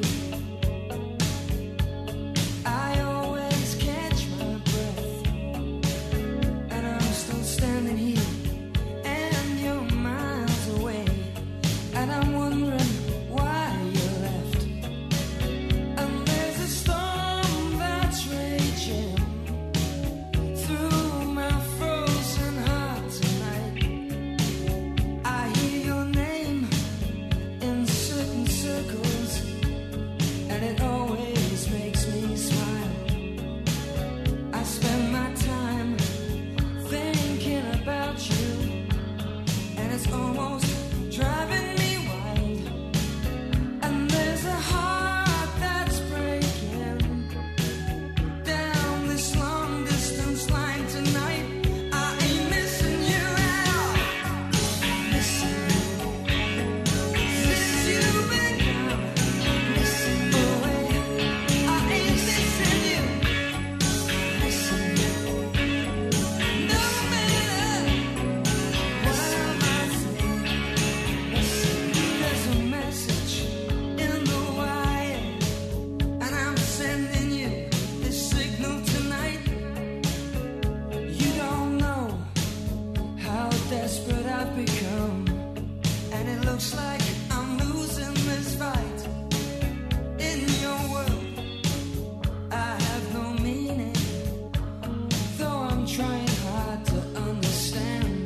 I always catch my breath, and I'm still standing here, and you're miles away, and I'm wondering why you left. And there's a storm that's raging through my frozen heart tonight. I hear your name in certain circles, and it always makes me smile. I spend my time thinking about you, and it's almost driving me wild. And there's a heart that's breaking down this long distance line tonight. I ain't missing you at all. Missing you. Since you've been gone, missing away. I ain't missing you. Missing you. No matter what I might say, missing you. There's a message in the wire, and I'm sending you this signal tonight. You don't know how desperate I've become, and it looks like I'm losing this fight. In your world, I have no meaning, though I'm trying hard to understand.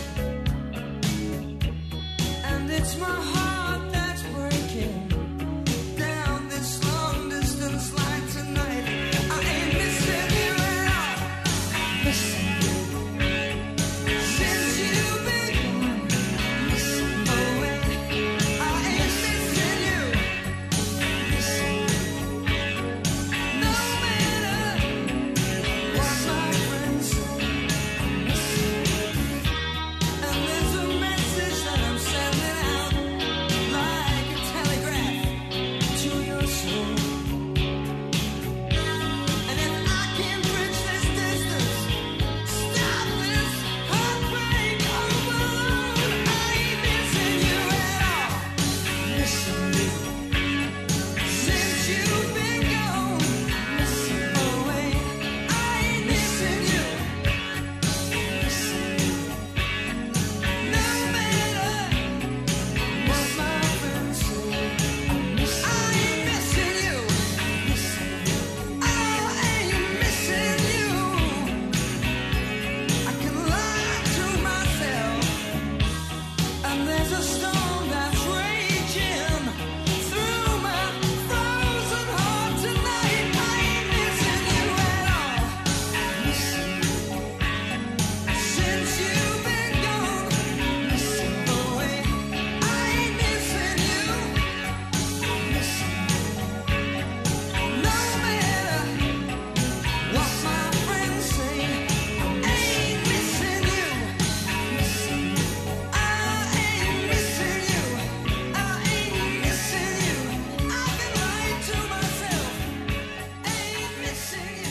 And it's my heart that's breaking down this long distance line tonight. I ain't missing you at all. Missing you. Since you've been gone, missing away. I ain't missing you. Missing you. No matter what my friends say, missing you. And there's a message that I'm sending out like a telegraph to your soul. And if I can bridge this distance, stop this heartbreak overload, I ain't missing you at all. Missing you. Since you've been gone, missing away. I ain't missing you. Missing you. No matter what my friends say, I ain't missing you. Missing you. I ain't missing you. I can lie to myself, and there's a storm that's raging through my frozen heart tonight. I ain't missing you at all. Missing you. Since you've been gone, missing away. I ain't missing you. Missing you. No matter what my friends say, I ain't missing you. Missing you. I ain't missing you. I ain't missing you. I've been lying to myself. Ain't missing you.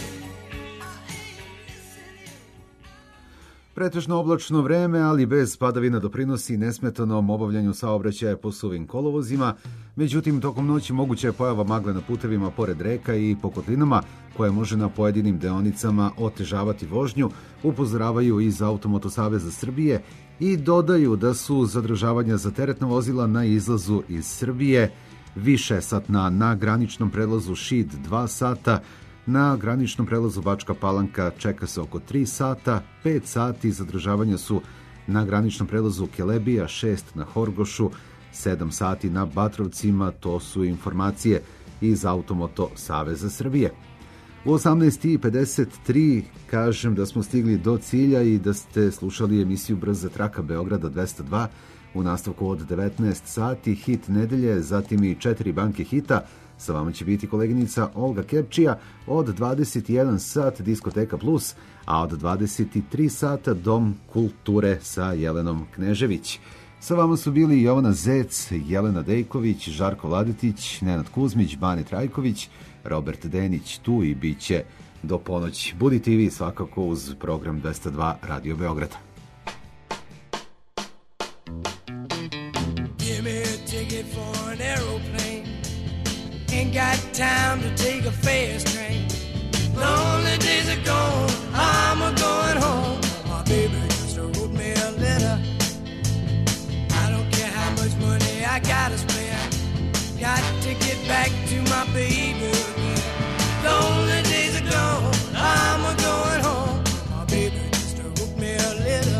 Pretežno oblačno vreme, ali bez padavina doprinosi nesmetanom obavljanju saobraćaja po suvim kolovozima. Međutim, tokom noći moguća je pojava magle na putevima pored reka i po kotlinama, koja može na pojedinim deonicama otežavati vožnju, upozoravaju iz Automoto saveza Srbije i dodaju da su zadržavanja za teretna vozila na izlazu iz Srbije više satna na graničnom prelazu Šid dva sata, na graničnom prelazu Bačka Palanka čeka se oko tri sata, pet sati zadržavanja su na graničnom prelazu Kelebija, šest na Horgošu, sedam sati na Batrovcima, to su informacije iz Automoto saveza Srbije. U osamnaest i pedeset tri kažem da smo stigli do cilja i da ste slušali emisiju Brza traka Beograda dvesta dva. U nastavku od devetnaest sati hit nedelje, zatim i četiri banke hita. Sa vama će biti koleginica Olga Kepčija, od dvadeset jedan sat Diskoteka Plus, a od dvadeset tri sata Dom kulture sa Jelenom Knežević. Sa vama su bili Jovana Zec, Jelena Dejković, Žarko Vladetić, Nenad Kuzmić, Bane Trajković, Robert Denić tu i bit će do ponoći. Budite i vi svakako uz program dvesta dva Radio Beograda. Give me a ticket ticket for an aeroplane. Ain't got time to take a fast train. Lonely days are gone, I'm a going home. My baby just wrote me a letter. I don't care how much money I gotta spend. Got to get back to my baby again. Lonely days are gone, I'm a going home. My baby just wrote me a letter.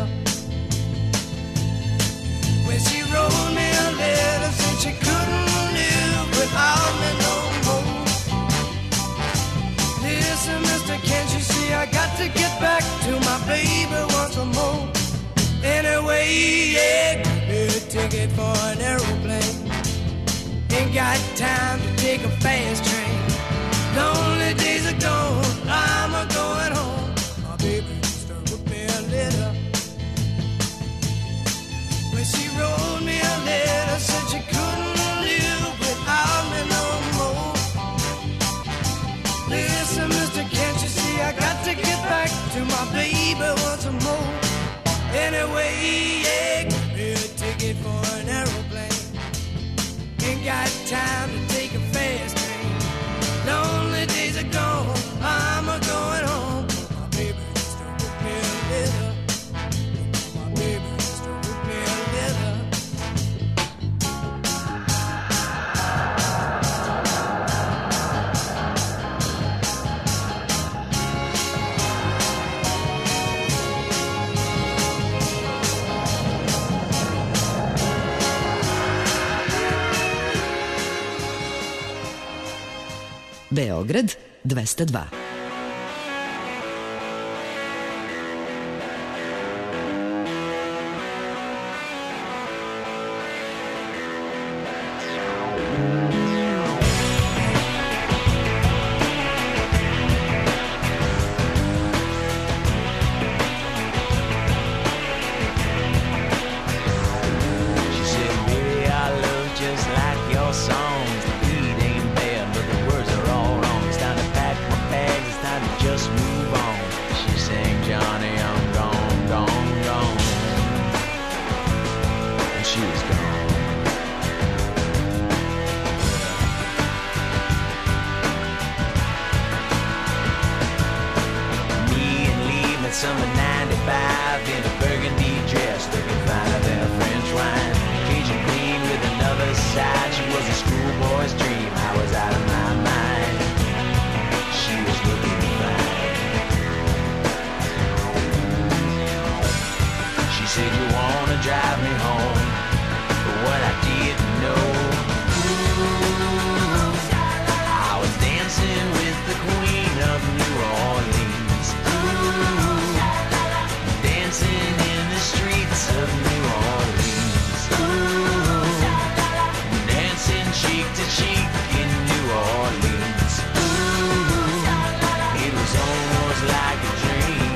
When she wrote me a letter, said she couldn't live without me no more. Listen, mister, can't you see I got to get back to my baby once more. Anyway, yeah, give me a ticket for an aeroplane. Ain't got time to take a fast train. Lonely days are gone, I'm a going home. My baby just wrote me a letter. When she wrote me a letter, said she couldn't live without me no more. Listen, mister, can't you see I got to get back to my baby once more. Anyway, yeah, give me a ticket for an aeroplane. Ain't got time to take a fast train. Lonely days are gone, I'm a going home. My baby just wrote me a letter. My baby just wrote me a letter. Beograd dvesta dva. She said, baby, I love just like your songs. The beat ain't bad, but the words are all wrong. It's time to pack my bags, it's time to just move on. She sang, Johnny, I'm gone, gone, gone. And she was gone. Me and Lee met summer ninety-five in a burgundy dress, looking finer than a French wine. Cajun queen with another side, she was a schoolboy's dream. I was out of my mind. She was looking fine. She said, you wanna drive me home, but what I didn't know, I was dancing with the queen of New Orleans. Dancing in the streets of New Orleans. Dancing cheek to cheek in New Orleans. It was almost like a dream.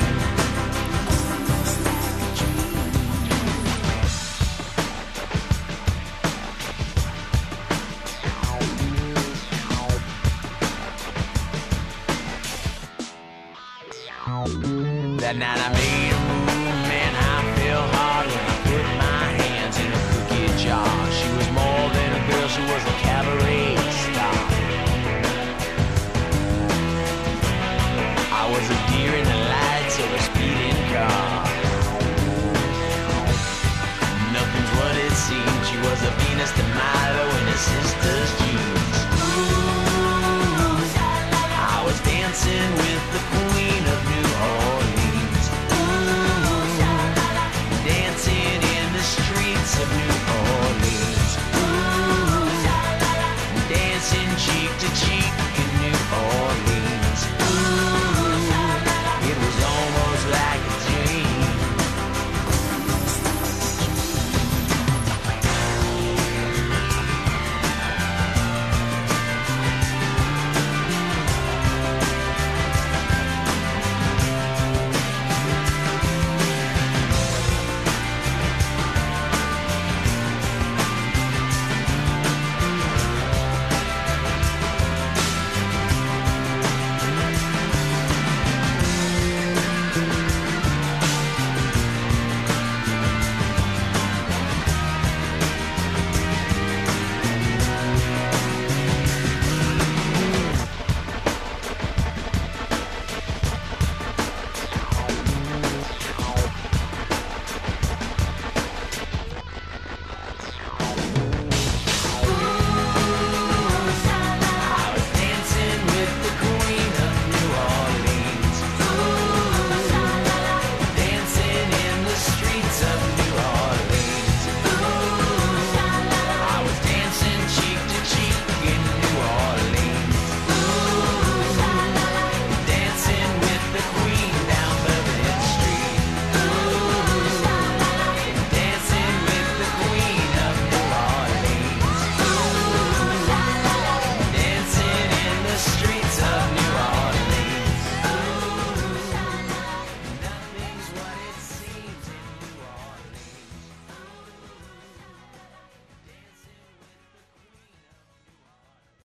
That night I made a move, man, I felt hard when I put my hands in a cookie jar. She was more than a girl, she was a cabaret star. I was a deer in the lights of a speeding car. Nothing's what it seemed, she was a Venus de Milo in her sister's jeans. I was dancing with the queen of New Orleans. Dancing in the streets of New Orleans.